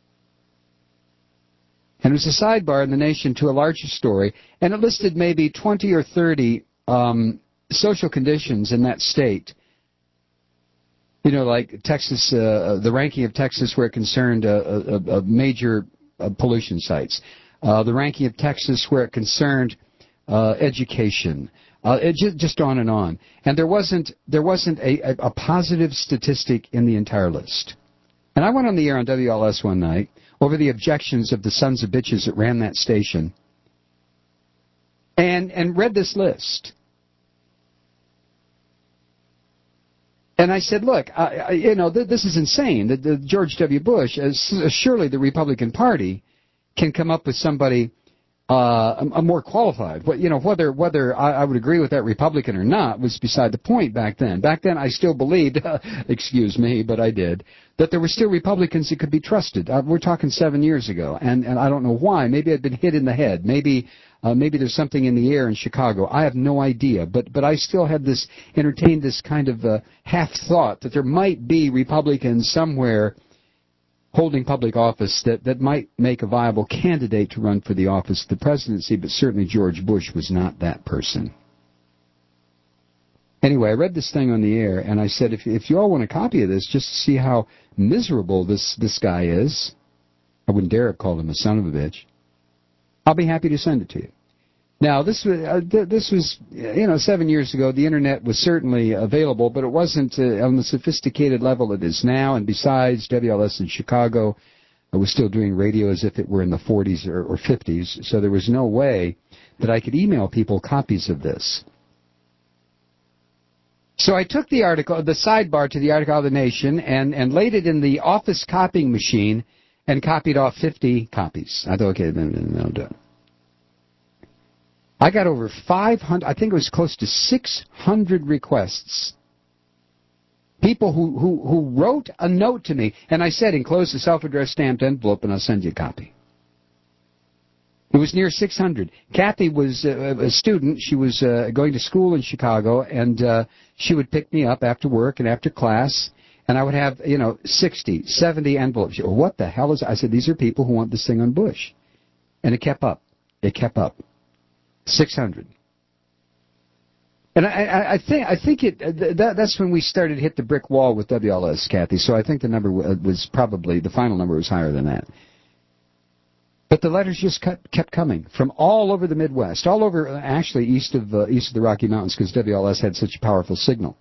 And it was a sidebar in The Nation to a larger story, and it listed maybe 20 or 30 social conditions in that state. You know, like Texas, the ranking of Texas where it concerned major pollution sites. The ranking of Texas where it concerned education. Just on and on. And there wasn't a positive statistic in the entire list. And I went on the air on WLS one night over the objections of the sons of bitches that ran that station and read this list. And I said, look, this is insane. That George W. Bush, surely the Republican Party, can come up with somebody more qualified. Whether I would agree with that Republican or not was beside the point back then. Back then, I still believed, excuse me, but I did, that there were still Republicans that could be trusted. We're talking 7 years ago, and I don't know why. Maybe I'd been hit in the head. Maybe there's something in the air in Chicago. I have no idea. But I still had entertained this kind of half thought that there might be Republicans somewhere holding public office that might make a viable candidate to run for the office of the presidency, but certainly George Bush was not that person. Anyway, I read this thing on the air, and I said, if you all want a copy of this, just to see how miserable this guy is, I wouldn't dare have called him a son of a bitch, I'll be happy to send it to you. Now, this was 7 years ago. The Internet was certainly available, but it wasn't on the sophisticated level it is now. And besides, WLS in Chicago was still doing radio as if it were in the 40s or 50s, so there was no way that I could email people copies of this. So I took the article, the sidebar to the article of The Nation, and laid it in the office copying machine and copied off 50 copies. I thought, okay, then I'll do it. I got over 500, I think it was close to 600 requests. People who wrote a note to me, and I said, enclose the self-addressed stamped envelope and I'll send you a copy. It was near 600. Kathy was a student. She was going to school in Chicago, and she would pick me up after work and after class, and I would have, 60, 70 envelopes. She, what the hell is that? I said, these are people who want this thing on Bush. And it kept up. It kept up. 600. And I think that's when we started to hit the brick wall with WLS, Kathy. So I think the number was probably, the final number was higher than that. But the letters just kept coming from all over the Midwest, all over actually east of the Rocky Mountains, because WLS had such a powerful signal.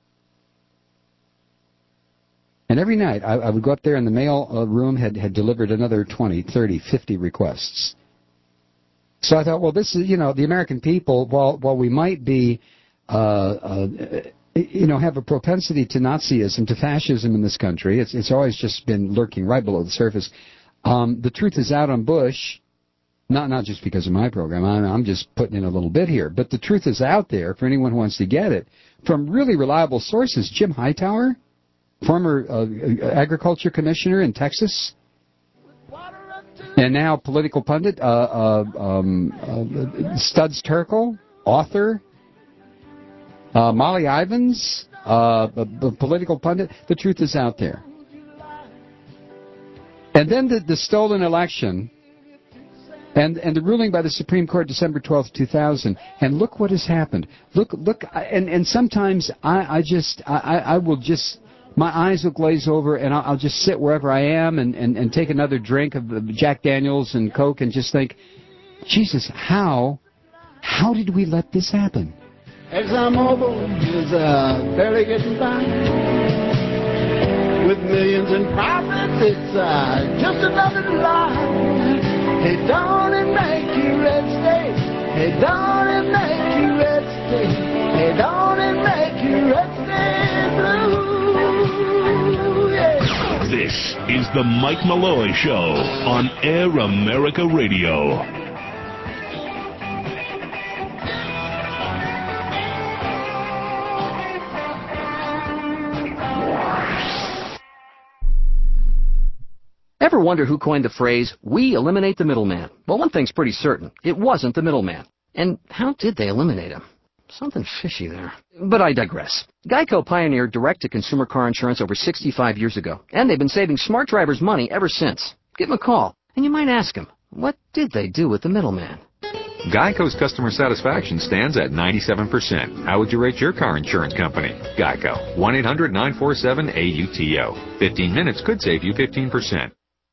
And every night I would go up there, and the mail room had delivered another 20, 30, 50 requests. So I thought, well, this is, the American people, while we might be, have a propensity to Nazism, to fascism in this country, it's always just been lurking right below the surface. The truth is out on Bush, not just because of my program, I'm just putting in a little bit here, but the truth is out there for anyone who wants to get it from really reliable sources. Jim Hightower, former agriculture commissioner in Texas, and now political pundit, Studs Terkel, author, Molly Ivins, political pundit. The truth is out there. And then the stolen election And the ruling by the Supreme Court, December 12th, 2000. And look what has happened. Look, and sometimes I will just, my eyes will glaze over and I'll just sit wherever I am and take another drink of Jack Daniels and Coke and just think, Jesus, how did we let this happen? ExxonMobil is barely getting by. With millions in profits, it's just another lie. Hey, don't it make you red state? Hey, don't it make you red state? Hey, don't it make you red state blue? Yeah. This is the Mike Malloy Show on Air America Radio. Ever wonder who coined the phrase, "We eliminate the middleman"? Well, one thing's pretty certain. It wasn't the middleman. And how did they eliminate him? Something fishy there. But I digress. Geico pioneered direct-to-consumer car insurance over 65 years ago, and they've been saving smart drivers money ever since. Give them a call, and you might ask them, what did they do with the middleman? Geico's customer satisfaction stands at 97%. How would you rate your car insurance company? Geico. 1-800-947-AUTO. 15 minutes could save you 15%.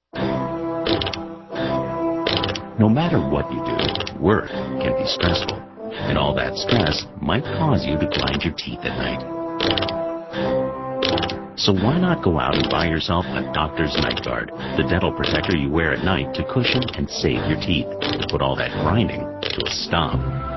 No matter what you do, work can be stressful. And all that stress might cause you to grind your teeth at night. So why not go out and buy yourself a Doctor's Night Guard, the dental protector you wear at night to cushion and save your teeth, to put all that grinding to a stop.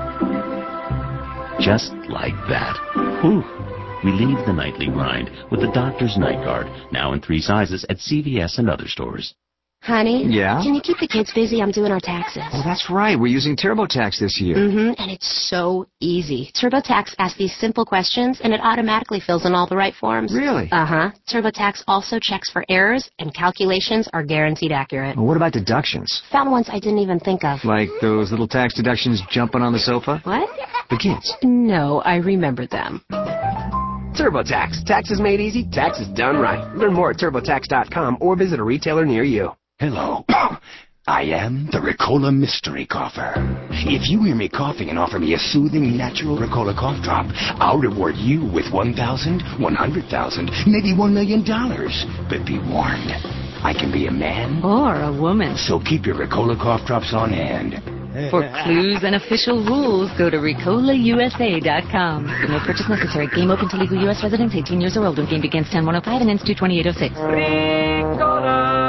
Just like that. Whew. Relieve the nightly grind with the Doctor's Night Guard, now in 3 sizes at CVS and other stores. Honey? Yeah? Can you keep the kids busy? I'm doing our taxes. Oh, that's right. We're using TurboTax this year. And it's so easy. TurboTax asks these simple questions, and it automatically fills in all the right forms. Really? Uh-huh. TurboTax also checks for errors, and calculations are guaranteed accurate. Well, what about deductions? Found ones I didn't even think of. Like those little tax deductions jumping on the sofa? What? The kids. No, I remember them. TurboTax. Taxes made easy, taxes done right. Learn more at TurboTax.com or visit a retailer near you. Hello. I am the Ricola Mystery Cougher. If you hear me coughing and offer me a soothing, natural Ricola cough drop, I'll reward you with $1,000, $100,000, maybe $1 million. But be warned, I can be a man or a woman. So keep your Ricola cough drops on hand. For clues and official rules, go to RicolaUSA.com. No purchase necessary. Game open to legal U.S. residents 18 years or older. Game begins 10/105 and ends 2/28/06. Ricola!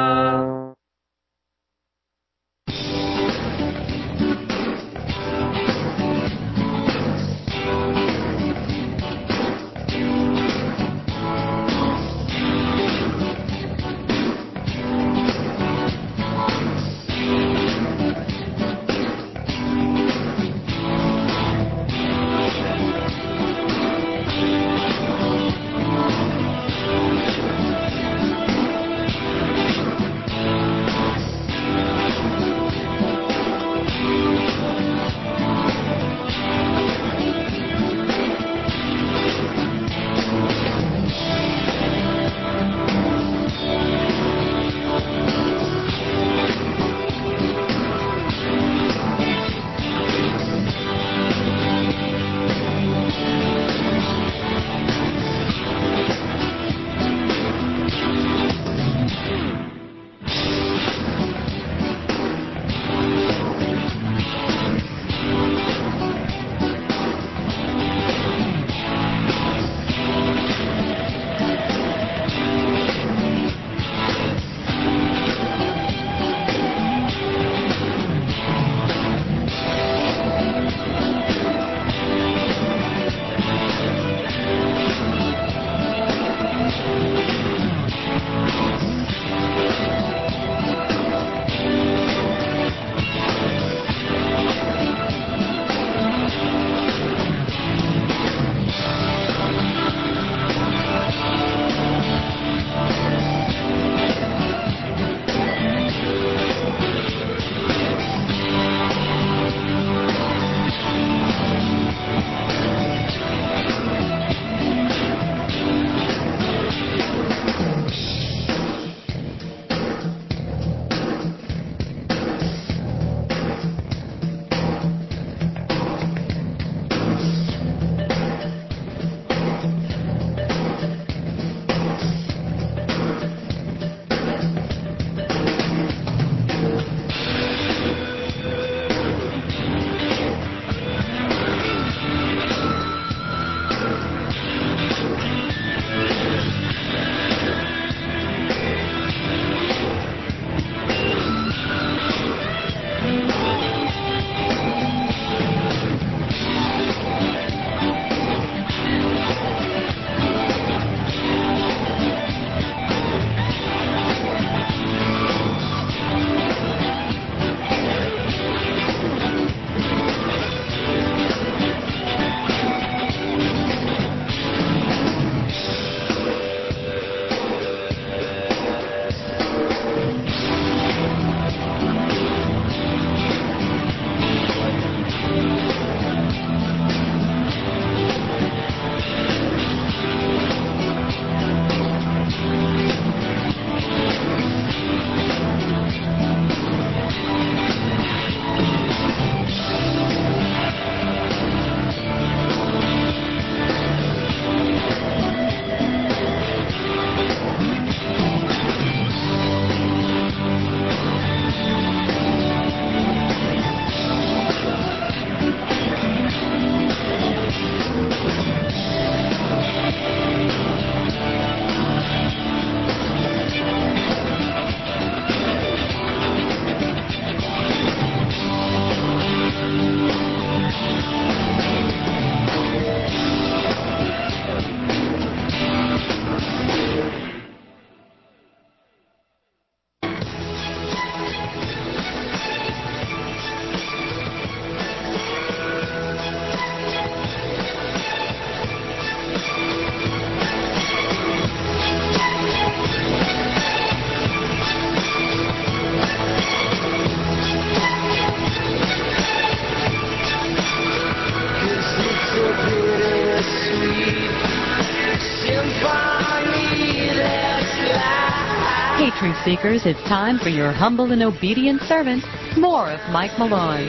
seekers, it's time for your humble and obedient servant, more of Mike Malloy.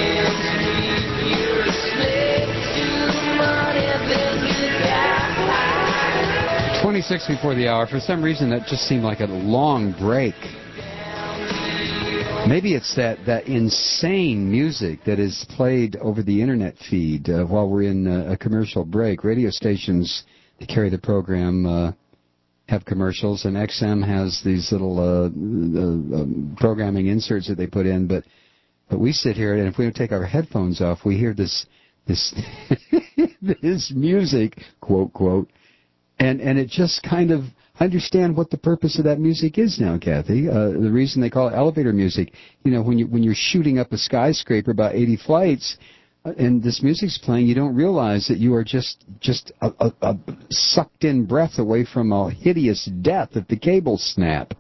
26 before the hour. For some reason, that just seemed like a long break. Maybe it's that insane music that is played over the internet feed while we're in a commercial break. Radio stations that carry the program have commercials, and XM has these little programming inserts that they put in. But we sit here, and if we don't take our headphones off, we hear this this music, quote, quote, and it just kind of, I understand what the purpose of that music is now, Kathy. The reason they call it elevator music, when you're shooting up a skyscraper about 80 flights, and this music's playing, you don't realize that you are just a sucked-in breath away from a hideous death if the cables snap.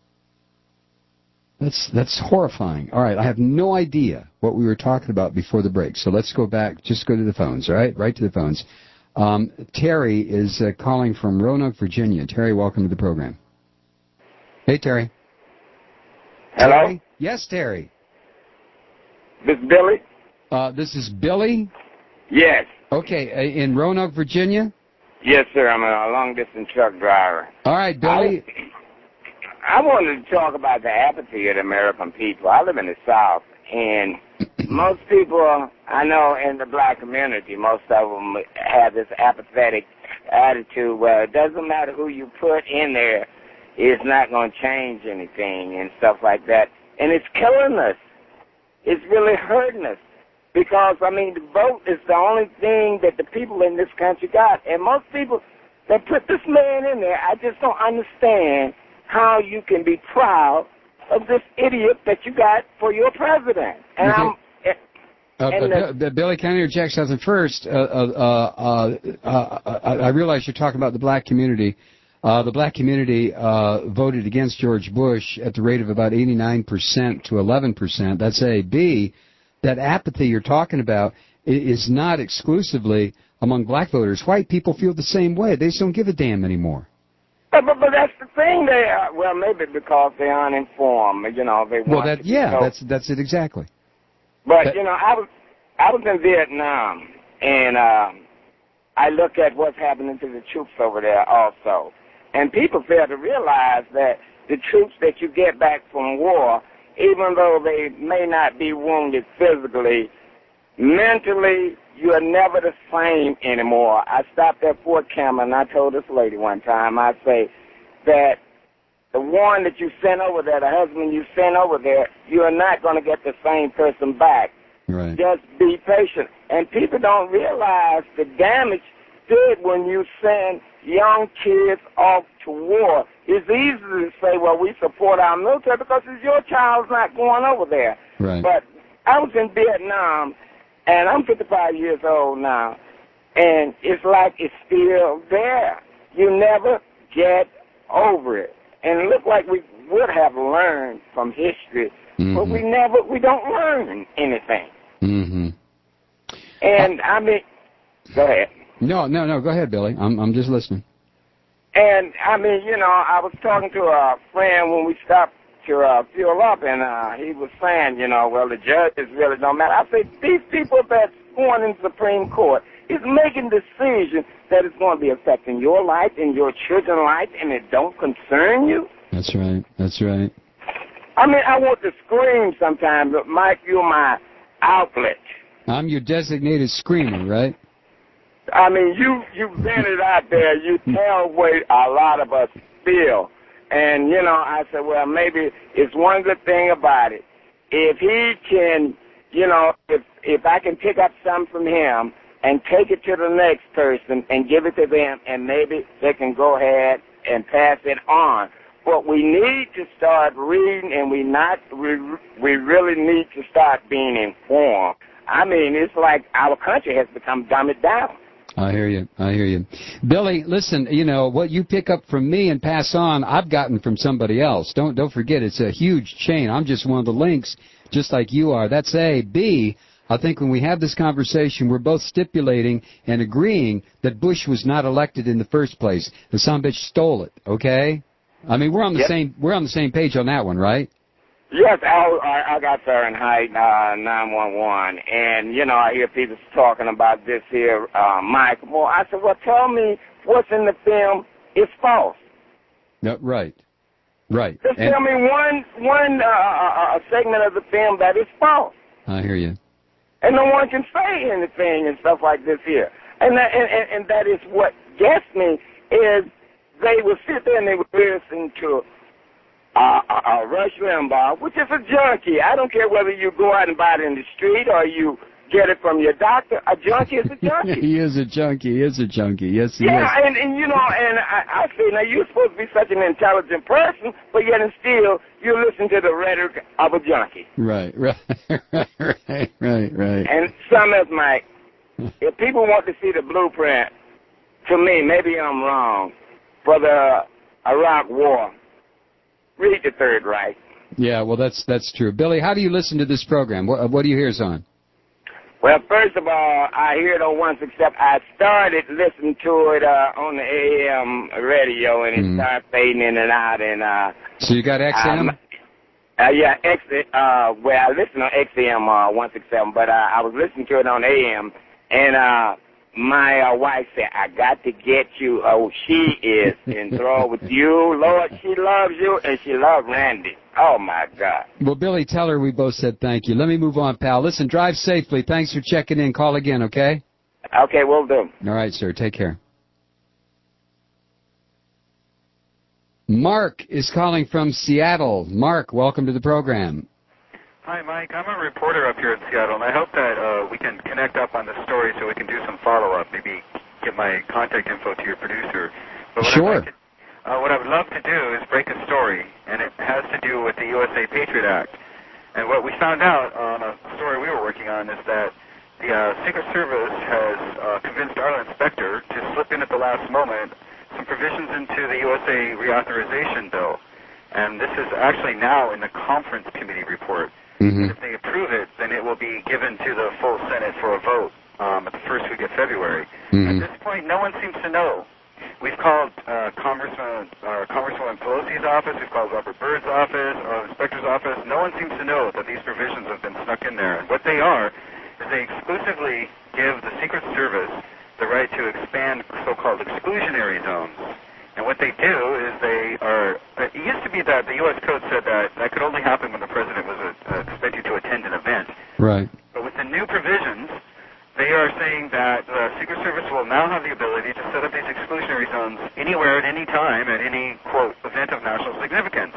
That's horrifying. All right, I have no idea what we were talking about before the break, so let's go back. Just go to the phones, all right? Right to the phones. Terry is calling from Roanoke, Virginia. Terry, welcome to the program. Hey, Terry. Hello? Terry? Yes, Terry. This is Billy? This is Billy? Yes. Okay, in Roanoke, Virginia? Yes, sir. I'm a long-distance truck driver. All right, Billy. I wanted to talk about the apathy of the American people. I live in the South, and most people I know in the black community, most of them have this apathetic attitude where it doesn't matter who you put in there, it's not going to change anything and stuff like that. And it's killing us. It's really hurting us. Because, the vote is the only thing that the people in this country got. And most people that put this man in there, I just don't understand how you can be proud of this idiot that you got for your president. And Billy, can I interject something first? I realize you're talking about the black community. The black community voted against George Bush at the rate of about 89% to 11%. That's A. B, that apathy you're talking about is not exclusively among black voters. White people feel the same way. They just don't give a damn anymore. But that's the thing. Maybe because they're uninformed. They want that's it exactly. But I was in Vietnam, and I look at what's happening to the troops over there also, and people fail to realize that the troops that you get back from war, even though they may not be wounded physically, mentally, you are never the same anymore. I stopped at Fort Campbell, and I told this lady one time, I say that the one that you sent over there, the husband you sent over there, you are not going to get the same person back. Right. Just be patient. And people don't realize the damage did when you send young kids off to war. It's easy to say, well, we support our military because it's your child's not going over there. Right. But I was in Vietnam, and I'm 55 years old now, and it's like it's still there. You never get over it. And it looked like we would have learned from history, but we don't learn anything. Mm-hmm. And go ahead. No, go ahead, Billy. I'm just listening. And I was talking to a friend when we stopped to fuel up, and he was saying, well, the judges really don't matter. I said, these people that's going in the Supreme Court is making decisions that is going to be affecting your life and your children's life, and it don't concern you. That's right. I want to scream sometimes, but Mike, you're my outlet. I'm your designated screamer, right? You vent it out there. You tell what a lot of us feel. And, I said, well, maybe it's one good thing about it. If he can, if I can pick up something from him and take it to the next person and give it to them, and maybe they can go ahead and pass it on. But we need to start reading, and we really need to start being informed. It's like our country has become dumbed down. I hear you. Billy, listen, what you pick up from me and pass on, I've gotten from somebody else. Don't forget, it's a huge chain. I'm just one of the links, just like you are. That's A. B, I think when we have this conversation, we're both stipulating and agreeing that Bush was not elected in the first place. The son of a bitch stole it, okay? I mean, we're on the Yes. same page on that one, right? Yes, I got Fahrenheit 911, and you know I hear people talking about this here, Mike. Well, I said, well, tell me what's in the film is false. No, right. Just tell me one segment of the film that is false, I hear you. and no one can say anything and stuff like this here. And that is what gets me is they will sit there and they will listen to Rush Limbaugh, which is a junkie. I don't care whether you go out and buy it in the street or you get it from your doctor. A junkie is a junkie. He is a junkie. He is a junkie. Yes, he Yeah, is. and you know, and I say, now you're supposed to be such an intelligent person, but yet and still you listen to the rhetoric of a junkie. Right. And some else, Mike, if people want to see the blueprint, to me, maybe I'm wrong, for the Iraq War, read the Third Reich. Yeah, well, that's true. Billy, how do you listen to this program? What do you hear is on? Well, first of all, I hear it on Once Except. I started listening to it on the AM radio, and it started fading in and out. And so you got XM? Yeah, well, I listen on XM 167, but I was listening to it on AM, and my wife said, I got to get you. Oh, she is enthralled with you. Lord, she loves you, and she loves Randy. Oh, my God. Well, Billy, tell her we both said thank you. Let me move on, pal. Listen, drive safely. Thanks for checking in. Call again, okay? Okay, will do. All right, sir. Take care. Mark is calling from Seattle. Mark, welcome to the program. Hi, Mike. I'm a reporter up here in Seattle, and I hope that we can connect up on the story so we can do some follow-up, maybe get my contact info to your producer. But Sure. What I would love to do is break a story, and it has to do with the USA Patriot Act. And what we found out on a story we were working on is that the Secret Service has convinced our inspector to slip in at the last moment some provisions into the USA reauthorization bill. And this is actually now in the conference committee report. And if they approve it, then it will be given to the full Senate for a vote at the first week of February. At this point, no one seems to know. We've called Congresswoman Pelosi's office, we've called Robert Byrd's office, our inspector's office. No one seems to know that these provisions have been snuck in there. And what they are is they exclusively give the Secret Service the right to expand so-called exclusionary zones. And what they do is they are, it used to be that the U.S. Code said that that could only happen when the president was expected to attend an event. Right. But with the new provisions, they are saying that the Secret Service will now have the ability to set up these exclusionary zones anywhere at any time at any, quote, event of national significance.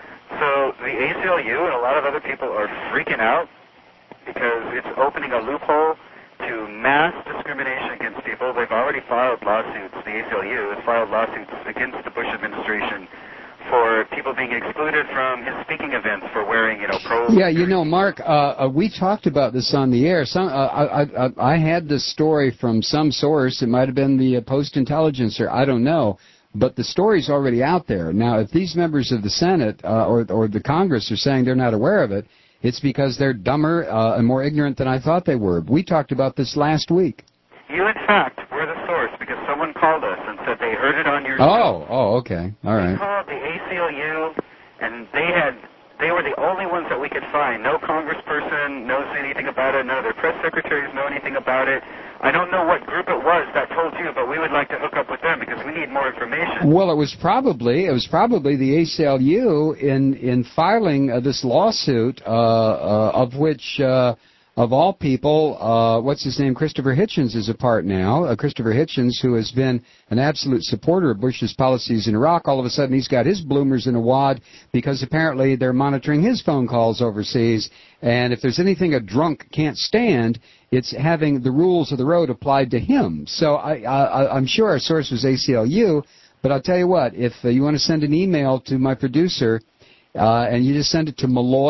So the ACLU and a lot of other people are freaking out because it's opening a loophole to mass discrimination against people. They've already filed lawsuits. The ACLU has filed lawsuits against the Bush administration for people being excluded from his speaking events for wearing, pro. Yeah, Mark, we talked about this on the air. I had this story from some source. It might have been the Post-Intelligencer. I don't know. But the story's already out there. Now, if these members of the Senate or the Congress are saying they're not aware of it, it's because they're dumber and more ignorant than I thought they were. We talked about this last week. You, in fact, were the source because someone called us and said they heard it on your show. Oh, okay. All right. They called the ACLU, and they were the only ones that we could find. No congressperson knows anything about it. None of their press secretaries know anything about it. I don't know what group it was that told you, but we would like to hook up with them because we need more information. Well, it was probably the ACLU in filing this lawsuit, of which, of all people, what's his name? Christopher Hitchens is a part now. Christopher Hitchens, who has been an absolute supporter of Bush's policies in Iraq, all of a sudden he's got his bloomers in a wad because apparently they're monitoring his phone calls overseas. And if there's anything a drunk can't stand, it's having the rules of the road applied to him. So I'm sure our source was ACLU, but I'll tell you what, if you want to send an email to my producer, and you just send it to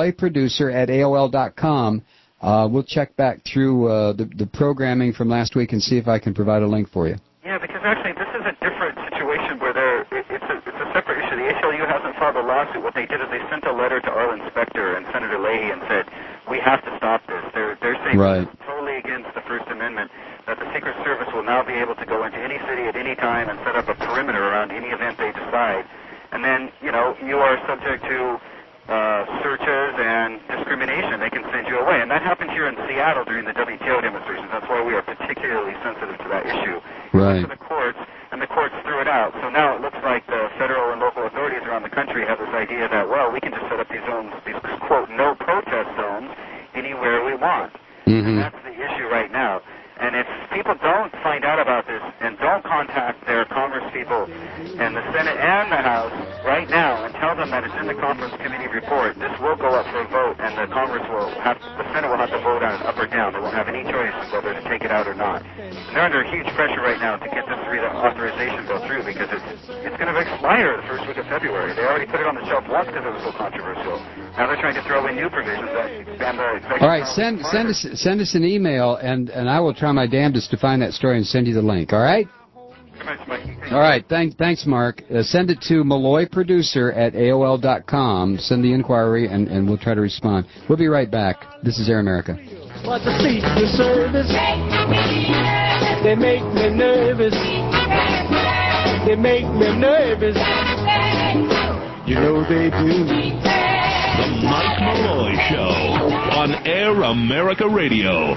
malloyproducer@AOL.com, we'll check back through the programming from last week and see if I can provide a link for you. Yeah, because actually this is a different situation where it's a separate issue. The ACLU hasn't filed a lawsuit. What they did is they sent a letter to our inspector and Senator Leahy and said, we have to stop this. They're saying right. This is totally against the First Amendment, that the Secret Service will now be able to go into any city at any time and set up a perimeter around any event they decide. and then, you are subject to searches and discrimination. They can send you away. And that happened here in Seattle during the WTO demonstrations. That's why we are particularly sensitive to that issue. Right. To the courts, and the courts threw it out. So now it looks like the federal and local authorities around the country have this idea that, well, we can just set up these zones, these, quote, no protest zones anywhere we want. And that's the issue right now. And if people don't find out about this and don't contact their Congress people and the Senate and the House right now and tell them that it's in the Conference Committee report, this will go up for a vote, and the Senate will have to vote on it up or down. They won't have any choice whether to take it out or not. And they're under huge pressure right now to get this authorization bill through because it's going to expire the first week of February. They already put it on the shelf once because it was so controversial. Now they're trying to throw in new provisions that expand the executive. All right, send us an email, and I will try my damnedest to find that story and send you the link. All right. All right. Thanks, Mark. Send it to MalloyProducer@AOL.com. Send the inquiry, and we'll try to respond. We'll be right back. This is Air America. But the Secret Service, they make me nervous. They make me nervous. You know they do. The Mike Malloy Show on Air America Radio.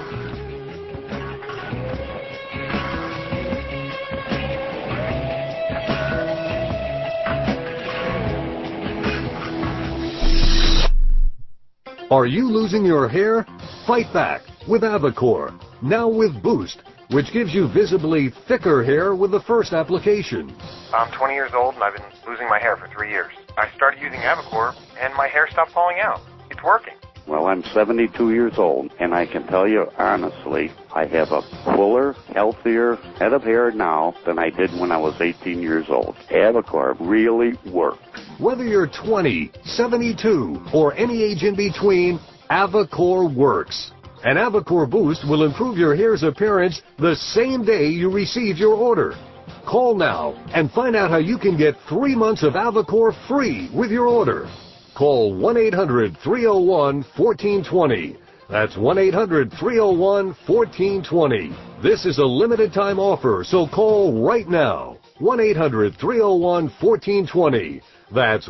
Are you losing your hair? Fight back with Avacor, now with Boost, which gives you visibly thicker hair with the first application. I'm 20 years old and I've been losing my hair for 3 years. I started using Avacor and my hair stopped falling out. It's working. Well, I'm 72 years old, and I can tell you honestly, I have a fuller, healthier head of hair now than I did when I was 18 years old. Avacor really works. Whether you're 20, 72, or any age in between, Avacor works. And Avacor Boost will improve your hair's appearance the same day you receive your order. Call now and find out how you can get 3 months of Avacor free with your order. Call 1-800-301-1420. That's 1-800-301-1420. This is a limited time offer, so call right now. 1-800-301-1420. That's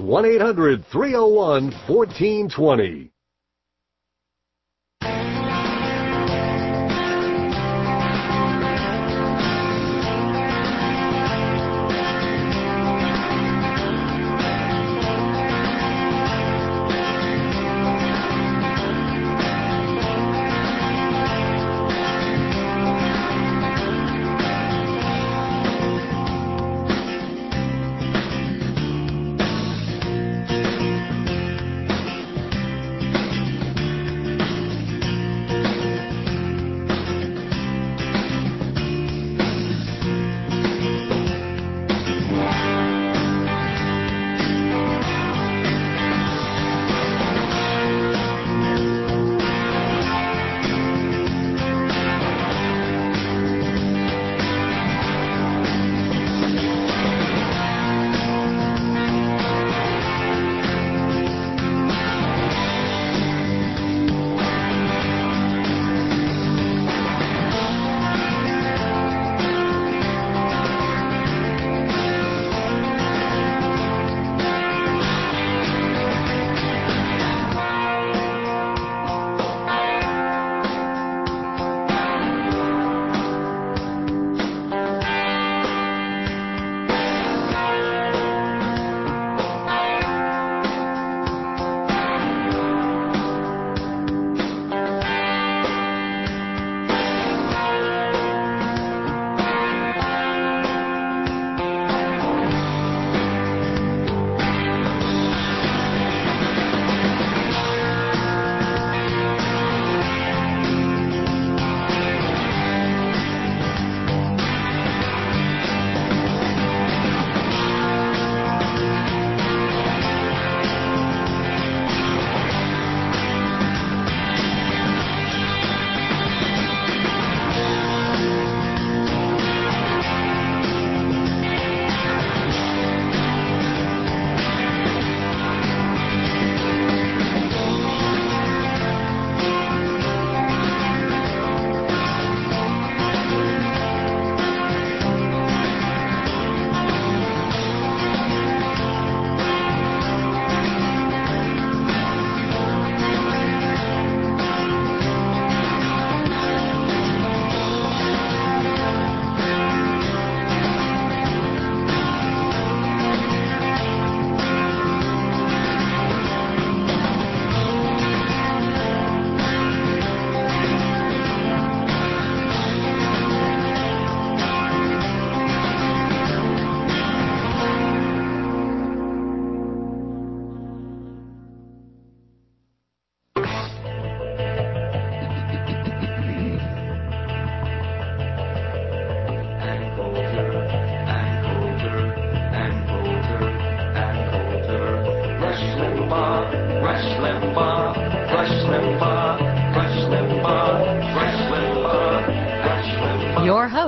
1-800-301-1420.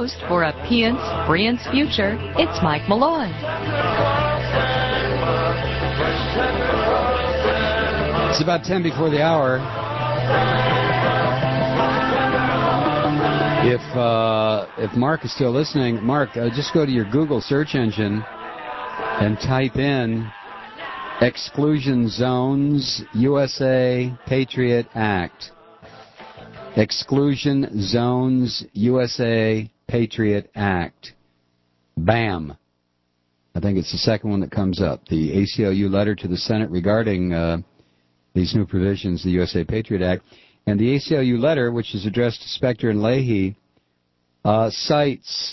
host for a Spree future, it's Mike Malloy. It's about 10 before the hour. If Mark is still listening, Mark, just go to your Google search engine and type in Exclusion Zones USA Patriot Act. Exclusion Zones USA Patriot Act. Bam. I think it's the second one that comes up. The ACLU letter to the Senate regarding these new provisions, the USA Patriot Act. And the ACLU letter, which is addressed to Specter and Leahy, cites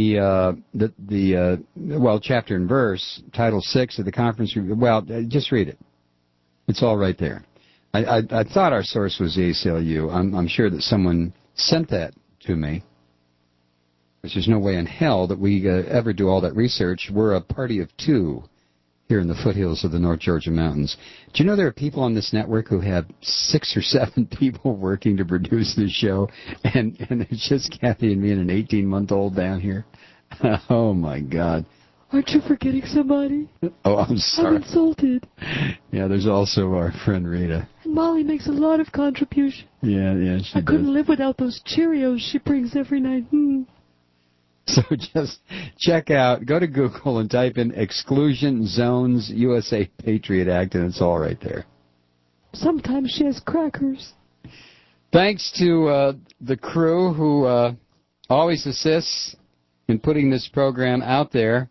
chapter and verse, Title VI of the conference. Well, just read it. It's all right there. I thought our source was the ACLU. I'm sure that someone sent that to me. Which there's no way in hell that we ever do all that research. We're a party of two here in the foothills of the North Georgia mountains. Do you know there are people on this network who have 6 or 7 people working to produce this show, and it's just Kathy and me and an 18-month-old down here? Oh, my God. Aren't you forgetting somebody? Oh, I'm sorry. I'm insulted. Yeah, there's also our friend Rita. And Molly makes a lot of contribution. Yeah, she I couldn't live without those Cheerios she brings every night. So just check out, go to Google and type in Exclusion Zones USA Patriot Act, and it's all right there. Sometimes she has crackers. Thanks to the crew who always assists in putting this program out there.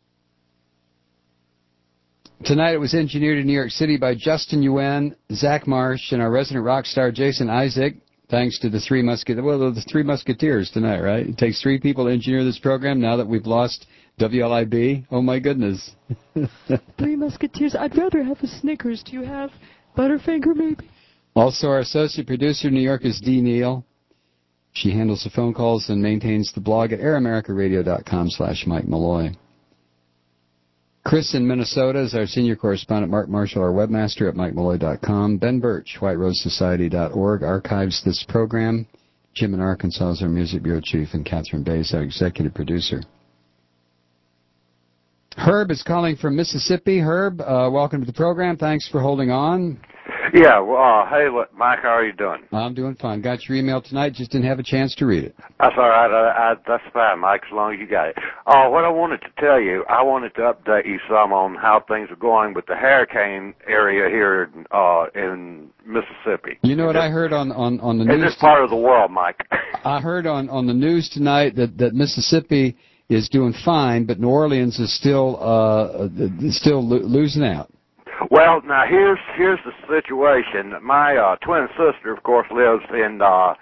Tonight it was engineered in New York City by Justin Yuen, Zach Marsh, and our resident rock star Jason Isaac. Thanks to the Three Musketeers tonight, right? It takes 3 people to engineer this program now that we've lost WLIB. Oh, my goodness. 3 Musketeers. I'd rather have a Snickers. Do you have Butterfinger, maybe? Also, our associate producer in New York is Dee Neal. She handles the phone calls and maintains the blog at AirAmericaRadio.com/Mike Malloy. Chris in Minnesota is our senior correspondent. Mark Marshall, our webmaster at MikeMalloy.com. Ben Birch, WhiteRoseSociety.org, archives this program. Jim in Arkansas is our music bureau chief, and Catherine Bay is our executive producer. Herb is calling from Mississippi. Herb, welcome to the program. Thanks for holding on. Yeah, well, hey, Mike, how are you doing? I'm doing fine. Got your email tonight, just didn't have a chance to read it. That's all right. That's fine, Mike, as long as you got it. What I wanted to tell you, I wanted to update you some on how things are going with the hurricane area here in Mississippi. You know what I heard on the news? In this part of the world, Mike. I heard on the news tonight that Mississippi is doing fine, but New Orleans is still losing out. Well, now here's the situation. My twin sister, of course, lives in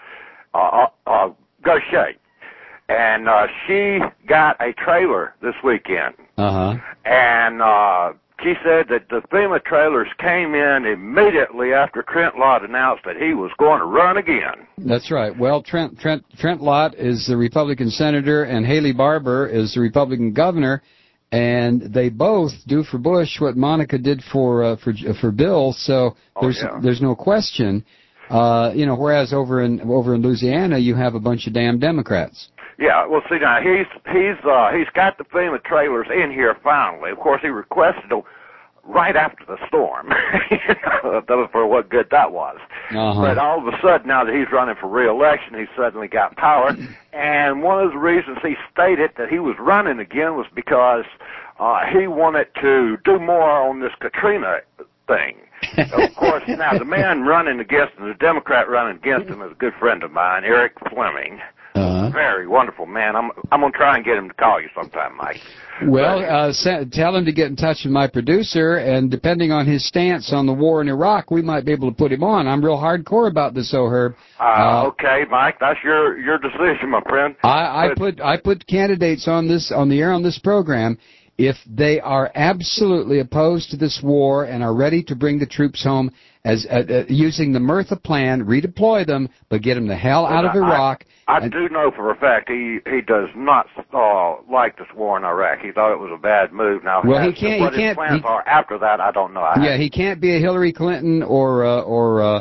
Gaucher, and she got a trailer this weekend. And she said that the FEMA trailers came in immediately after Trent Lott announced that he was going to run again. That's right. Well, Trent Lott is the Republican senator, and Haley Barbour is the Republican governor. And they both do for Bush what Monica did for Bill, so there's no question. Whereas over in Louisiana you have a bunch of damn Democrats. Yeah, well, see now he's got the FEMA trailers in here finally. Of course, he requested them right after the storm. That was for what good that was. But all of a sudden, now that he's running for re-election, he's suddenly got power. And one of the reasons he stated that he was running again was because he wanted to do more on this Katrina thing. Of course, now the man running against him, the Democrat running against him, is a good friend of mine, Eric Fleming. Very wonderful man. I'm going to try and get him to call you sometime, Mike. Well, tell him to get in touch with my producer, and depending on his stance on the war in Iraq, we might be able to put him on. I'm real hardcore about this, Herb. Okay, Mike, that's your decision, my friend. I put candidates on the air on this program if they are absolutely opposed to this war and are ready to bring the troops home as using the Murtha plan, redeploy them, but get them the hell out of Iraq. I do know for a fact he does not like this war in Iraq. He thought it was a bad move. Now, well, he can't. What his plans are after that, I don't know. He can't be a Hillary Clinton or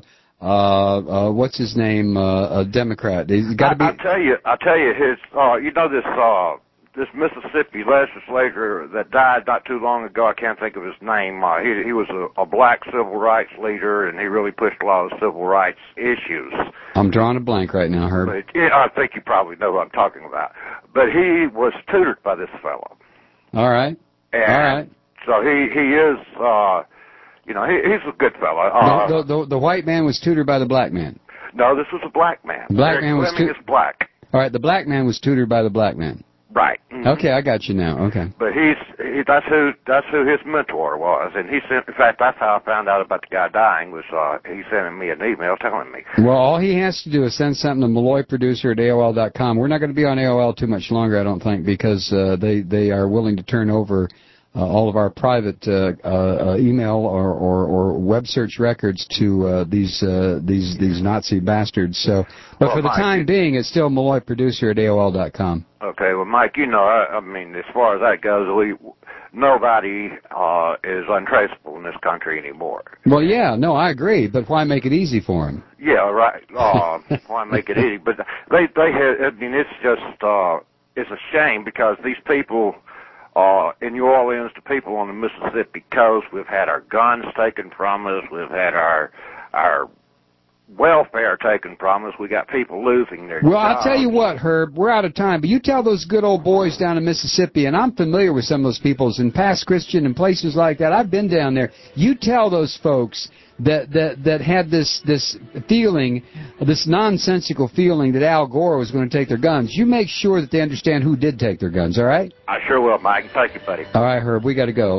what's his name? A Democrat. He's got to be. I tell you, his. You know this Mississippi legislator that died not too long ago. I can't think of his name. He was a black civil rights leader, and he really pushed a lot of civil rights issues. I'm drawing a blank right now, Herb. But, I think you probably know what I'm talking about. But he was tutored by this fellow. All right. And so he is, he's a good fellow. The white man was tutored by the black man. No, this was a black man. The black man was tutored. Is black. All right, the black man was tutored by the black man. Right. Mm-hmm. Okay, I got you now. Okay. But that's who his mentor was, and he sent. In fact, that's how I found out about the guy dying. Was he sending me an email telling me. Well, all he has to do is send something to MalloyProducer@AOL.com. We're not going to be on AOL too much longer, I don't think, because they are willing to turn over all of our private email or web search records to these Nazi bastards. So, but for the time being, it's still MalloyProducer@AOL.com. Okay, well, Mike, I mean, as far as that goes, nobody is untraceable in this country anymore. Well, yeah, no, I agree, but why make it easy for them? Yeah, right. Why make it easy? But they have. I mean, it's just it's a shame because these people. In New Orleans, the people on the Mississippi coast, we've had our guns taken from us. We've had our welfare taken from us. We got people losing their jobs. Well, I'll tell you what, Herb, we're out of time, but you tell those good old boys down in Mississippi, and I'm familiar with some of those people in Pass Christian and places like that. I've been down there. You tell those folks that had this feeling, this nonsensical feeling that Al Gore was going to take their guns. You make sure that they understand who did take their guns, all right? I sure will, Mike. Thank you, buddy. All right, Herb, we got to go.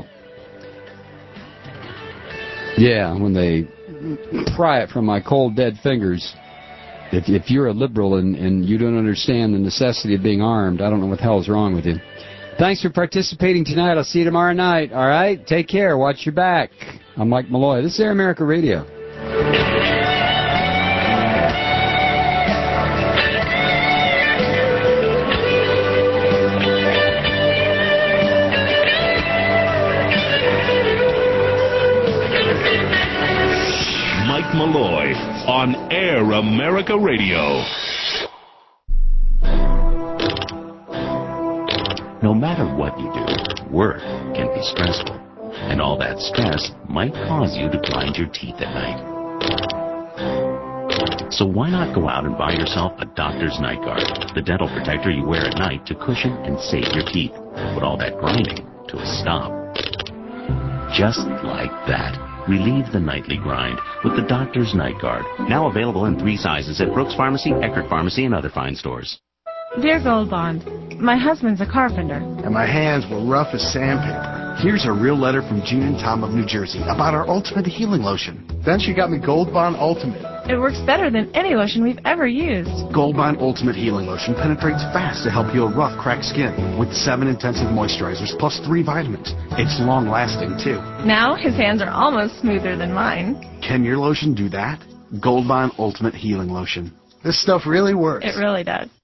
Yeah, when they pry it from my cold, dead fingers. If you're a liberal and you don't understand the necessity of being armed, I don't know what the hell is wrong with you. Thanks for participating tonight. I'll see you tomorrow night. All right? Take care. Watch your back. I'm Mike Malloy. This is Air America Radio. Mike Malloy on Air America Radio. No matter what you do, work can be stressful, and all that stress might cause you to grind your teeth at night. So why not go out and buy yourself a Doctor's Night Guard, the dental protector you wear at night to cushion and save your teeth, put all that grinding to a stop. Just like that. Relieve the nightly grind with the Doctor's Night Guard, now available in 3 sizes at Brooks Pharmacy, Eckerd Pharmacy, and other fine stores. Dear Gold Bond, my husband's a carpenter. And my hands were rough as sandpaper. Here's a real letter from June and Tom of New Jersey about our Ultimate Healing Lotion. Then she got me Gold Bond Ultimate. It works better than any lotion we've ever used. Gold Bond Ultimate Healing Lotion penetrates fast to help heal rough, cracked skin with 7 intensive moisturizers plus 3 vitamins. It's long-lasting, too. Now his hands are almost smoother than mine. Can your lotion do that? Gold Bond Ultimate Healing Lotion. This stuff really works. It really does.